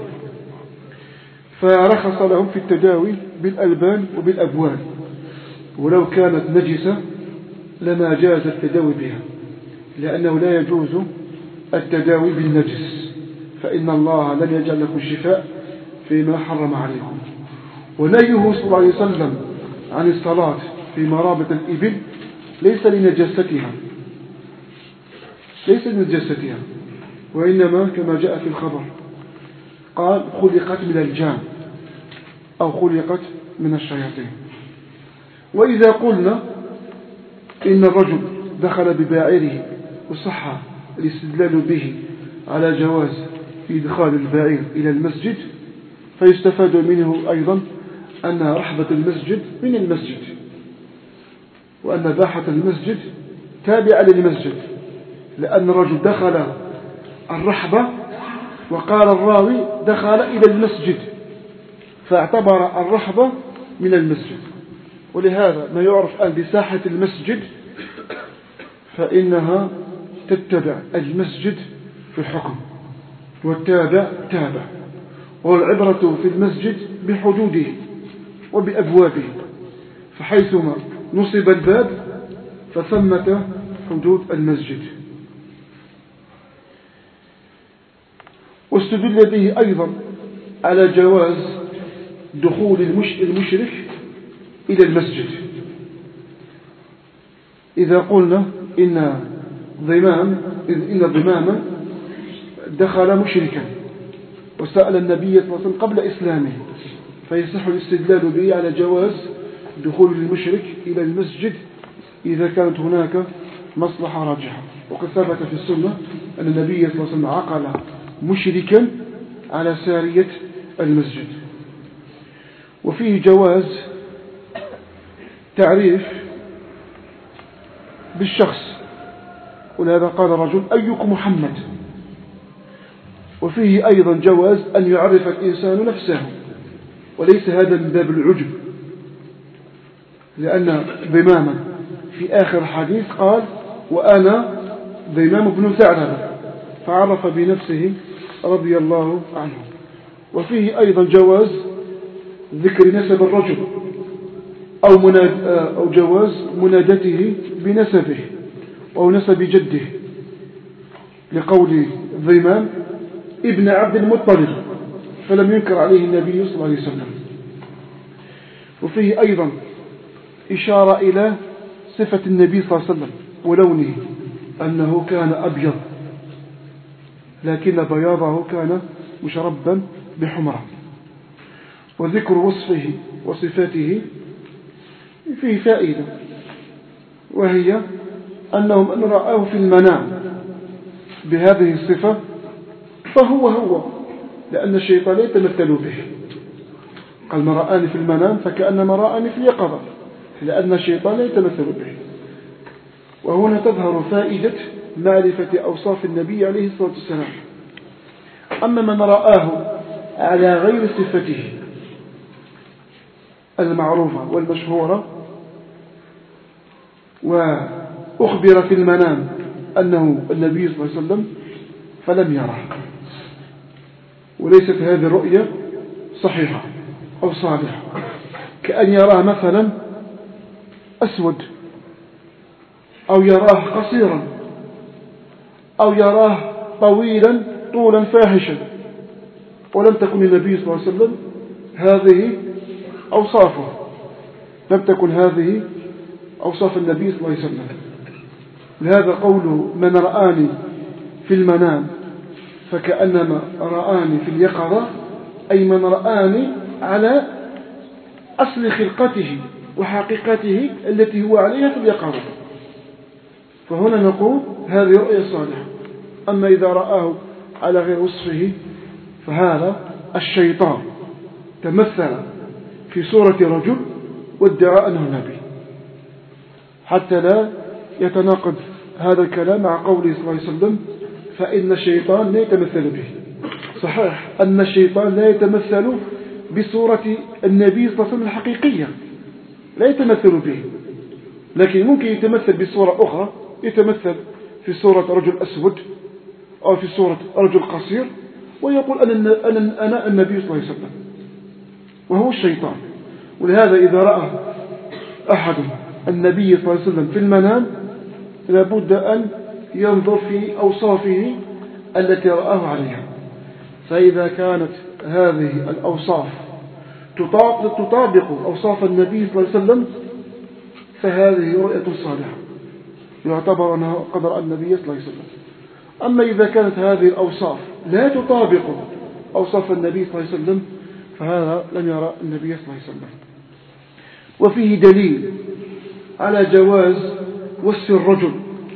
فرخص لهم في التداوي بالألبان وبالأبوال، ولو كانت نجسة لما جاز التداوي بها، لأنه لا يجوز التداوي بالنجس، فإن الله لم يجعل لكم شفاء فيما حرم عليكم. ونهيه صلى الله عليه وسلم عن الصلاة في مرابط الإبل ليس لنجاستها ليس لنجاستها وإنما كما جاء في الخبر قال خلقت من الجان أو خلقت من الشياطين. وإذا قلنا إن الرجل دخل بباعره وصح الاستدلال به على جواز إدخال البعير إلى المسجد، فيستفاد منه أيضا أن رحبة المسجد من المسجد، وأن باحة المسجد تابعة للمسجد، لأن الرجل دخل الرحبة وقال الراوي دخل إلى المسجد، فاعتبر الرحبة من المسجد. ولهذا ما يعرف الآن بساحة المسجد فإنها تتبع المسجد في الحكم، والتابع تابع. والعبرة في المسجد بحدوده وبأبوابه، فحيثما نصب الباب فثمة حدود المسجد. واستدل به أيضا على جواز دخول المشرك إلى المسجد. إذا قلنا إن ضمام إن ضماما دخل مشركا وسأل النبي صلى الله عليه وسلم قبل إسلامه، فيصح الاستدلال به على جواز دخول المشرك إلى المسجد إذا كانت هناك مصلحة راجحة. وقد ثبت في السنة أن النبي صلى الله عليه وسلم عقل مشركا على سارية المسجد. وفيه جواز تعريف بالشخص، ولهذا قال رجل أيكم محمد. وفيه أيضا جواز أن يعرف الإنسان نفسه، وليس هذا من باب العجب، لأن ضماما في آخر الحديث قال وأنا ضمام بن ثعلبة، فعرف بنفسه رضي الله عنه. وفيه أيضا جواز ذكر نسب الرجل أو, مناد أو جواز منادته بنسبه أو نسب جده، لقول ضمام ابن عبد المطلب، فلم ينكر عليه النبي صلى الله عليه وسلم. وفيه أيضا إشارة إلى صفة النبي صلى الله عليه وسلم ولونه، أنه كان أبيض لكن بياضه كان مشربا بحمرة. وذكر وصفه وصفاته فيه فائدة، وهي أنهم أن رأوه في المنام بهذه الصفة فهو هو، لأن الشيطان يتمثل به. قال ما رآني في المنام فكأنما رآني في اليقظة، لأن الشيطان يتمثل به. وهنا تظهر فائدة معرفة أوصاف النبي عليه الصلاة والسلام. أما من رآه على غير صفته المعروفة والمشهورة وأخبر في المنام أنه النبي صلى الله عليه وسلم فلم يره، وليست هذه الرؤية صحيحة أو صالحة، كأن يراه مثلا أسود أو يراه قصيرا أو يراه طويلا طولا فاحشا، ولم تكن النبي صلى الله عليه وسلم هذه أوصافه، لم تكن هذه أوصاف النبي صلى الله عليه وسلم. لهذا قوله من رآني في المنام فكأنما رآني في اليقظة، أي من رآني على أصل خلقته وحقيقته التي هو عليها في اليقظة، فهنا نقول هذه رؤية صالحة. أما إذا رآه على غير وصفه فهذا الشيطان تمثل في صورة رجل وادعى أنه نبي، حتى لا يتناقض هذا الكلام مع قوله صلى الله عليه وسلم فإن الشيطان لا يتمثل به. صحيح أن الشيطان لا يتمثل بصورة النبي صلى الله عليه وسلم الحقيقية، لا يتمثل به، لكن ممكن يتمثل بصورة أخرى، يتمثل في صورة رجل أسود أو في صورة رجل قصير ويقول أنا, أنا, أنا النبي صلى الله عليه وسلم، وهو الشيطان. ولهذا إذا رأى أحد النبي صلى الله عليه وسلم في المنام لابد أن ينظر في أوصافه التي رآه عليها، فإذا كانت هذه الأوصاف تطابق أوصاف النبي صلى الله عليه وسلم فهذه رؤية صالحة، يعتبر أنه قد رأى النبي صلى الله عليه وسلم. أما إذا كانت هذه الأوصاف لا تطابق أوصاف النبي صلى الله عليه وسلم فهذا لم يرى النبي صلى الله عليه وسلم. وفيه دليل على جواز وصف الرجل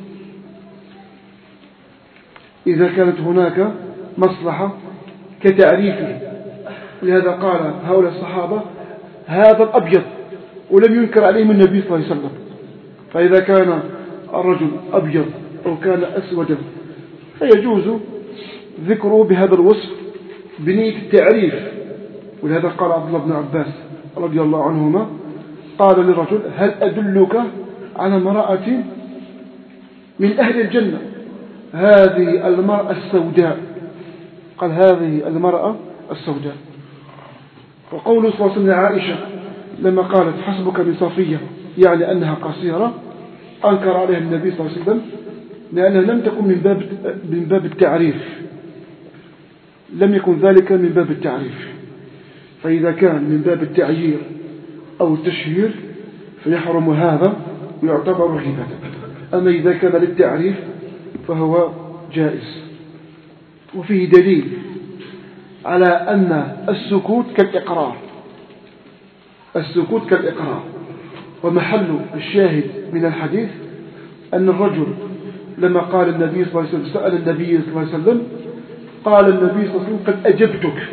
إذا كانت هناك مصلحة كتعريفه. لهذا قال هؤلاء الصحابة هذا الأبيض، ولم ينكر عليهم النبي صلى الله عليه وسلم. فإذا كان الرجل أبيض أو كان أسودا فيجوز ذكره بهذا الوصف بنية التعريف. ولهذا قال عبد الله بن عباس رضي الله عنهما قال للرجل هل أدلك على امرأة من أهل الجنة؟ هذه المرأة السوداء، قال هذه المرأة السوداء. وقول صلى الله عليه وسلم لعائشة لما قالت حسبك من صفية يعني أنها قصيرة، أنكر عليها النبي صلى الله عليه وسلم لأنها لم تكن من باب من باب التعريف، لم يكن ذلك من باب التعريف. فإذا كان من باب التعيير أو التشهير فيحرم هذا ويعتبر غيبة، أما إذا كان للتعريف فهو جائز. وفيه دليل على أن السكوت كالإقرار، السكوت كالإقرار. ومحل الشاهد من الحديث أن الرجل لما قال النبي صلى الله عليه وسلم سأل النبي صلى الله عليه وسلم قال النبي صلى الله عليه وسلم قد أجبتك،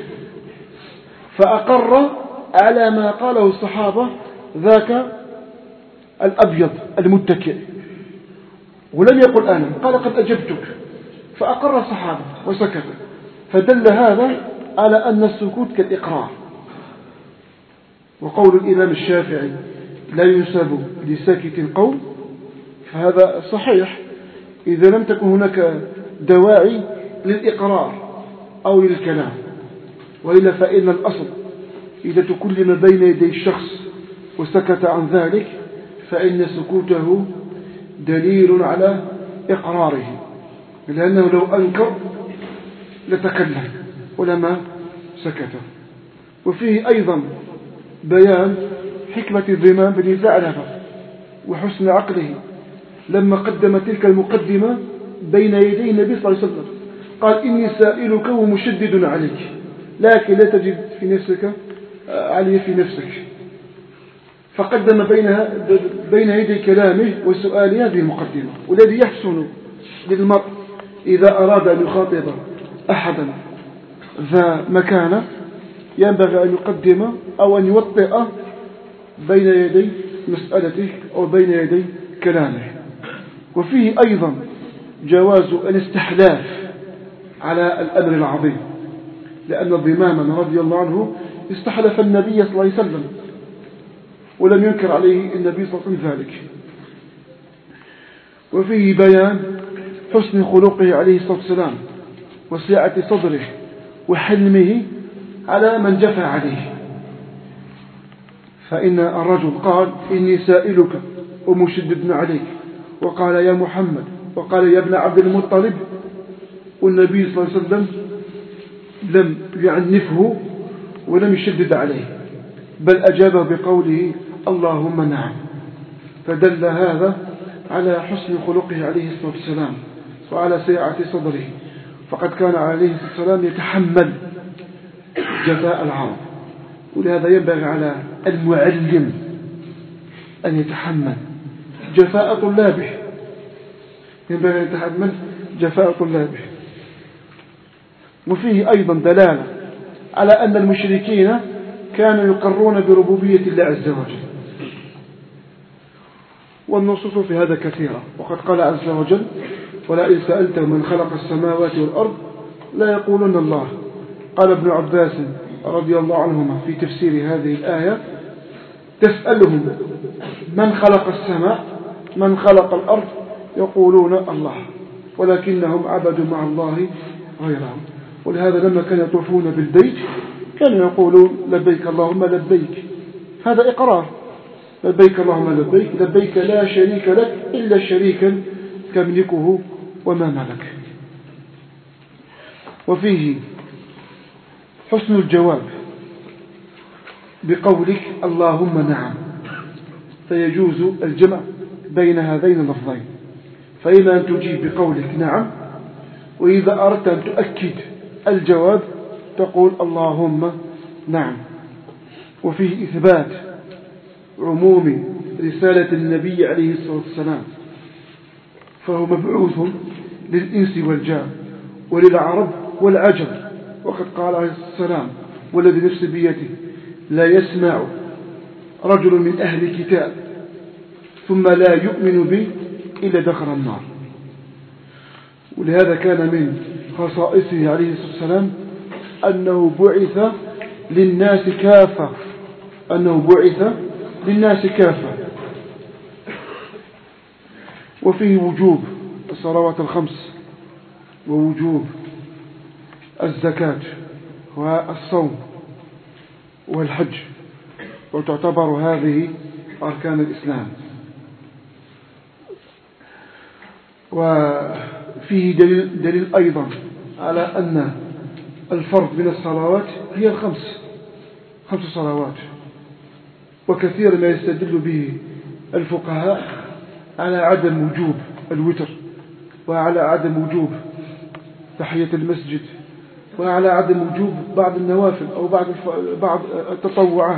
فأقر على ما قاله الصحابة ذاك الأبيض المتكئ، ولم يقل أنا، قال قد أجبتك، فأقر الصحابة وسكت. فدل هذا على أن السكوت كالإقرار. وقول الإمام الشافعي لا ينسب لساكت قول، فهذا صحيح إذا لم تكن هناك دواعي للإقرار أو للكلام، وإلا فإن الأصل إذا تكلم بين يدي الشخص وسكت عن ذلك فإن سكوته دليل على إقراره، لأنه لو أنكر لتكلم ولما سكت. وفيه أيضا بيان حكمة الضمان بن ثعلبة وحسن عقله لما قدم تلك المقدمة بين يدي النبي صلى الله عليه وسلم، قال إني سائلك ومشدد عليك لكن لا تجد في نفسك علي في نفسك، فقدم بينها بين يدي كلامه وسؤاله هذه المقدمة. والذي يحسن للمرء إذا أراد أن يخاطب أحدا ذا مكانه ينبغي أن يقدم أو أن يوطئ بين يدي مسألته أو بين يدي كلامه. وفيه أيضا جواز الاستحلاف على الأمر العظيم، لأن ضماما رضي الله عنه استحلف النبي صلى الله عليه وسلم ولم ينكر عليه النبي صلى الله عليه وسلم ذلك. وفيه بيان حسن خلقه عليه الصلاة والسلام وسعة صدره وحلمه على من جفى عليه. فإن الرجل قال إني سائلك ومشدد عليك، وقال يا محمد، وقال يا ابن عبد المطلب، والنبي صلى الله عليه وسلم لم يعنفه ولم يشدد عليه بل أجابه بقوله اللهم نعم. فدل هذا على حسن خلقه عليه الصلاة والسلام وعلى سعة صدره، فقد كان عليه الصلاة والسلام يتحمل جفاء العرب، ولهذا ينبغي على المعلم أن يتحمل جفاء طلابه، ينبغي أن يتحمل جفاء طلابه. وفيه أيضا دلالة على أن المشركين كانوا يقرون بربوبية الله عز وجل، والنصوص في هذا كثيرة. وقد قال عز وجل ولئن سألتهم من خلق السماوات والأرض لا يقولون الله. قال ابن عباس رضي الله عنهما في تفسير هذه الآية تسألهم من خلق السماء من خلق الأرض يقولون الله، ولكنهم عبدوا مع الله غيرهم. ولهذا لما كانوا يطوفون بالبيت كانوا يقولون لبيك اللهم لبيك، هذا إقرار، لبيك اللهم لبيك، لبيك لا شريك لك إلا شريكا تملكه وما ملك. وفيه حسن الجواب بقولك اللهم نعم، فيجوز الجمع بين هذين اللفظين، فإما أن تجيب بقولك نعم، وإذا أردت أن تؤكد الجواب تقول اللهم نعم. وفيه إثبات عموم رسالة النبي عليه الصلاة والسلام، فهو مبعوث للإنس والجان وللعرب والعجم. وقد قال عليه الصلاة والسلام والذي نفس بيده لا يسمع رجل من أهل الكتاب ثم لا يؤمن به إلا دخل النار. ولهذا كان من خصائصه عليه الصلاة والسلام أنه بعث للناس كافة، أنه بعث للناس كافة. وفيه وجوب الصلوات الخمس ووجوب الزكاة والصوم والحج، وتعتبر هذه أركان الإسلام. وفيه دليل, دليل أيضا على أن الفرض من الصلوات هي الخمس خمس صلوات، وكثير ما يستدل به الفقهاء على عدم وجوب الوتر، وعلى عدم وجوب تحية المسجد، وعلى عدم وجوب بعض النوافل أو بعض بعض التطوعات.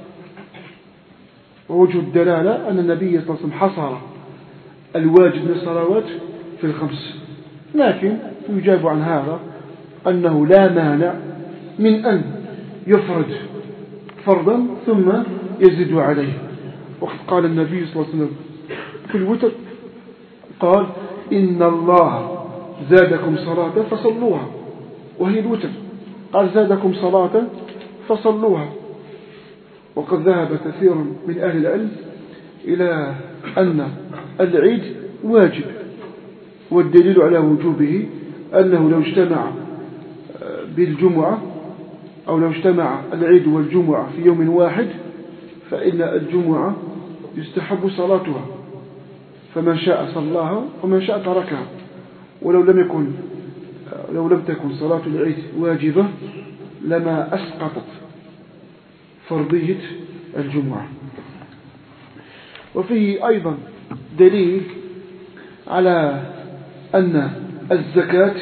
ووجه الدلالة أن النبي صلى الله عليه وسلم حصر الواجب من الصلوات في الخمس، لكن يجاب عن هذا أنه لا مانع من أن يفرد فرضا ثم يزيد عليه. وقد قال النبي صلى الله عليه وسلم في الوتر، قال إن الله زادكم صلاة فصلوها، وهي الوتر، قال زادكم صلاة فصلوها. وقد ذهب كثير من أهل العلم إلى أن العيد واجب، والدليل على وجوبه أنه لو اجتمع بالجمعة أو لو اجتمع العيد والجمعة في يوم واحد فإن الجمعة يستحب صلاتها، فمن شاء صلاها ومن شاء تركها، ولو لم يكن لو لم تكن صلاة العيد واجبة لما أسقطت فرضية الجمعة. وفيه أيضا دليل على أن الزكاة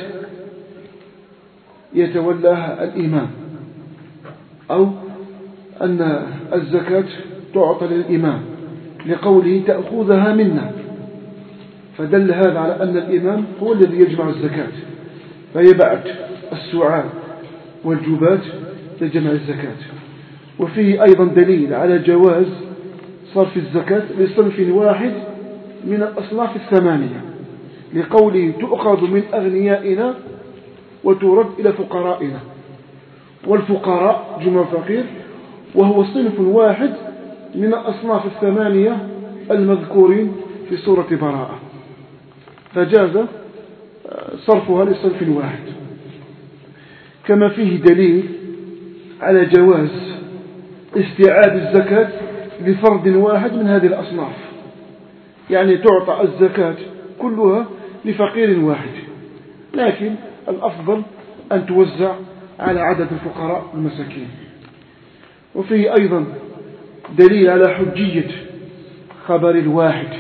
يتولاها الإمام، أو أن الزكاة تعطى للإمام لقوله تأخذها منا، فدل هذا على أن الإمام هو الذي يجمع الزكاة، فيبعث السعاة والجبات لجمع الزكاة. وفيه أيضا دليل على جواز صرف الزكاة لصنف واحد من الأصناف الثمانية، لقوله تؤخذ من أغنيائنا وترد إلى فقرائنا. والفقراء جمع فقير، وهو صنف واحد من الأصناف الثمانية المذكورين في سورة براءة، فجاز صرفها لصنف واحد. كما فيه دليل على جواز استيعاب الزكاة لفرد واحد من هذه الأصناف، يعني تعطى الزكاة كلها لفقير واحد، لكن الأفضل أن توزع على عدد الفقراء والمساكين. وفيه أيضا دليل على حجية خبر الواحد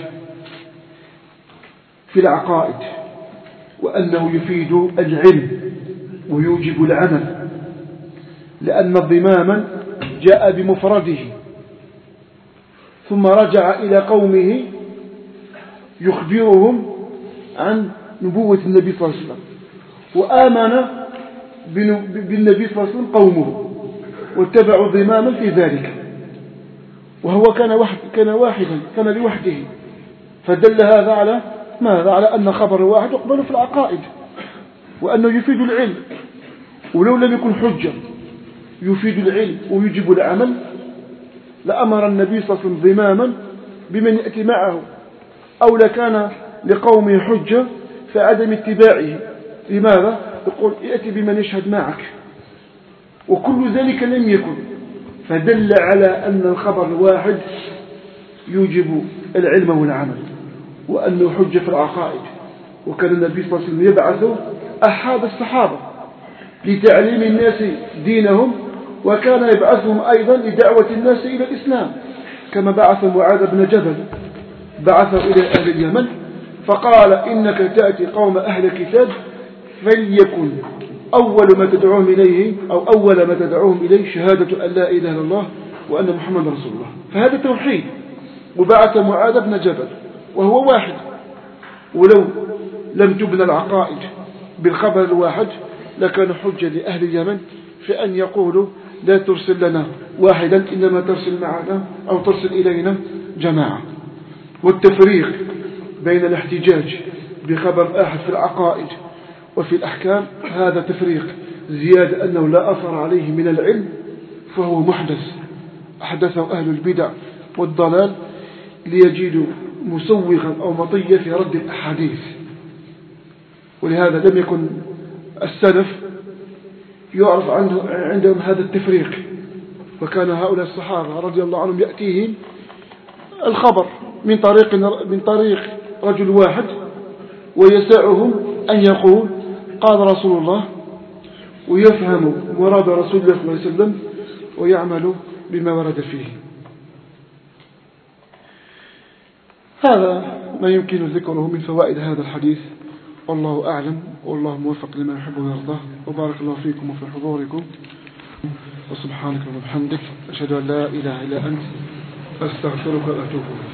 في العقائد، وأنه يفيد العلم ويوجب العمل، لأن ضماما جاء بمفرده ثم رجع إلى قومه يخبرهم عن نبوة النبي صلى الله عليه وسلم، وآمن بالنبي صلى الله عليه وسلم قومه واتبعوا ضماما في ذلك، وهو كان واحد كان واحدا كان لوحده، فدل هذا على ماذا؟ على أن خبر واحد يقبل في العقائد، وأنه يفيد العلم، ولو لم يكن حجة يفيد العلم ويجب العمل لأمر النبي صلى الله عليه وسلم ضماما بمن يأتي معه، أو لكان لقومه حجة فعدم اتباعه. لماذا؟ يقول يأتي بمن يشهد معك، وكل ذلك لم يكن، فدل على أن الخبر الواحد يوجب العلم والعمل، وأنه حجة في العقائد. وكان النبي صلى الله عليه وسلم يبعث أحد الصحابة لتعليم الناس دينهم، وكان يبعثهم أيضا لدعوة الناس إلى الإسلام، كما بعث معاذ بن جبل، بعثه إلى أهل اليمن فقال إنك تأتي قوم أهل كتاب فليكن أول ما تدعوهم إليه أو أول ما تدعوهم إليه شهادة أن لا إله إلا الله وأن محمد رسول الله. فهذا توحيد. وبعث معاذ بن جبل وهو واحد، ولو لم تبنى العقائد بالخبر الواحد لكان حجة لأهل اليمن في أن يقولوا لا ترسل لنا واحدا إنما ترسل معنا أو ترسل إلينا جماعة. والتفريق بين الاحتجاج بخبر آحد في العقائد وفي الأحكام هذا تفريق زيادة أنه لا أثر عليه من العلم، فهو محدث أحدثه أهل البدع والضلال ليجدوا مسوغا أو مطية في رد الأحاديث. ولهذا لم يكن السلف يعرف عندهم هذا التفريق. وكان هؤلاء الصحابة رضي الله عنهم يأتيهم الخبر من طريق من طريق رجل واحد ويسعهم أن يقول قال رسول الله، ويفهم مراد رسول الله صلى الله عليه وسلم ويعمل بما ورد فيه. هذا ما يمكن ذكره من فوائد هذا الحديث، والله أعلم، والله موفق لما يحب ويرضاه. وبارك الله فيكم وفي حضوركم، وسبحانك وبحمدك أشهد أن لا إله إلا أنت أستغفرك وأتوب إليك.